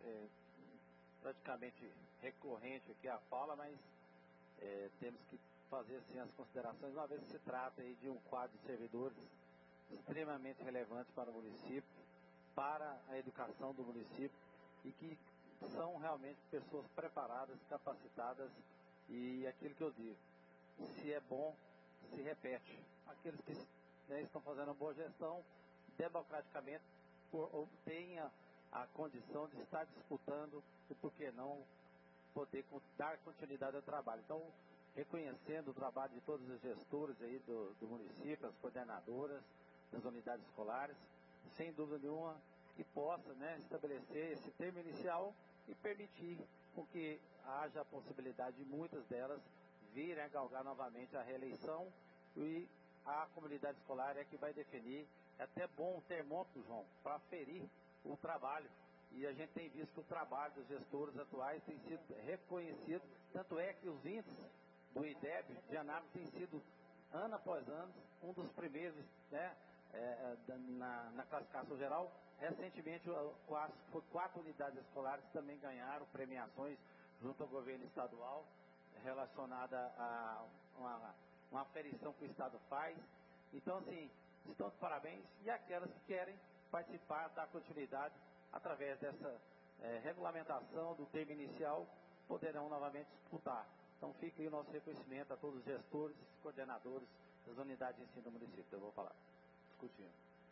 praticamente recorrente aqui a fala, mas temos que fazer assim as considerações, uma vez que se trata aí de um quadro de servidores extremamente relevante para o município, para a educação do município, e que são realmente pessoas preparadas, capacitadas, e aquilo que eu digo, se é bom, se repete. Aqueles que estão fazendo uma boa gestão, democraticamente, tenha a condição de estar disputando e, por que não, poder dar continuidade ao trabalho. Então, reconhecendo o trabalho de todos os gestores aí do município, as coordenadoras das unidades escolares, sem dúvida nenhuma, que possa, né, estabelecer esse termo inicial e permitir com que haja a possibilidade de muitas delas virem a galgar novamente a reeleição, e a comunidade escolar é que vai definir. É até bom o termômetro, João, para aferir o trabalho. E a gente tem visto que o trabalho dos gestores atuais tem sido reconhecido, tanto é que os índices do IDEB de Anápolis têm sido, ano após ano, um dos primeiros, né, na classificação geral. Recentemente, 4 unidades escolares também ganharam premiações junto ao governo estadual, relacionada a uma aferição que o Estado faz. Então, assim, estão de parabéns, e aquelas que querem participar, dar continuidade através dessa regulamentação do termo inicial, poderão novamente disputar. Então, fica aí o nosso reconhecimento a todos os gestores, coordenadores das unidades de ensino do município. Eu vou falar. Discutindo,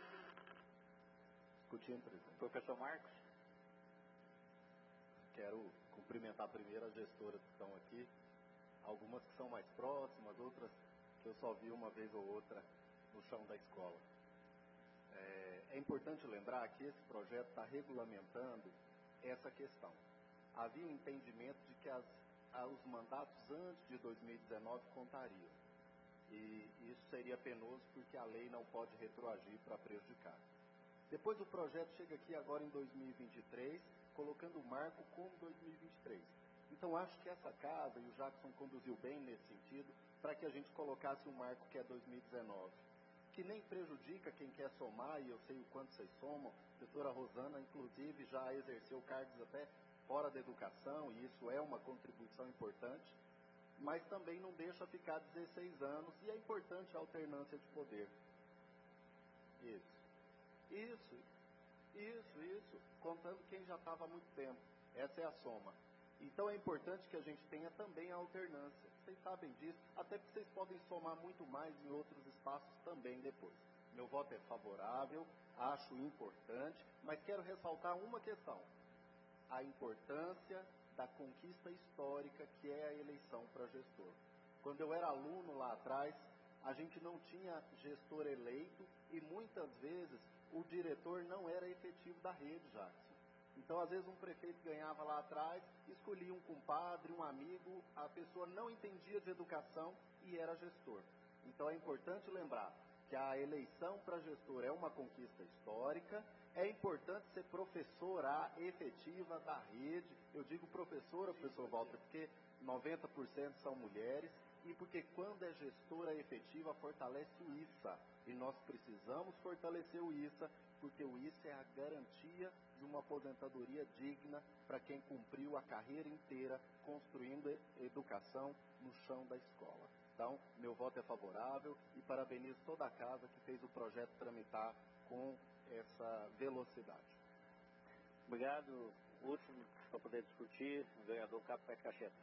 presidente. Professor Marcos. Quero cumprimentar primeiro as gestoras que estão aqui, algumas que são mais próximas, outras que eu só vi uma vez ou outra no chão da escola. É importante lembrar que esse projeto está regulamentando essa questão. Havia um entendimento de que os mandatos antes de 2019 contariam. E isso seria penoso porque a lei não pode retroagir para prejudicar. Depois o projeto chega aqui agora em 2023, colocando o marco como 2023. Então acho que essa casa, e o Jackson conduziu bem nesse sentido, para que a gente colocasse um marco que é 2019. Que nem prejudica quem quer somar, e eu sei o quanto vocês somam. A professora Rosana, inclusive, já exerceu cargos até fora da educação, e isso é uma contribuição importante, mas também não deixa ficar 16 anos, e é importante a alternância de poder. Isso, contando quem já estava há muito tempo. Essa é a soma. Então é importante que a gente tenha também a alternância. Vocês sabem disso, até porque vocês podem somar muito mais em outros espaços também depois. Meu voto é favorável, acho importante, mas quero ressaltar uma questão. A importância da conquista histórica que é a eleição para gestor. Quando eu era aluno lá atrás, a gente não tinha gestor eleito e muitas vezes o diretor não era efetivo da rede, Jackson. Então, às vezes, um prefeito ganhava lá atrás, escolhia um compadre, um amigo, a pessoa não entendia de educação e era gestor. Então, é importante lembrar que a eleição para gestor é uma conquista histórica, é importante ser professora efetiva da rede. Eu digo professora, professor Walter, porque 90% são mulheres, e porque quando é gestora efetiva, fortalece o ISA. E nós precisamos fortalecer o ISA, porque o ISA é a garantia de uma aposentadoria digna para quem cumpriu a carreira inteira construindo educação no chão da escola. Então, meu voto é favorável e parabenizo toda a casa que fez o projeto tramitar com essa velocidade. Obrigado. Último, para poder discutir, o vereador Capitão Cacheta.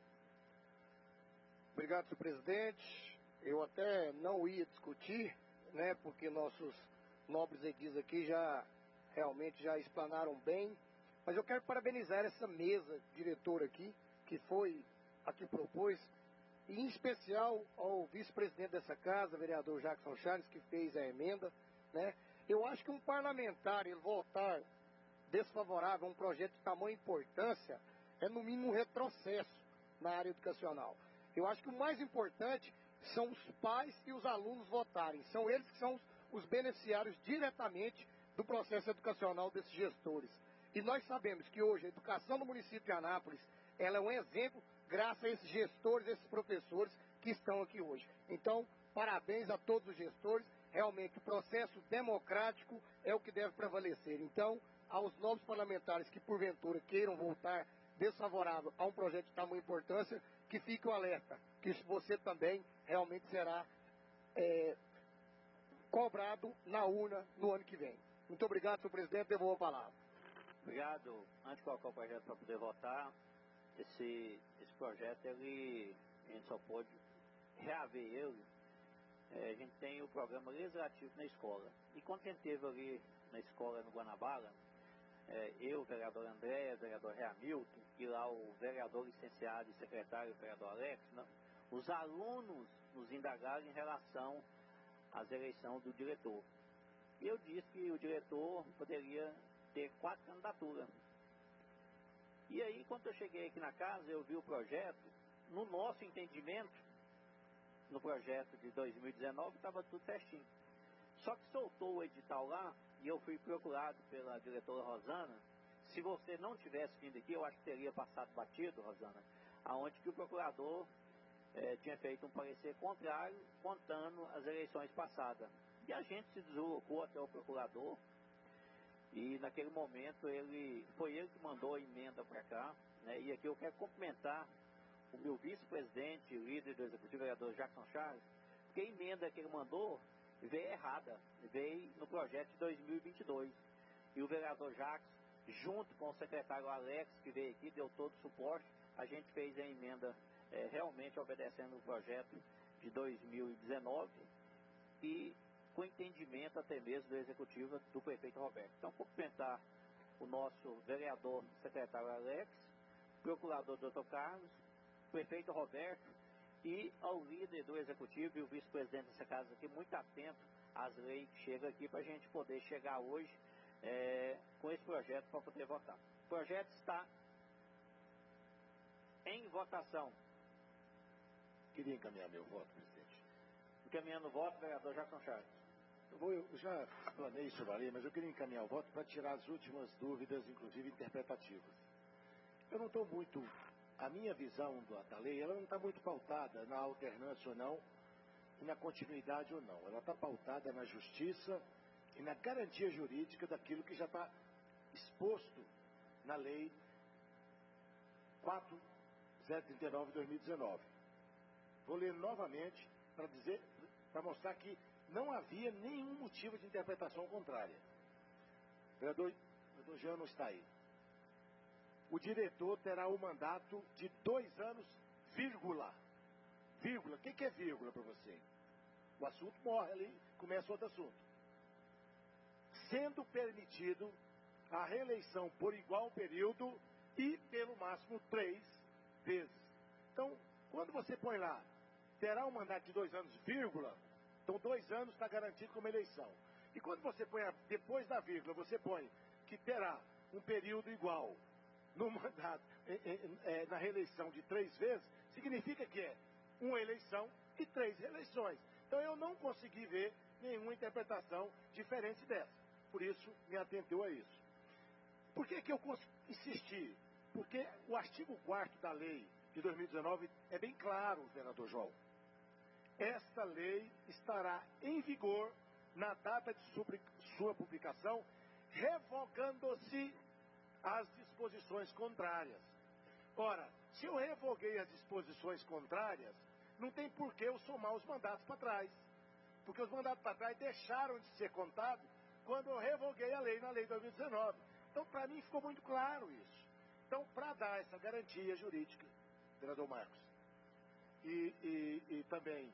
Obrigado, senhor presidente. Eu até não ia discutir, né, porque nossos nobres edis aqui realmente já explanaram bem, mas eu quero parabenizar essa mesa diretora aqui, que foi a que propôs, e em especial ao vice-presidente dessa casa, vereador Jackson Charles, que fez a emenda, né. Eu acho que um parlamentar, ele votar desfavorável a um projeto de tamanha importância, é no mínimo um retrocesso na área educacional. Eu acho que o mais importante são os pais e os alunos votarem. São eles que são os beneficiários diretamente do processo educacional desses gestores. E nós sabemos que hoje a educação no município de Anápolis, ela é um exemplo graças a esses gestores, esses professores que estão aqui hoje. Então, parabéns a todos os gestores. Realmente, o processo democrático é o que deve prevalecer. Então, aos novos parlamentares que porventura queiram voltar desfavorável a um projeto de tamanha importância, que fique o alerta, que você também realmente será cobrado na urna no ano que vem. Muito obrigado, senhor presidente, devolvo a palavra. Obrigado. Antes de colocar o projeto para poder votar, esse projeto, a gente só pode reaver ele. A gente tem o programa legislativo na escola. E quando a gente teve ali na escola no Guanabara, eu, o vereador André, o vereador Hamilton, e lá o vereador licenciado e secretário, o vereador Alex, os alunos nos indagaram em relação às eleições do diretor. E eu disse que o diretor poderia ter 4 candidaturas. E aí, quando eu cheguei aqui na casa, eu vi o projeto, no nosso entendimento, no projeto de 2019, estava tudo certinho. Só que soltou o edital lá, e eu fui procurado pela diretora Rosana. Se você não tivesse vindo aqui, eu acho que teria passado batido, Rosana, aonde que o procurador tinha feito um parecer contrário, contando as eleições passadas. E a gente se deslocou até o procurador, e naquele momento foi ele que mandou a emenda para cá, né? E aqui eu quero cumprimentar o meu vice-presidente, líder do executivo, vereador Jackson Charles, porque a emenda que ele mandou veio errada, veio no projeto de 2022. E o vereador Jackson, junto com o secretário Alex, que veio aqui, deu todo o suporte, a gente fez a emenda realmente obedecendo o projeto de 2019 e com entendimento até mesmo do executivo do prefeito Roberto. Então, cumprimentar o nosso vereador secretário Alex, procurador Dr. Carlos, prefeito Roberto e ao líder do executivo e o vice-presidente dessa casa aqui, muito atento às leis que chegam aqui para a gente poder chegar hoje com esse projeto para poder votar. O projeto está em votação. Queria encaminhar meu voto, presidente. Encaminhando o voto, vereador Jackson Charles. Eu já explanei isso ali, mas eu queria encaminhar o voto para tirar as últimas dúvidas, inclusive interpretativas. Eu não estou muito... A minha visão da lei, ela não está muito pautada na alternância ou não, e na continuidade ou não. Ela está pautada na justiça e na garantia jurídica daquilo que já está exposto na lei 4039 de 2019. Vou ler novamente para mostrar que não havia nenhum motivo de interpretação contrária. O vereador Jean não está aí. O diretor terá o mandato de 2 anos, vírgula. Vírgula. O que é vírgula para você? O assunto morre ali, começa outro assunto. Sendo permitido a reeleição por igual período e pelo máximo 3 vezes. Então, quando você põe lá, terá um mandato de 2 anos, vírgula, então 2 anos está garantido como eleição. E quando você põe, depois da vírgula, você põe que terá um período igual no mandato, na reeleição de 3 vezes, significa que é uma eleição e 3 reeleições. Então eu não consegui ver nenhuma interpretação diferente dessa. Por isso, me atentou a isso. Por que eu insisti? Porque o artigo 4º da lei de 2019 é bem claro, vereador João. Esta lei estará em vigor na data de sua publicação, revogando-se as disposições contrárias. Ora, se eu revoguei as disposições contrárias, não tem por que eu somar os mandatos para trás. Porque os mandatos para trás deixaram de ser contados quando eu revoguei a lei na lei de 2019. Então, para mim, ficou muito claro isso. Então, para dar essa garantia jurídica, vereador Marcos, e também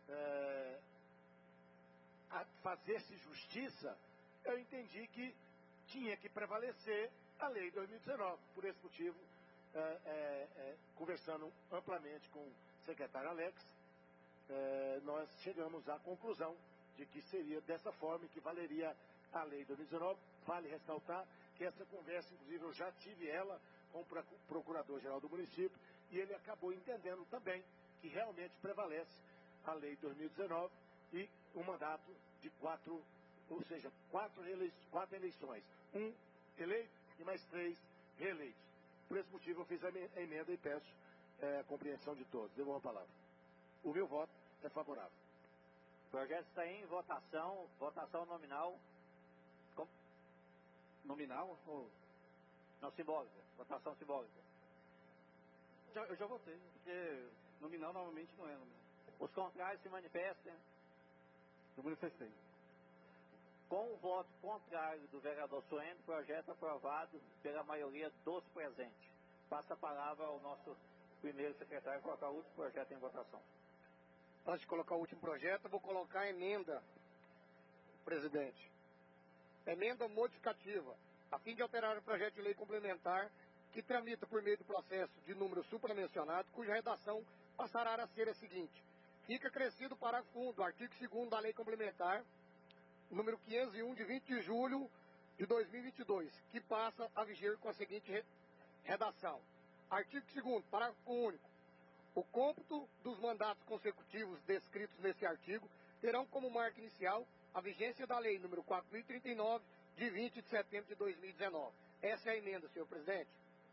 fazer-se justiça, eu entendi que tinha que prevalecer a lei de 2019. Por esse motivo, conversando amplamente com o secretário Alex, nós chegamos à conclusão de que seria dessa forma que valeria a lei de 2019. Vale ressaltar que essa conversa, inclusive, eu já tive ela com o procurador-geral do município, e ele acabou entendendo também que realmente prevalece a lei de 2019 e um mandato de 4, ou seja, 4 eleições. 1 eleito e mais 3 reeleitos. Por esse motivo eu fiz a emenda e peço a compreensão de todos. Devolvo a palavra. O meu voto é favorável. O projeto está em votação nominal. Nominal ou... Não, simbólica. Votação simbólica. Eu já votei, porque nominal normalmente não é nominal. Os contrários se manifestem. Eu manifestei. Com o voto contrário do vereador Suene, projeto aprovado pela maioria dos presentes. Passa a palavra ao nosso primeiro secretário colocar o último projeto em votação. Antes de colocar o último projeto, eu vou colocar a emenda, presidente. Emenda modificativa, a fim de alterar o projeto de lei complementar que tramita por meio do processo de número supramencionado, cuja redação passará a ser a seguinte. Fica acrescido o parágrafo 1 do artigo 2º da lei complementar, número 501, de 20 de julho de 2022, que passa a viger com a seguinte redação. Artigo 2º, parágrafo único. O cômputo dos mandatos consecutivos descritos nesse artigo terão como marca inicial a vigência da lei número 4.039, de 20 de setembro de 2019. Essa é a emenda, senhor presidente.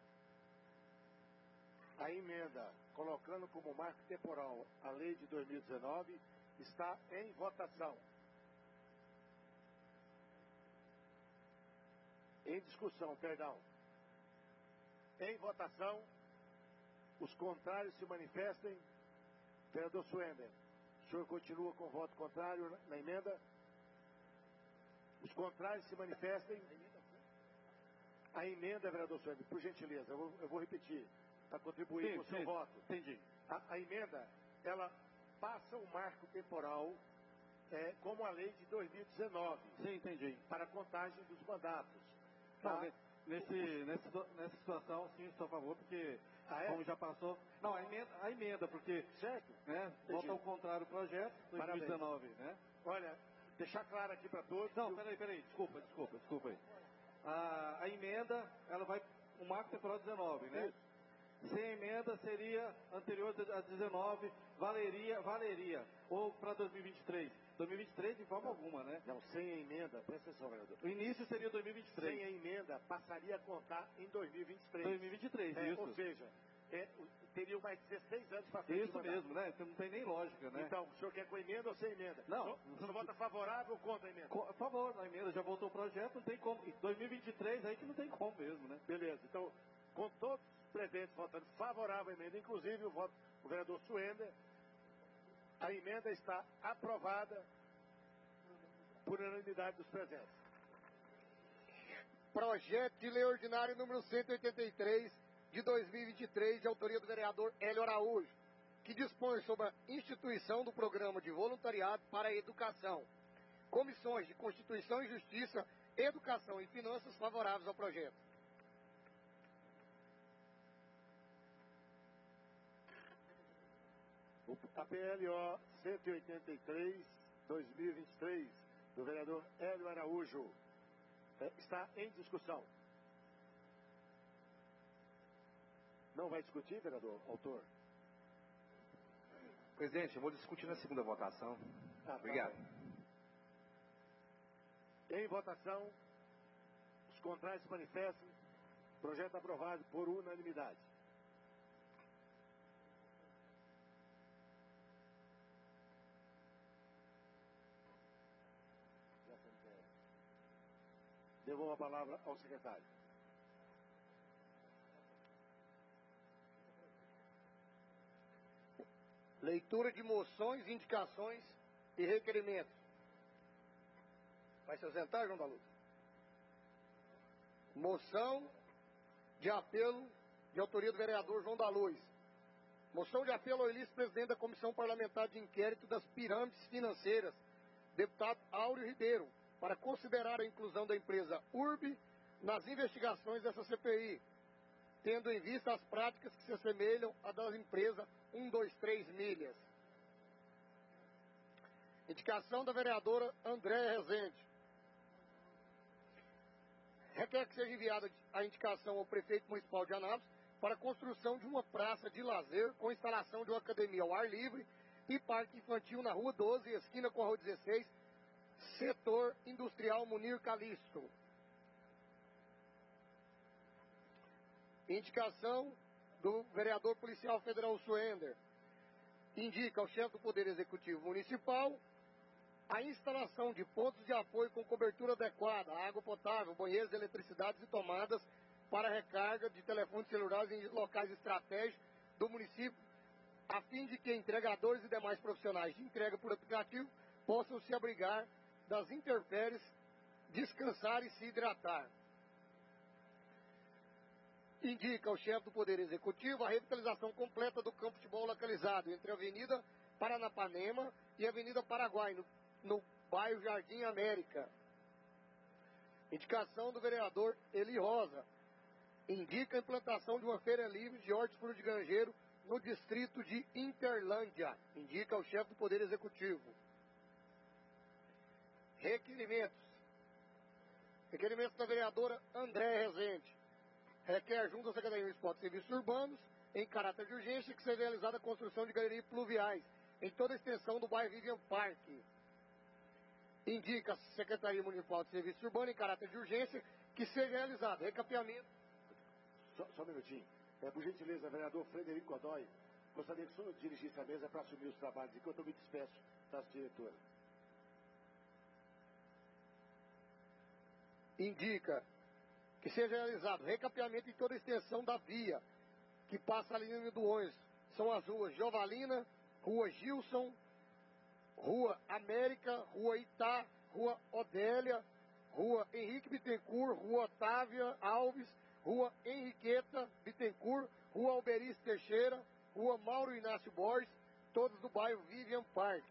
A emenda, colocando como marco temporal a lei de 2019, está em votação. Em discussão, perdão. Em votação, os contrários se manifestem. Vereador Suender, o senhor continua com voto contrário na emenda? Os contrários se manifestem. A emenda, vereador Suender, por gentileza, eu vou repetir, para contribuir com o seu voto. Entendi. A emenda, ela passa o marco temporal como a lei de 2019. Sim, entendi. Para a contagem dos mandatos. Tá? Nessa situação, sim, estou a favor, porque como já passou... Não, a emenda, porque... Certo. Né, vota ao contrário o projeto, 2019, né? Olha, deixar claro aqui para todos... Não, peraí, desculpa aí. A emenda, ela vai... O marco temporal 19, né? Isso. Sem emenda seria anterior a 19, valeria. Ou para 2023. 2023 de forma alguma, né? Não, sem a emenda, presta atenção, vereador. O início seria 2023. Sem a emenda, passaria a contar em 2023. 2023, isso. Ou seja, teriam mais 16 anos para frente. Isso mesmo, né? Então não tem nem lógica, né? Então, o senhor quer com emenda ou sem emenda? Não. O senhor vota favorável ou contra a emenda? A favor da emenda, já votou o projeto, não tem como. 2023 aí que não tem como mesmo, né? Beleza, então, com todos os presentes votando favorável à emenda, inclusive o vereador Suender, a emenda está aprovada por unanimidade dos presentes. Projeto de lei ordinário número 183 de 2023, de autoria do vereador Hélio Araújo, que dispõe sobre a instituição do programa de voluntariado para a educação. Comissões de Constituição e Justiça, Educação e Finanças favoráveis ao projeto. A PLO 183, 2023, do vereador Hélio Araújo, está em discussão. Não vai discutir, vereador, autor? Presidente, eu vou discutir na segunda votação. Obrigado. Em votação, os contrários se manifestam. Projeto aprovado por unanimidade. Devolvo a palavra ao secretário. Leitura de moções, indicações e requerimentos. Vai se ausentar, João da Luz? Moção de apelo de autoria do vereador João da Luz. Moção de apelo ao ilícito presidente da Comissão Parlamentar de Inquérito das Pirâmides Financeiras, deputado Áureo Ribeiro, para considerar a inclusão da empresa URB nas investigações dessa CPI, tendo em vista as práticas que se assemelham à das empresas 123 Milhas. Indicação da vereadora Andréa Rezende. Requer que seja enviada a indicação ao prefeito municipal de Anápolis para a construção de uma praça de lazer com instalação de uma academia ao ar livre e parque infantil na Rua 12, esquina com a Rua 16, setor industrial Munir Calixto. Indicação do vereador policial federal Suender. Indica ao chefe do Poder Executivo Municipal a instalação de pontos de apoio com cobertura adequada, água potável, banheiros, eletricidades e tomadas para recarga de telefones celulares em locais estratégicos do município, a fim de que entregadores e demais profissionais de entrega por aplicativo possam se abrigar das intempéries, descansar e se hidratar. Indica o chefe do Poder Executivo a revitalização completa do campo de futebol localizado entre a Avenida Paranapanema e a Avenida Paraguai, no bairro Jardim América. Indicação do vereador Eli Rosa. Indica a implantação de uma feira livre de hortifruti de granjeiro no distrito de Interlândia. Indica o chefe do Poder Executivo. Requerimentos. Requerimentos da vereadora André Rezende. Requer junto à Secretaria de Esporte e Serviços Urbanos, em caráter de urgência, que seja realizada a construção de galerias pluviais em toda a extensão do bairro Vivian Park. Indica a Secretaria Municipal de Serviços Urbanos, em caráter de urgência, que seja realizado recapeamento. Só um minutinho. Por gentileza, vereador Frederico Godoy, gostaria que o senhor dirigisse a mesa para assumir os trabalhos, enquanto eu me despeço das diretoras. Indica que seja realizado recapeamento em toda a extensão da via que passa a linha do ônibus. São as ruas Jovalina, Rua Gilson, Rua América, Rua Itá, Rua Odélia, Rua Henrique Bittencourt, Rua Otávia Alves, Rua Henriqueta Bittencourt, Rua Alberice Teixeira, Rua Mauro Inácio Borges, todos do bairro Vivian Park.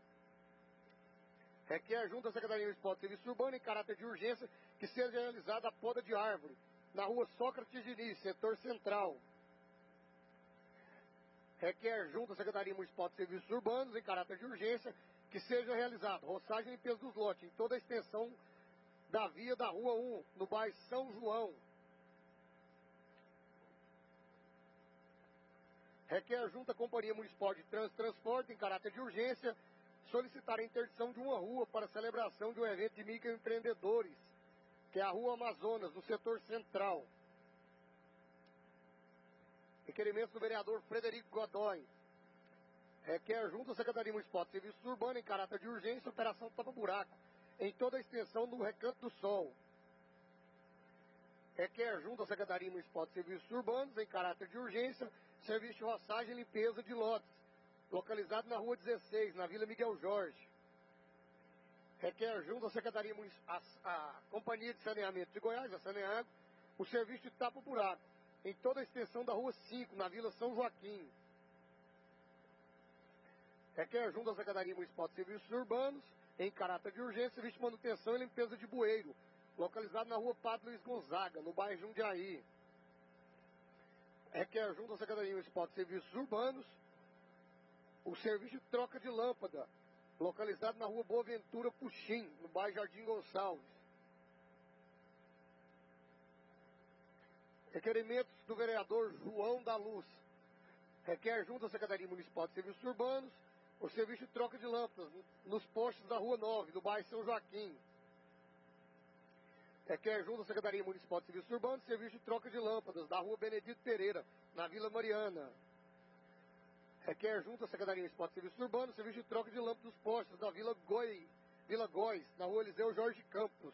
Requer junto à Secretaria de Esporte e Serviços Urbanos, em caráter de urgência, que seja realizada a poda de árvore na rua Sócrates Diniz, setor central. Requer junto à Secretaria Municipal de Serviços Urbanos, em caráter de urgência, que seja realizada roçagem e limpeza dos lotes em toda a extensão da via da Rua 1, no bairro São João. Requer junto à Companhia Municipal de Trânsito e Transporte, em caráter de urgência, solicitar a interdição de uma rua para a celebração de um evento de microempreendedores, que é a Rua Amazonas, no setor central. Requerimentos do vereador Frederico Godoy. Requer junto à Secretaria Municipal de Serviços Urbanos, em caráter de urgência, operação tapa-buraco em toda a extensão do Recanto do Sol. Requer junto à Secretaria Municipal de Serviços Urbanos, em caráter de urgência, serviço de roçagem e limpeza de lotes, localizado na Rua 16, na Vila Miguel Jorge. Requer junto à Secretaria Municipal, a Companhia de Saneamento de Goiás, a Saneago, o serviço de tapa-buraco em toda a extensão da Rua 5, na Vila São Joaquim. Requer junto à Secretaria Municipal de Serviços Urbanos, em caráter de urgência, serviço de manutenção e limpeza de bueiro, localizado na Rua Padre Luiz Gonzaga, no bairro Jundiaí. Requer junto à Secretaria Municipal de Serviços Urbanos, o serviço de troca de lâmpada, localizado na Rua Boa Ventura Puxim, no bairro Jardim Gonçalves. Requerimentos do vereador João da Luz. Requer junto à Secretaria Municipal de Serviços Urbanos o serviço de troca de lâmpadas nos postes da Rua 9, do bairro São Joaquim. Requer junto à Secretaria Municipal de Serviços Urbanos o serviço de troca de lâmpadas da Rua Benedito Pereira, na Vila Mariana. Requer junto à Secretaria Municipal de Serviços Urbanos o serviço de troca de lâmpadas dos postes da Vila Góis, na Rua Eliseu Jorge Campos.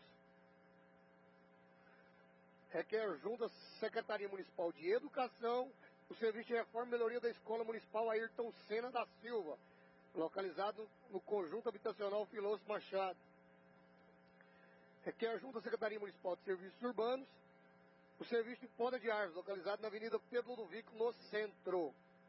Requer junto à Secretaria Municipal de Educação o serviço de reforma e melhoria da Escola Municipal Ayrton Senna da Silva, localizado no Conjunto Habitacional Filósofo Machado. Requer junto à Secretaria Municipal de Serviços Urbanos o serviço de poda de árvores, localizado na Avenida Pedro Ludovico, no centro.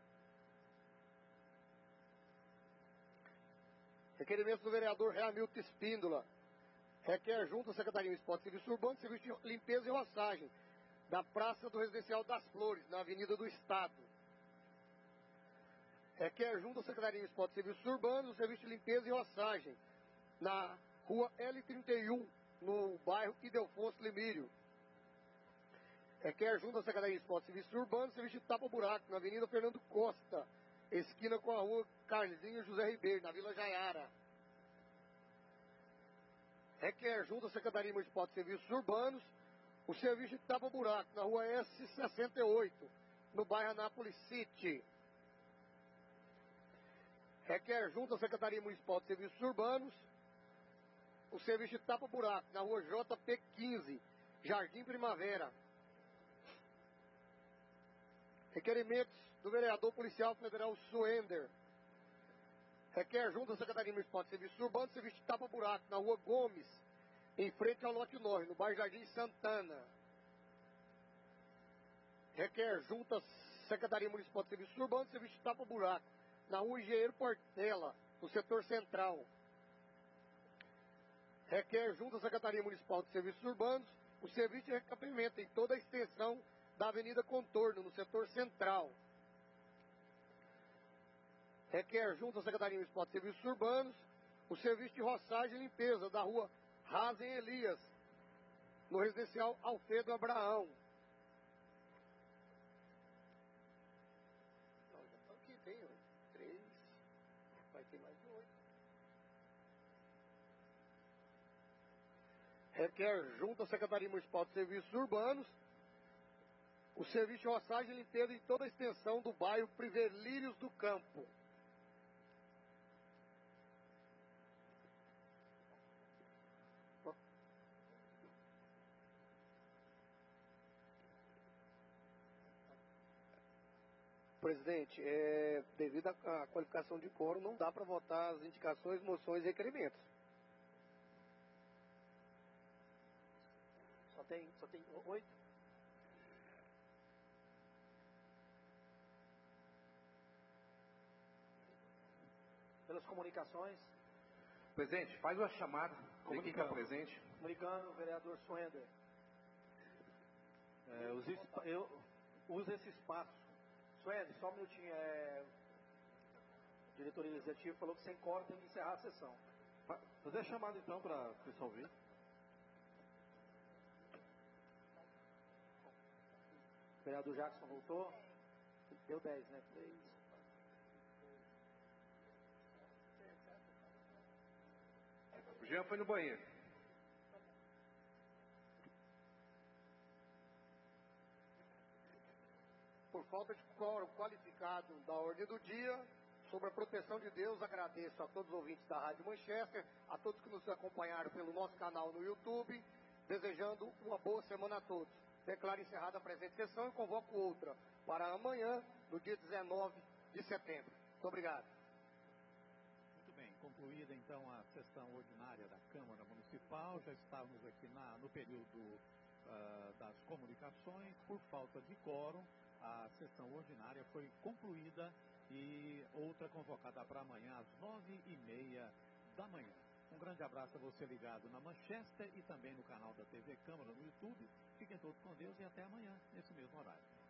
Requerimentos do vereador Reamilton Espíndola. Requer junto à Secretaria Municipal de Serviços Urbanos serviço de limpeza e roçagem da Praça do Residencial das Flores, na Avenida do Estado. Requer junto à Secretaria Municipal de Serviços Urbanos o serviço de limpeza e roçagem na Rua L31, no bairro Idelfonso Limírio. Requer junto à Secretaria Municipal de Serviços Urbanos o serviço de tapa-buraco na Avenida Fernando Costa, esquina com a Rua Carlinho José Ribeiro, na Vila Jaiara. Requer junto à Secretaria Municipal de Serviços Urbanos o serviço de tapa-buraco na Rua S68, no bairro Anápolis City. Requer junto à Secretaria Municipal de Serviços Urbanos o serviço de tapa-buraco na rua JP 15, Jardim Primavera. Requerimentos do vereador policial federal Suender. Requer junto à Secretaria Municipal de Serviços Urbanos, serviço de tapa-buraco na rua Gomes, em frente ao lote 9, no bairro Jardim Santana. Requer junto à Secretaria Municipal de Serviços Urbanos, serviço de tapa-buraco na rua Engenheiro Portela, no setor central. Requer junto à Secretaria Municipal de Serviços Urbanos o serviço de recapeamento em toda a extensão da Avenida Contorno, no setor central. Requer junto à Secretaria Municipal de Serviços Urbanos o serviço de roçagem e limpeza da rua Razen Elias, no residencial Alfredo Abraão. Aqui tem 3, vai ter mais de 8. Requer junto à Secretaria Municipal de Serviços Urbanos o serviço de roçagem e limpeza em toda a extensão do bairro Privelírios do Campo. Presidente, devido à qualificação de quórum, não dá para votar as indicações, moções e requerimentos. Só tem 8? Pelas comunicações. Presidente, faz uma chamada. Quem está presente? Comunicando, vereador Suender. Use esse espaço. Suender, só um minutinho. O diretor legislativo falou que sem quórum tem que encerrar a sessão. Fazer a chamada então para o pessoal ouvir. O vereador Jackson voltou. Deu 10, né? 3. O Jean foi no banheiro. Por falta de quórum qualificado da ordem do dia, sobre a proteção de Deus, agradeço a todos os ouvintes da Rádio Manchester, a todos que nos acompanharam pelo nosso canal no YouTube, desejando uma boa semana a todos. Declaro encerrada a presente sessão e convoco outra para amanhã, no dia 19 de setembro. Muito obrigado. Muito bem, concluída então a sessão ordinária da Câmara Municipal, já estávamos aqui no período das comunicações. Por falta de quórum, a sessão ordinária foi concluída e outra convocada para amanhã às 9h30 da manhã. Um grande abraço a você ligado na Manchester e também no canal da TV Câmara no YouTube. Fiquem todos com Deus e até amanhã, nesse mesmo horário.